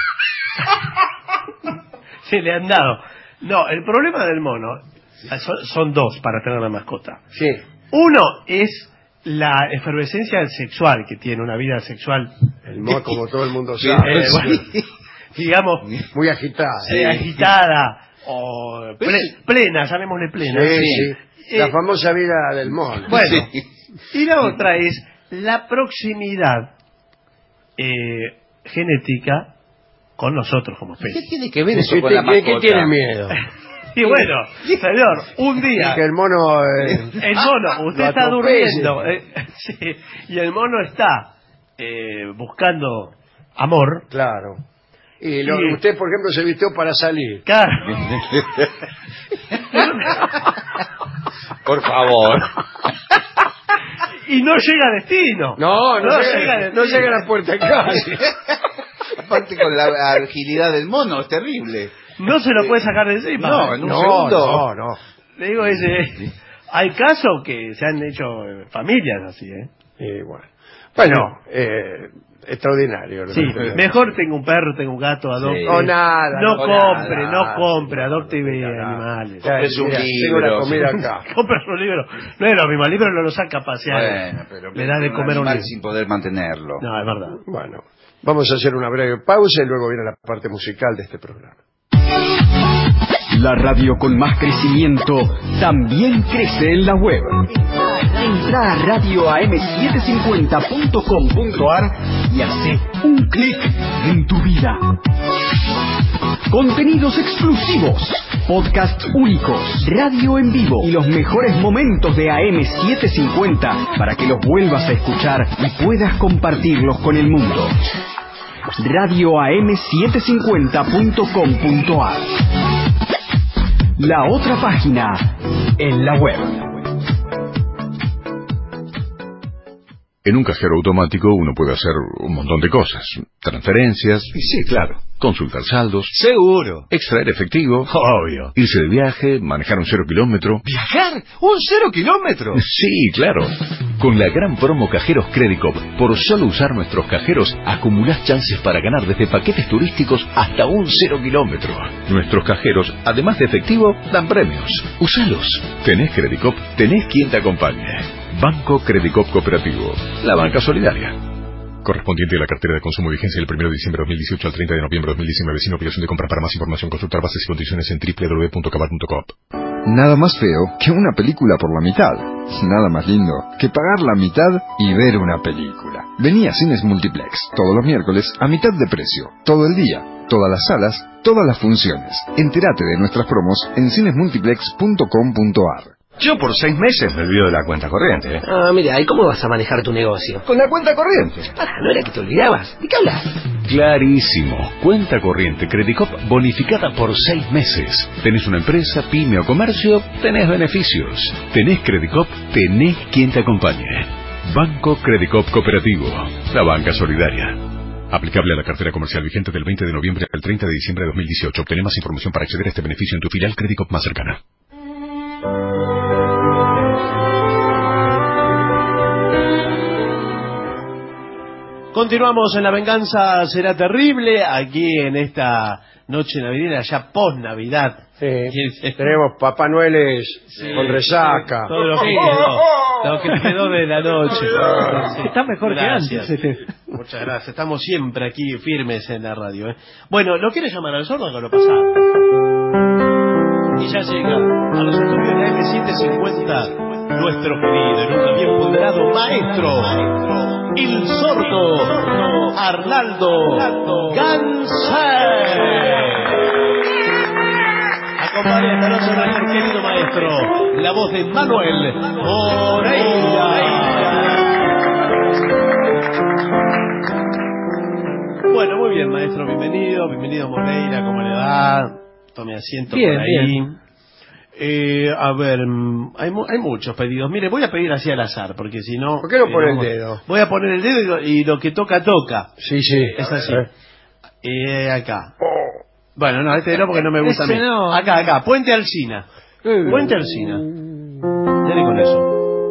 Se le han dado. No, el problema del mono son, son dos para tener la mascota. Sí. Uno es la efervescencia sexual, que tiene una vida sexual, El mono, como todo el mundo Sí, sabe. eh, bueno, digamos, Muy agitada. eh, agitada o ple- plena, llamémosle plena. Sí, sí. Eh, La famosa vida del mono. Bueno, y la otra es la proximidad eh, genética con nosotros como ¿Qué especie. tiene que ver eso ¿Qué, con la qué- qué mascota? tiene miedo? Y bueno, señor, un día Que el mono... eh, el mono, usted lo está atropelle. durmiendo eh, sí, y el mono está eh, buscando amor. Claro. Y lo- Sí. usted, por ejemplo, se vistió para salir. Claro. Por favor. Y no llega a destino. No, no, No llega, llega a no destino. llega a la puerta de casa. Aparte con la agilidad del mono, es terrible. No se lo puede sacar de encima. No, en un No, segundo. no, no. Le digo, ese, hay casos que se han hecho eh, familias así, ¿eh? Y bueno, bueno eh, extraordinario. Sí, mejor tengo un perro, tengo un gato, adopte. Sí. O nada. No o compre, nada, no compre, no, adopte no, y no, no. animales. Ya, Compres un mira, libro, Tengo la comida sí. acá. Compra un libro. No es lo mismo, el libro no lo saca a pasear. Bueno, pero Le da de un comer a un animal libro. sin poder mantenerlo. No, es verdad. Bueno, vamos a hacer una breve pausa y luego viene la parte musical de este programa. La radio con más crecimiento también crece en la web. Entra a radio a m setecientos cincuenta punto com punto a r y hace un clic en tu vida. Contenidos exclusivos, podcast únicos, radio en vivo y los mejores momentos de A M setecientos cincuenta para que los vuelvas a escuchar y puedas compartirlos con el mundo. radio a m setecientos cincuenta punto com punto a r. La otra página en la web. En un cajero automático uno puede hacer un montón de cosas. Transferencias. Sí, claro. Consultar saldos. Seguro. Extraer efectivo. Obvio. Irse de viaje, manejar un cero kilómetro. ¿Viajar? ¿Un cero kilómetro? Sí, claro. Con la gran promo Cajeros Credicop, por solo usar nuestros cajeros, acumulás chances para ganar desde paquetes turísticos hasta un cero kilómetro. Nuestros cajeros, además de efectivo, dan premios. Usalos. Tenés Credicop, tenés quien te acompañe. Banco Credicop Cooperativo, la banca solidaria. Correspondiente a la cartera de consumo vigencia del primero de diciembre de dos mil dieciocho al treinta de noviembre de dos mil diecinueve, sin obligación de compra. Para más información consultar bases y condiciones en doble u doble u doble u punto cabal punto com. Nada más feo que una película por la mitad. Nada más lindo que pagar la mitad y ver una película. Vení a Cines Multiplex todos los miércoles a mitad de precio, todo el día, todas las salas, todas las funciones. Entérate de nuestras promos en cines multiplex punto com punto a r. Yo por seis meses me olvido de la cuenta corriente. ¿eh? Ah, mira, ¿y cómo vas a manejar tu negocio? Con la cuenta corriente. Ah, ¿no era que te olvidabas? ¿De qué hablas? Clarísimo. Cuenta corriente Credicop bonificada por seis meses. ¿Tenés una empresa, pyme o comercio? Tenés beneficios. ¿Tenés Credicop? Tenés quien te acompañe. Banco Credicop Cooperativo, la banca solidaria. Aplicable a la cartera comercial vigente del veinte de noviembre al treinta de diciembre de dos mil dieciocho. Obtené más información para acceder a este beneficio en tu filial Credicop más cercana. Continuamos en La Venganza Será Terrible, aquí en esta noche navideña, ya post-Navidad. Sí, tenemos Papá Noeles sí, con resaca. Todo lo que quedó, lo que quedó de la noche. Sí. Está mejor Gracias. que antes. Muchas gracias, estamos siempre aquí firmes en la radio. ¿eh? Bueno, ¿lo quieres llamar al sordo que lo pasaba? Y ya llega a los estudios de A M setecientos cincuenta nuestro querido y nunca bien ponderado maestro, el sordo Arnaldo Ganser. Acompaña esta noche a nuestro querido maestro, la voz de Manuel Moreira. Bueno, muy bien, maestro, bienvenido, bienvenido Moreira, ¿cómo le va? Tome asiento bien, por ahí. Bien. Eh, a ver, hay, hay muchos pedidos. Mire, voy a pedir así al azar, porque si no... ¿Por qué no eh, pone vamos, el dedo? Voy a poner el dedo y lo, y lo que toca, toca. Sí, sí. Es así. Eh. Eh, acá. Bueno, no, este no porque no me gusta Ese a mí. no. Acá, acá. Puente Alsina. Puente Alsina. Dale con eso.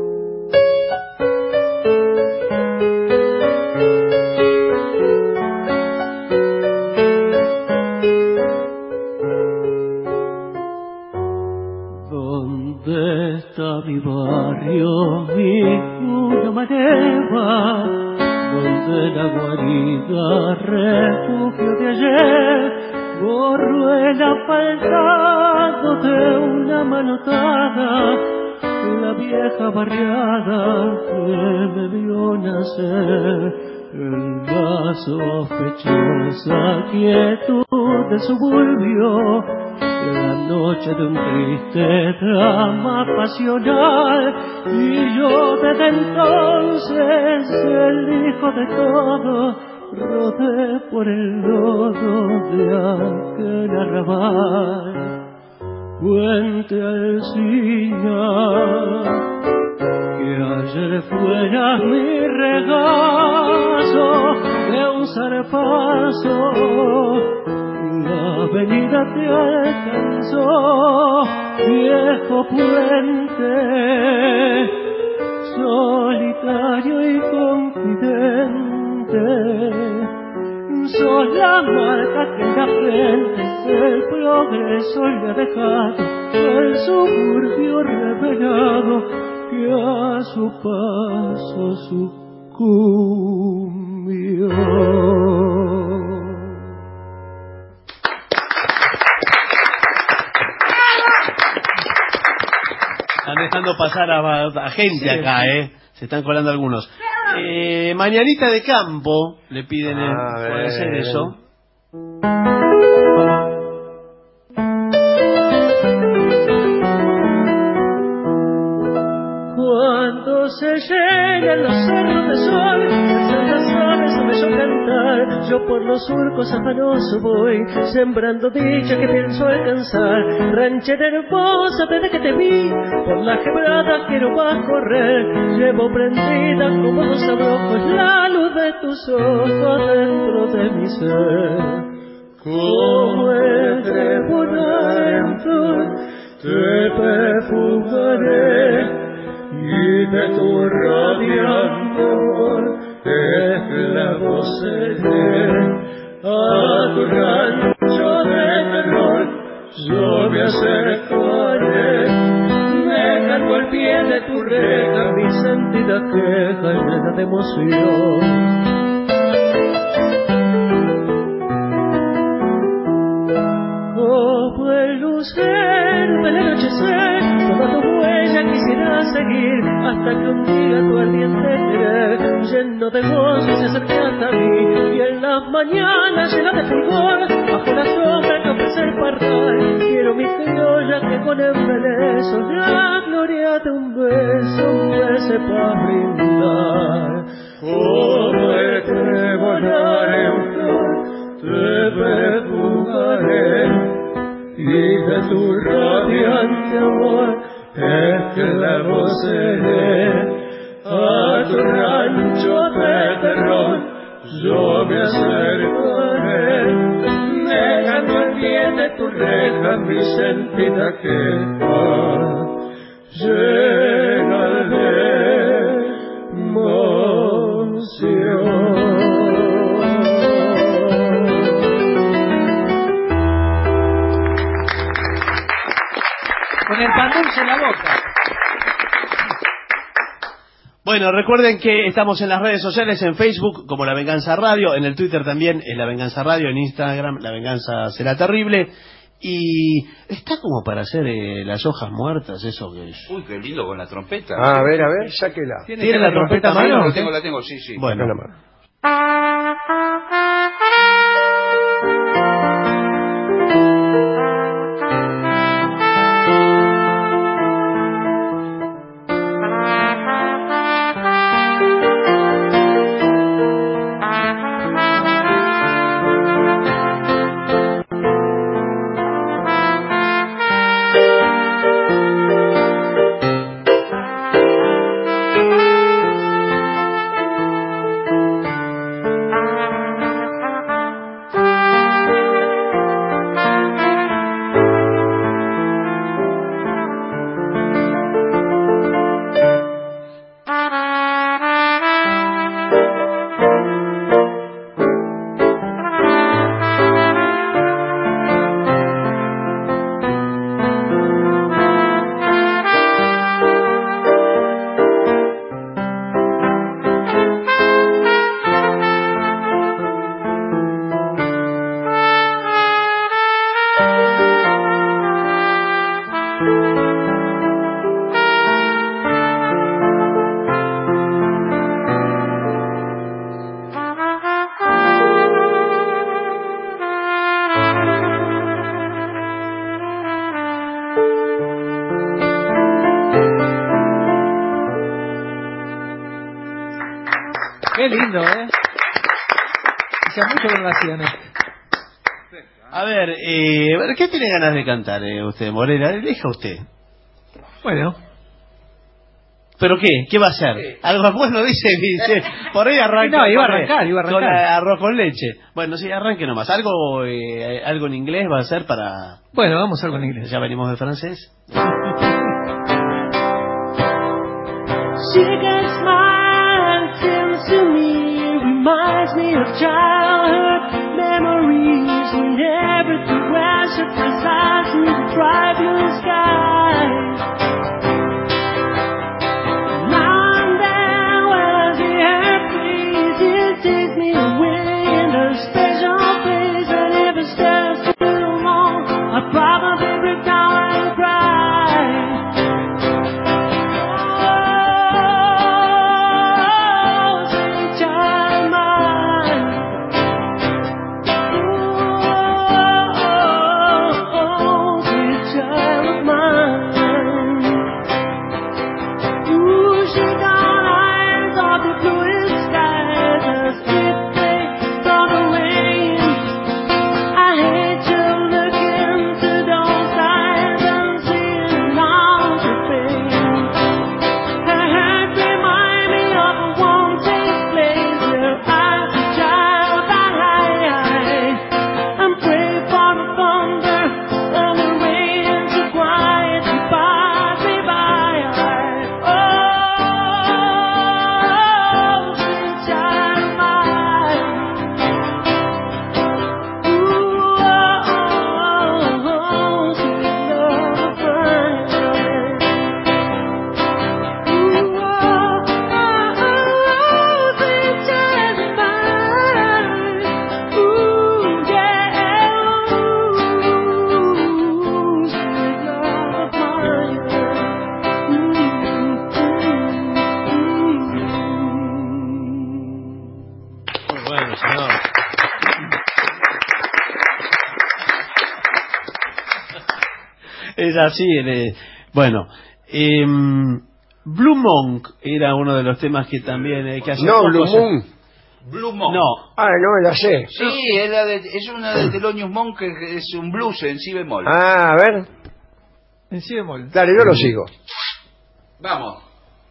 ¿Dónde está mi barrio, mi cuna maneva? Donde la guarida, refugio de ayer, gorruela faltando de una manotada, la vieja barriada que me vio nacer, en la sospechosa quietud del suburbio, la noche de un triste drama pasional, y yo desde entonces, el hijo de todo, rodé por el lodo de aquel arrabal. Puente Alsina, que ayer fuera mi regazo de un zarpazo, la avenida te alcanzó, viejo puente, solitario y confidente. Sos la marca que en la frente el progreso le ha dejado, el suburbio revelado que a su paso sucumbió. Están dejando pasar a, a gente sí, acá, ¿eh? Se están colando algunos. Eh, Mañanita de Campo, le piden, eh, puede ser eso. en los cerros de sol, las aves me oyó cantar. Yo por los surcos afanoso voy, sembrando dicha que pienso alcanzar. Ranchera hermosa, desde que te vi, por las quebradas quiero más correr. Llevo prendida como dos abrojos la luz de tus ojos dentro de mi ser. Como el trébol en flor, te perfumaré, y de tu radiante amor esclavo seré. A tu rancho de terror yo me acercaré, dejando al pie de tu reja mi sentida queja llena de emoción. Como el lucero del anochecer, toda tu huella quisiera seguir, hasta que un día tu ardiente querer, lleno de gozo, se acerque hasta mí. Y en las mañanas llena de fulgor, bajo la sombra que ofrece el parral, quiero mi criolla que con embeleso la gloria de un beso me sepa brindar. Como el trébol en flor, te perfumaré, y de tu radiante amor esclavo seré. A tu rancho de terror yo me acercaré, dejando al pie de tu reja mi sentida queja llena de emoción. Con el pan dulce en la boca. Bueno, recuerden que estamos en las redes sociales, en Facebook como La Venganza Radio, en el Twitter también es La Venganza Radio, en Instagram La Venganza Será Terrible. Y está como para hacer eh, las hojas muertas, eso que es. Uy, qué lindo con la trompeta. Ah, a ver, a ver, sáquela. ¿Tiene, ¿Tiene la, la trompeta a mano? La tengo, la tengo, sí, sí. Bueno. La mano. Qué lindo, ¿eh? Hace mucho que no hacían esto. A ver, eh, ¿qué tiene ganas de cantar eh, usted, Morena? Elija usted. Bueno. ¿Pero qué? ¿Qué va a hacer? Algo bueno dice, dice. Por ahí arranca. No, iba a arrancar, iba a arrancar. Con arroz con leche. Bueno, sí, arranque nomás. Algo eh, algo en inglés va a ser para... Bueno, vamos a algo en inglés. Ya venimos de francés. She gets smile, sings to me, reminds me of childhood memories when everything was at the size of the dry blue sky. Now and then when I see her face, it takes me away in a special place. And if it stays too long, I'll probably break down and cry. Mine. Bueno, señor. Es así. Eh, bueno, eh, Blue Monk era uno de los temas que también eh, que hace No, poco Blue se- Moon. Blue Monk. No. Ah, no me la sé. Sí, es, la de, es una de Thelonious Monk, que es un blues en si bemol. Ah, a ver. En si bemol. Dale, yo lo sigo. Vamos.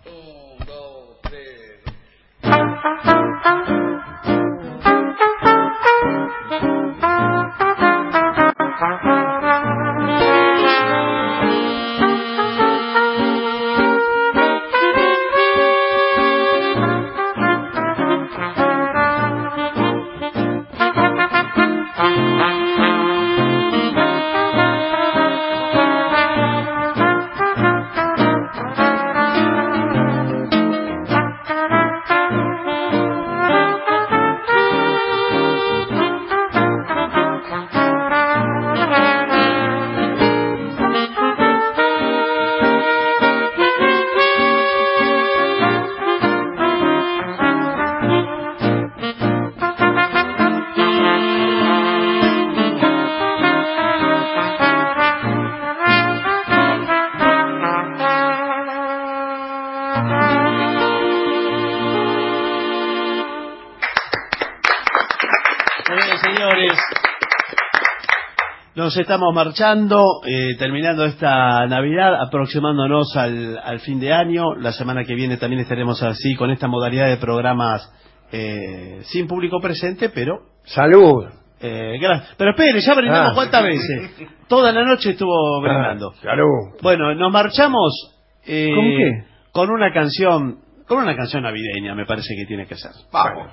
Bueno, señores, nos estamos marchando, eh, terminando esta Navidad, aproximándonos al, al fin de año. La semana que viene también estaremos así, con esta modalidad de programas eh, sin público presente, pero... Salud. Eh, gra- pero espere, ya brindamos Ah. cuántas veces. Toda la noche estuvo brindando. Ah, salud. Bueno, nos marchamos eh, ¿Con qué? con una canción, con una canción navideña, me parece que tiene que ser. Vamos.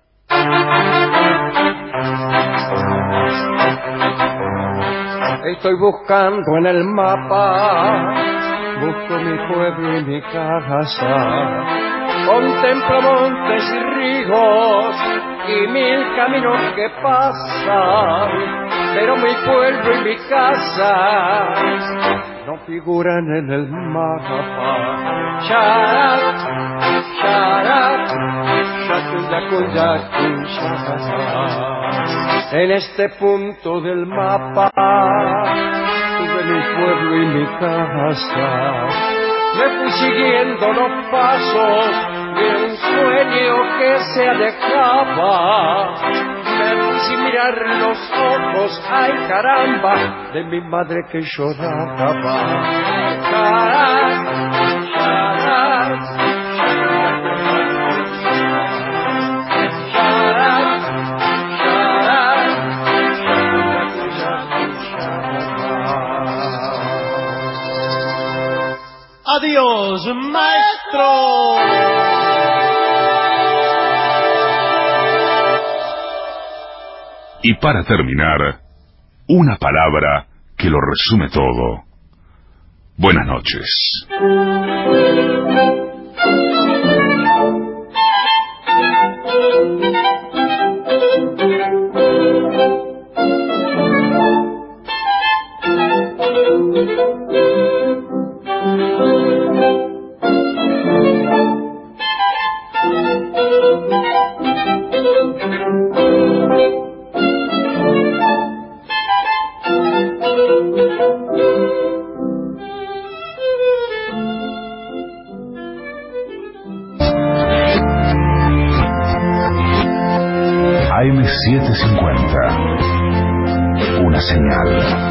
Estoy buscando en el mapa, busco mi pueblo y mi casa. Contemplo montes y ríos y mil caminos que pasan, pero mi pueblo y mi casa no figuran en el mapa. Sharat, sharat, shakun, yakun, yakun, sharat. En este punto del mapa tuve mi pueblo y mi casa. Me fui siguiendo los pasos de un sueño que se alejaba. Me fui sin mirar los ojos, ay caramba, de mi madre que lloraba. Sharat, sharat, Adiós, maestro. Y para terminar, una palabra que lo resume todo. Buenas noches. A M setecientos cincuenta. Una señal.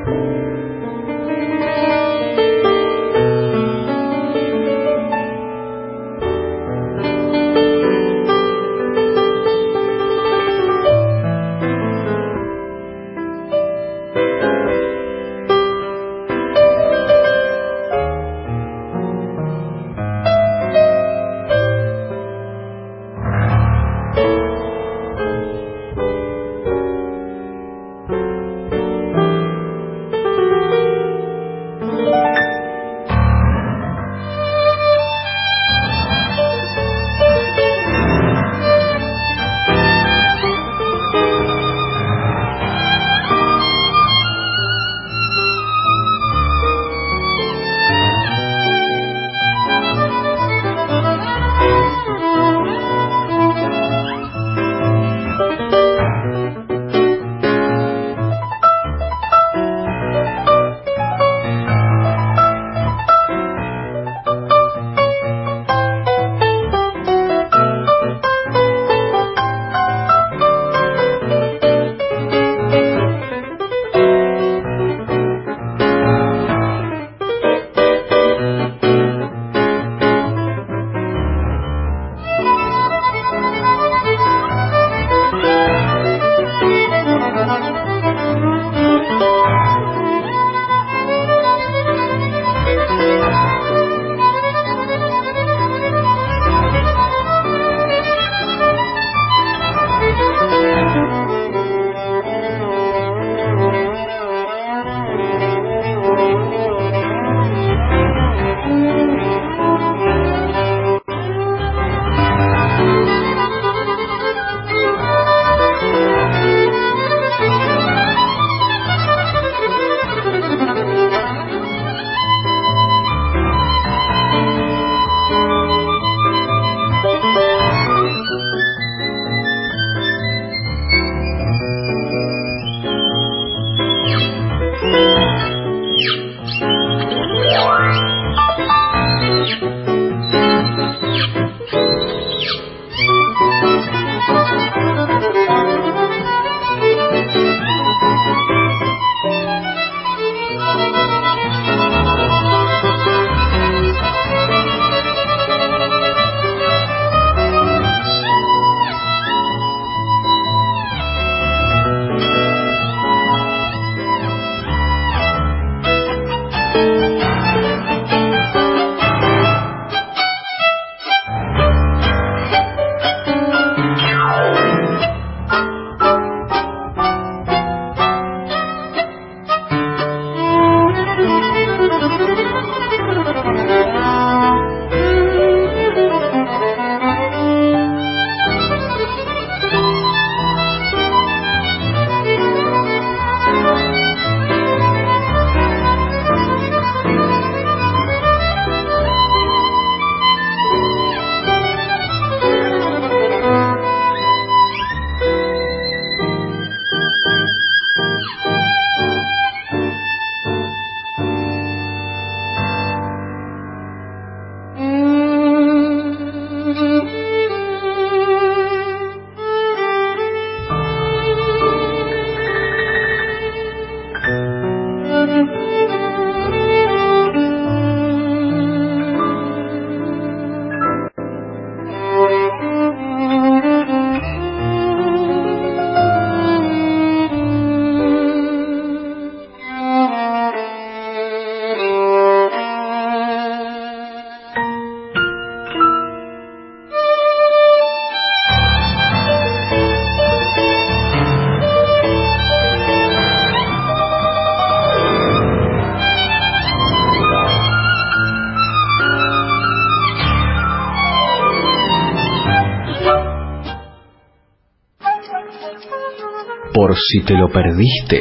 Por si te lo perdiste,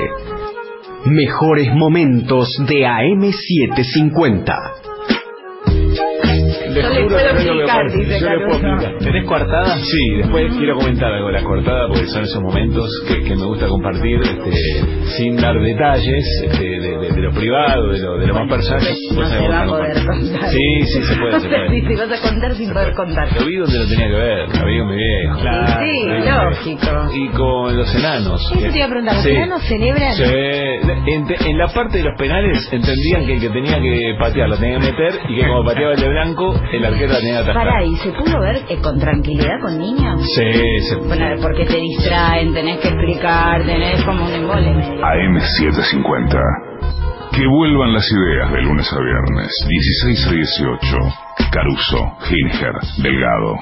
mejores momentos de A M setecientos cincuenta. Yo le puedo explicar, dice Carlos. ¿Tenés coartada? Sí, después quiero comentar algo de la coartada, porque son esos momentos que, que me gusta compartir, este, sin dar detalles este, de, de, de lo privado, de lo, de lo más personal. No Vos se sabés, va a vos poder no- contar. Sí, sí, se puede, se puede. Sí, sí, vas a contar sin poder contar. Lo vi donde lo tenía que ver, lo vi con mi viejo. Claro, sí, lógico. Y con los enanos. Eso te iba a preguntar, ¿los Sí. enanos celebran? Sí. En, en la parte de los penales entendían que el que tenía que patear lo tenía que meter y que como pateaba el de blanco, el arquero la tenía que atajar. Pará, ¿y se pudo ver eh, con tranquilidad con niños? Sí, se... Bueno, porque te distraen, tenés que explicar, tenés como un embole. A M setecientos cincuenta. Que vuelvan las ideas de lunes a viernes, dieciséis a dieciocho. Caruso, Ginger, Delgado.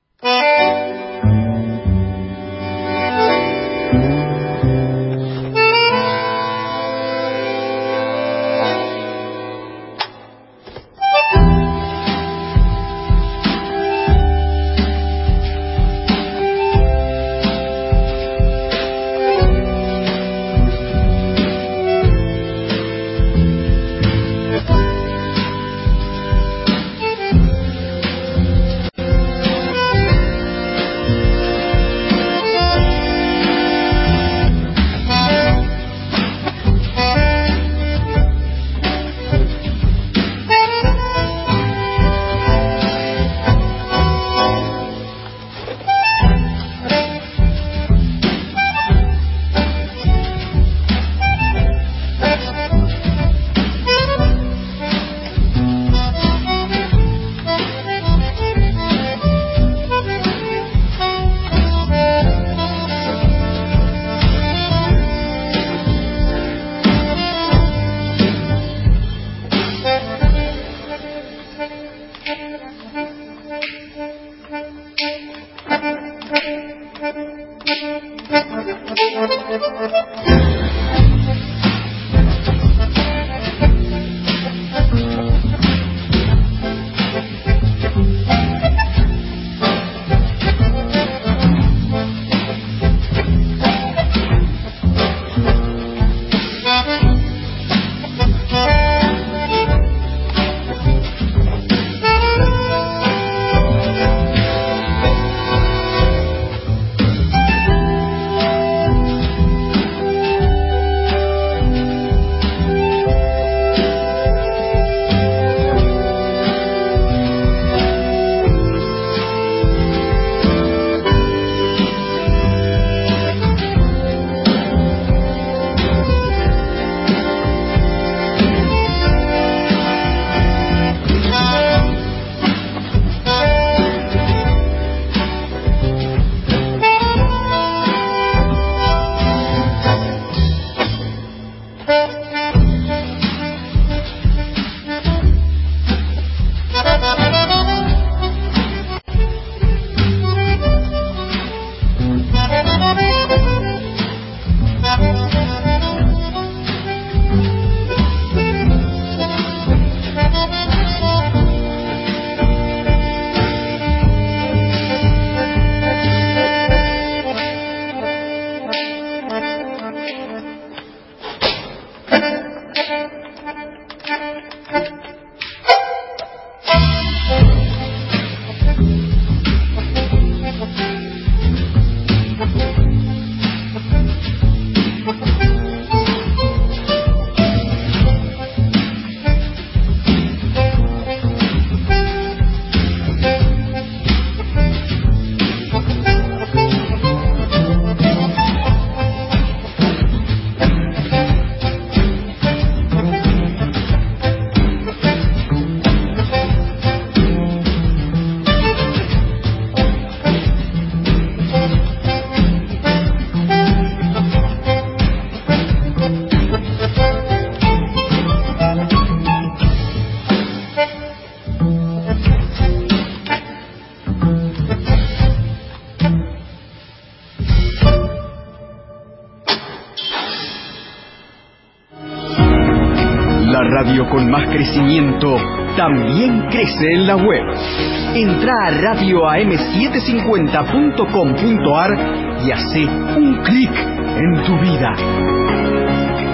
La radio con más crecimiento también crece en la web. Entra a radio a m setecientos cincuenta punto com punto a r y hace un clic en tu vida.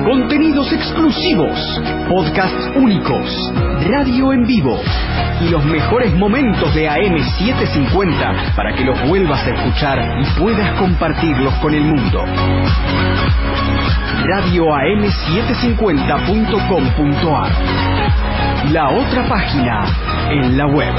contenidos exclusivos, podcasts únicos, radio en vivo y los mejores momentos de A M setecientos cincuenta para que los vuelvas a escuchar y puedas compartirlos con el mundo. radio a m setecientos cincuenta punto com punto a r, la otra página en la web.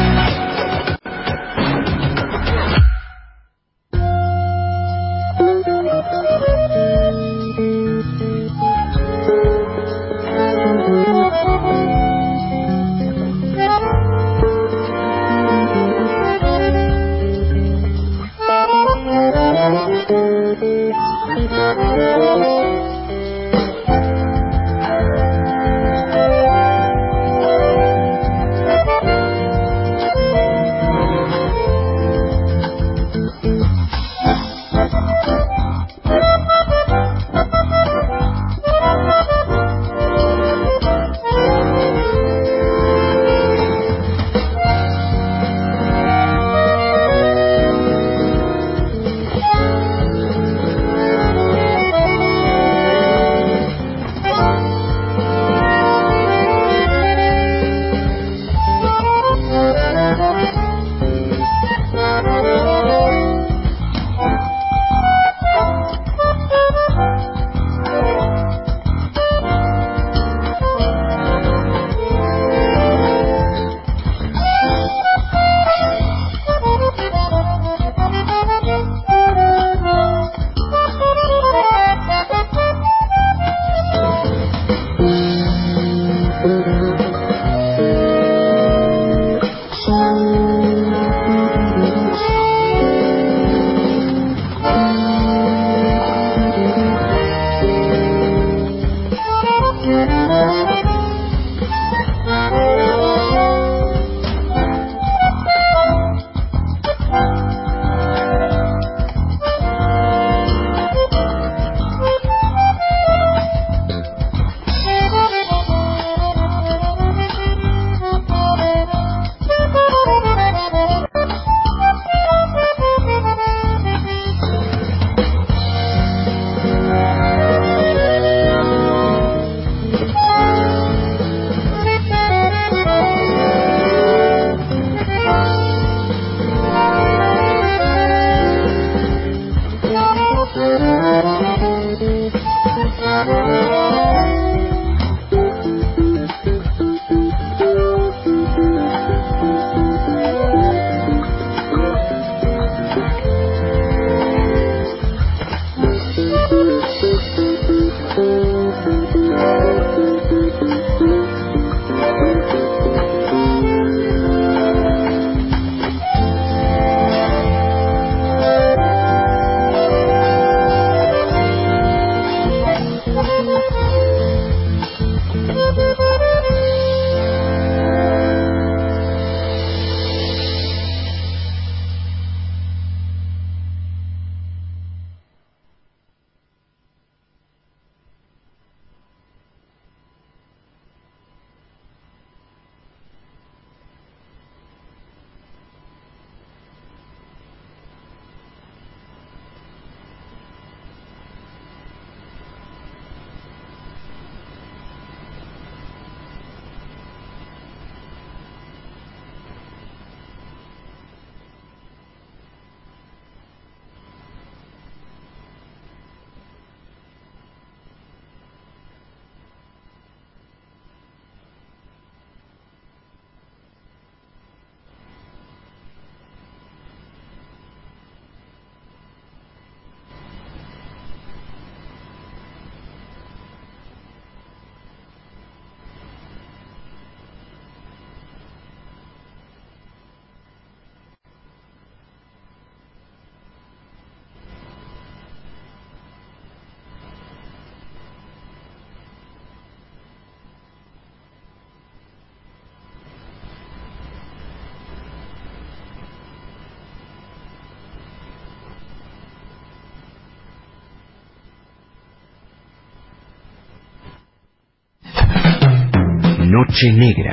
Noche Negra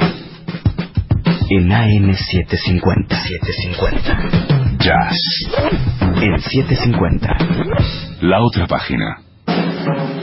en A M setecientos cincuenta. setecientos cincuenta. Jazz en setecientos cincuenta. La otra página.